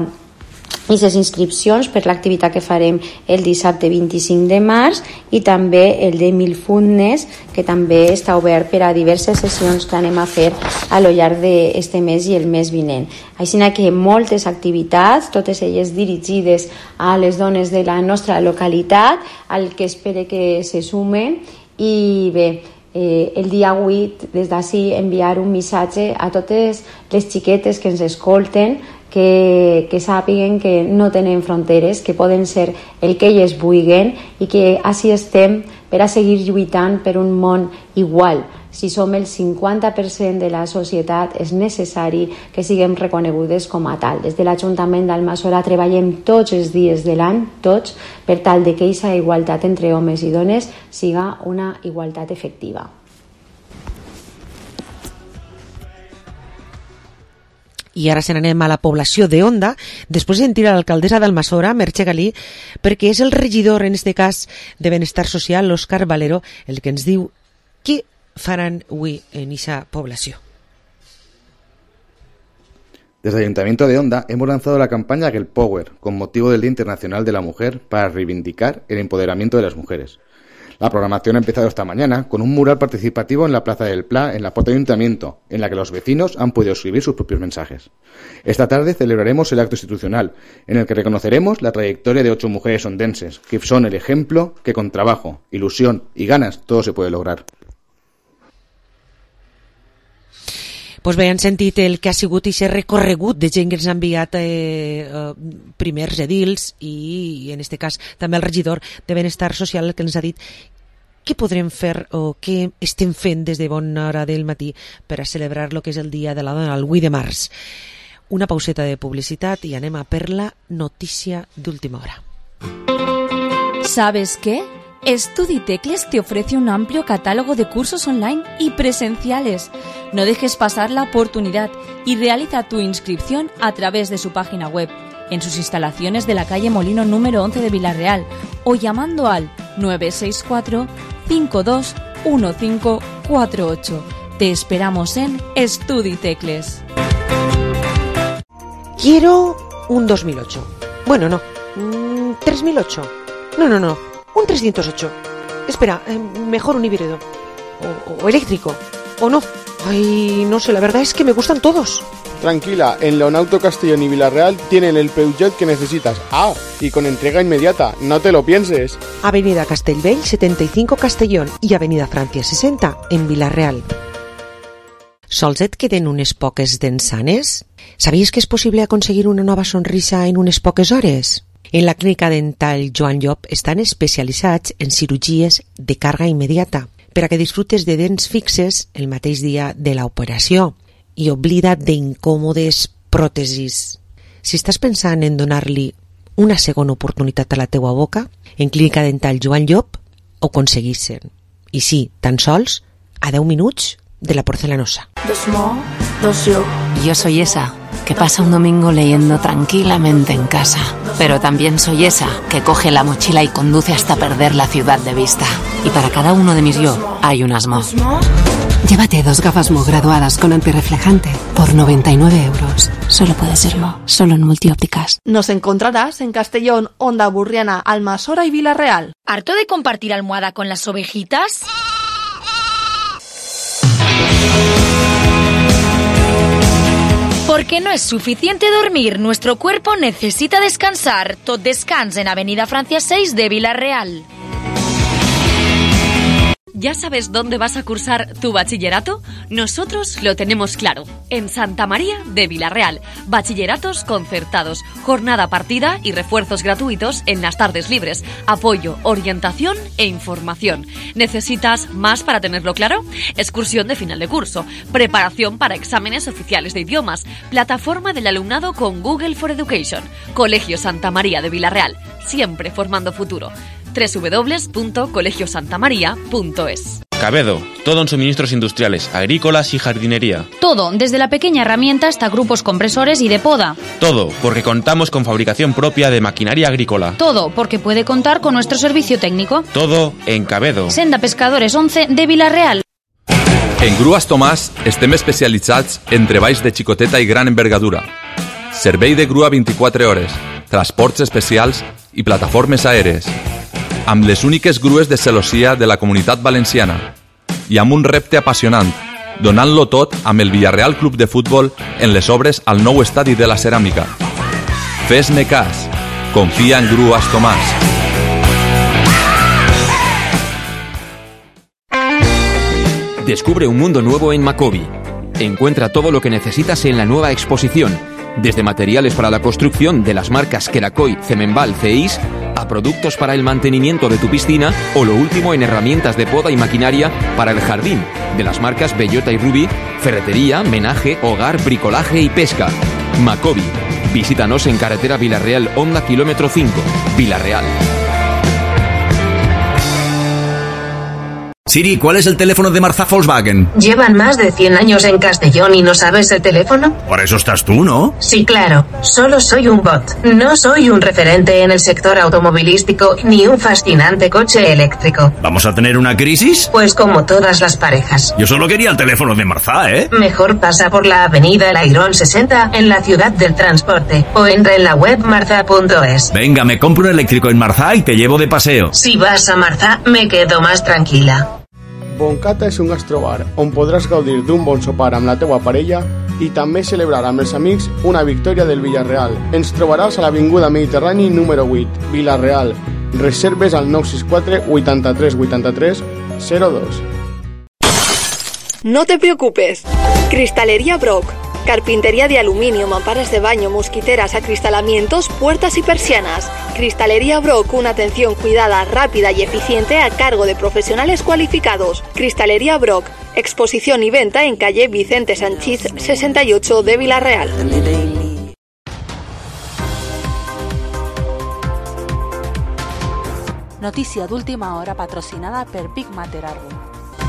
i les inscripcions per l'activitat que farem el dissabte vint-i-cinc de març i també el de Milfundnes, que també està obert per a diverses sessions que anem a fer a lo llarg d'aquest mes i el mes vinent. Així que moltes activitats, totes elles dirigides a les dones de la nostra localitat, al que espere que se sumen. I bé, eh, el dia vuit, des d'ací, enviar un missatge a totes les xiquetes que ens escolten, que, que sàpiguen que no tenen fronteres, que poden ser el que elles vulguin i que així estem per a seguir lluitant per un món igual. Si som el cinquanta per cent de la societat, és necessari que siguem reconegudes com a tal. Des de l'Ajuntament d'Almassora treballem tots els dies de l'any, tots, per tal de que aquesta igualtat entre homes i dones siga una igualtat efectiva. I ara se n'anem a la població de Onda, després de sentir a l'alcaldessa d'Almassora, Merche Galí, perquè és el regidor, en este cas, de Benestar Social, l'Òscar Valero, el que ens diu què faran avui en esa población. Desde el Ayuntamiento de Onda hemos lanzado la campaña Girl Power con motivo del Día Internacional de la Mujer para reivindicar el empoderamiento de las mujeres. La programación ha empezado esta mañana con un mural participativo en la Plaza del Pla, en la puerta del Ayuntamiento, en la que los vecinos han podido escribir sus propios mensajes. Esta tarde celebraremos el acto institucional, en el que reconoceremos la trayectoria de ocho mujeres ondenses, que son el ejemplo que con trabajo, ilusión y ganas todo se puede lograr. Pues bé, han sentit el que ha sigut aquest recorregut de gent que ens ha enviat eh, eh, primers edils i, en aquest cas, també el regidor de Benestar Social, que ens ha dit què podrem fer o què estem fent des de bona hora del matí per a celebrar el que és el Dia de la Dona, el vuit de març. Una pauseta de publicitat i anem a per la notícia d'última hora. ¿Sabes qué? Estuditecles te ofrece un amplio catálogo de cursos online y presenciales. No dejes pasar la oportunidad y realiza tu inscripción a través de su página web, en sus instalaciones de la calle Molino número once de Vilarreal o llamando al nueve seis cuatro, cinco dos uno cinco cuatro ocho. Te esperamos en Estuditecles. Quiero un dos mil ocho. Bueno, no. Mm, tres mil ocho. No, no, no. Un trescientos ocho. Espera, eh, mejor un híbrido. O, o eléctrico. O no. Ay, no sé, la verdad es que me gustan todos. Tranquila, en Leonauto Castellón y Vilarreal tienen el Peugeot que necesitas. Ah, y con entrega inmediata, no te lo pienses. Avenida Castellbell setenta y cinco Castellón y Avenida Francia sesenta en Vilarreal. Sols et queden unes poques dents sanes? Sabies que és possible aconseguir una nova sonrisa en unes poques hores? En la clínica dental Joan Llop estan especialitzats en cirurgies de càrrega immediata per a que disfrutes de dents fixes el mateix dia de l'operació i oblida't d'incòmodes pròtesis. Si estàs pensant en donar-li una segona oportunitat a la teua boca, en clínica dental Joan Llop ho aconseguissin. I sí, tan sols a deu minuts de la porcelanosa. Yo soy esa que pasa un domingo leyendo tranquilamente en casa. Pero también soy esa que coge la mochila y conduce hasta perder la ciudad de vista. Y para cada uno de mis yo hay un Asmo. Llévate dos gafas Mo graduadas con antirreflejante por noventa y nueve euros. Solo puede ser Mo, solo en Multiópticas. Nos encontrarás en Castellón, Onda Burriana, Almassora y Vilarreal. ¿Harto de compartir almohada con las ovejitas? Porque no es suficiente dormir, nuestro cuerpo necesita descansar. Tot Descans en Avenida Francia seis de Vilarreal. ¿Ya sabes dónde vas a cursar tu bachillerato? Nosotros lo tenemos claro. En Santa María de Vilarreal. Bachilleratos concertados, jornada partida y refuerzos gratuitos en las tardes libres. Apoyo, orientación e información. ¿Necesitas más para tenerlo claro? Excursión de final de curso. Preparación para exámenes oficiales de idiomas. Plataforma del alumnado con Google for Education. Colegio Santa María de Vilarreal. Siempre formando futuro. doble u doble u doble u punto colegio santa maría punto es. Cabedo, todo en suministros industriales, agrícolas y jardinería. Todo, desde la pequeña herramienta hasta grupos compresores y de poda. Todo, porque contamos con fabricación propia de maquinaria agrícola. Todo, porque puede contar con nuestro servicio técnico. Todo en Cabedo. Senda Pescadores once de Vilarreal. En Grues Tomàs estem especialitzats en treballs de xicoteta i gran envergadura. Servei de grua vint-i-quatre hores, transports especials i plataformes aèries. Amb les úniques grues de celossia de la Comunitat Valenciana i amb un repte apassionant, donant-lo tot amb el Villarreal Club de Futbol en les obres al nou estadi de la Ceràmica. Fes-me cas, confia en Grues Tomàs. Descubre un mundo nuevo en Macobi. Encuentra todo lo que necesitas en la nueva exposición, desde materiales para la construcción de las marcas Kerakoy, Cemenbal, Ceis, a productos para el mantenimiento de tu piscina o lo último en herramientas de poda y maquinaria para el jardín, de las marcas Bellota y Ruby, ferretería, menaje, hogar, bricolaje y pesca. Macobi. Visítanos en carretera Villarreal Honda kilómetro cinco, Villarreal. Siri, ¿cuál es el teléfono de Marza Volkswagen? ¿Llevan más de cien años en Castellón y no sabes el teléfono? Por eso estás tú, ¿no? Sí, claro. Solo soy un bot. No soy un referente en el sector automovilístico ni un fascinante coche eléctrico. ¿Vamos a tener una crisis? Pues como todas las parejas. Yo solo quería el teléfono de Marza, ¿eh? Mejor pasa por la avenida Lairón sesenta en la ciudad del transporte o entra en la web marza punto es. Venga, me compro un eléctrico en Marza y te llevo de paseo. Si vas a Marza, me quedo más tranquila. Boncata és un gastrobar on podràs gaudir d'un bon sopar amb la teua parella i també celebrar amb els amics una victòria del Villarreal. Ens trobaràs a l'Avinguda Mediterrani número vuit, Villarreal. Reserves al nou sis quatre vuitanta-tres vuitanta-tres cero dos. No te preocupes. Cristalería Brock. Carpintería de aluminio, mamparas de baño, mosquiteras, acristalamientos, puertas y persianas. Cristalería Brock, una atención cuidada, rápida y eficiente a cargo de profesionales cualificados. Cristalería Brock, exposición y venta en calle Vicente Sanchís sesenta y ocho de Villarreal. Notícia d'última hora patrocinada per Big Matter Arbo.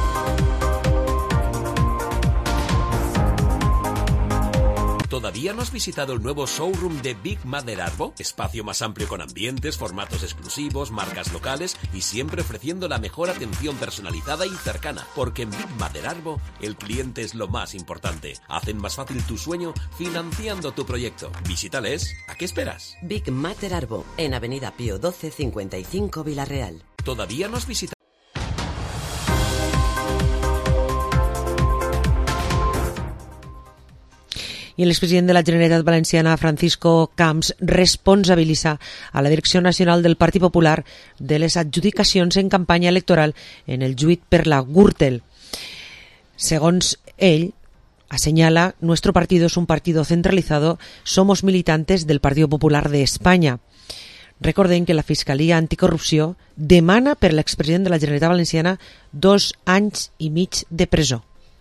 ¿Todavía no has visitado el nuevo showroom de Big Matter Arbo? Espacio más amplio con ambientes, formatos exclusivos, marcas locales y siempre ofreciendo la mejor atención personalizada y cercana. Porque en Big Matter Arbo el cliente es lo más importante. Hacen más fácil tu sueño financiando tu proyecto. Visítales. ¿A qué esperas? Big Matter Arbo, en Avenida Pío doce cincuenta y cinco Villarreal. ¿Todavía no has visitado? I l'expresident de la Generalitat Valenciana, Francisco Camps, responsabilitza a la Direcció Nacional del Partit Popular de les adjudicacions en campanya electoral en el lluit per la Gürtel. Segons ell, assenyala, nuestro partido es un partido centralizado, somos militantes del Partido Popular de España. Recordem que la Fiscalia Anticorrupció demana per l'expresident de la Generalitat Valenciana dos anys i mig de presó.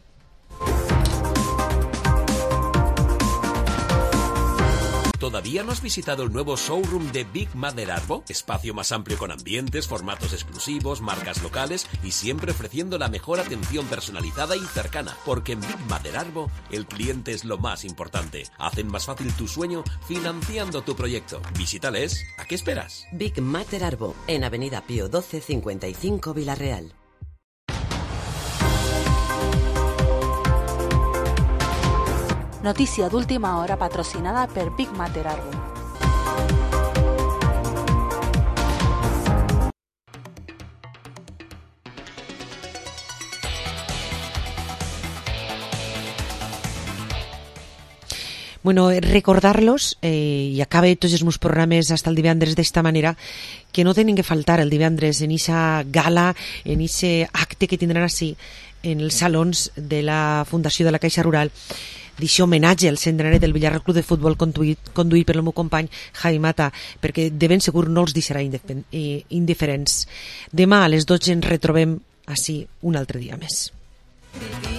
¿Todavía no has visitado el nuevo showroom de Big Matter Arbo? Espacio más amplio con ambientes, formatos exclusivos, marcas locales y siempre ofreciendo la mejor atención personalizada y cercana. Porque en Big Matter Arbo el cliente es lo más importante. Hacen más fácil tu sueño financiando tu proyecto. Visítales. ¿A qué esperas? Big Matter Arbo, en Avenida Pío doce cincuenta y cinco Villarreal. Notícia d'última hora patrocinada per Big Matter Arbo. Bueno, recordarlos, eh, i acabe tots els meus programes hasta el divendres d'esta manera, que no tenen que faltar el divendres en eixa gala, en eixe acte que tindran així en els salons de la Fundació de la Caixa Rural, d'aquest homenatge al centenari del Villarreal Club de Futbol conduït, conduït per el meu company Javi Mata, perquè de ben segur no els deixarà indiferents. Demà a les dotze ens retrobem així un altre dia més.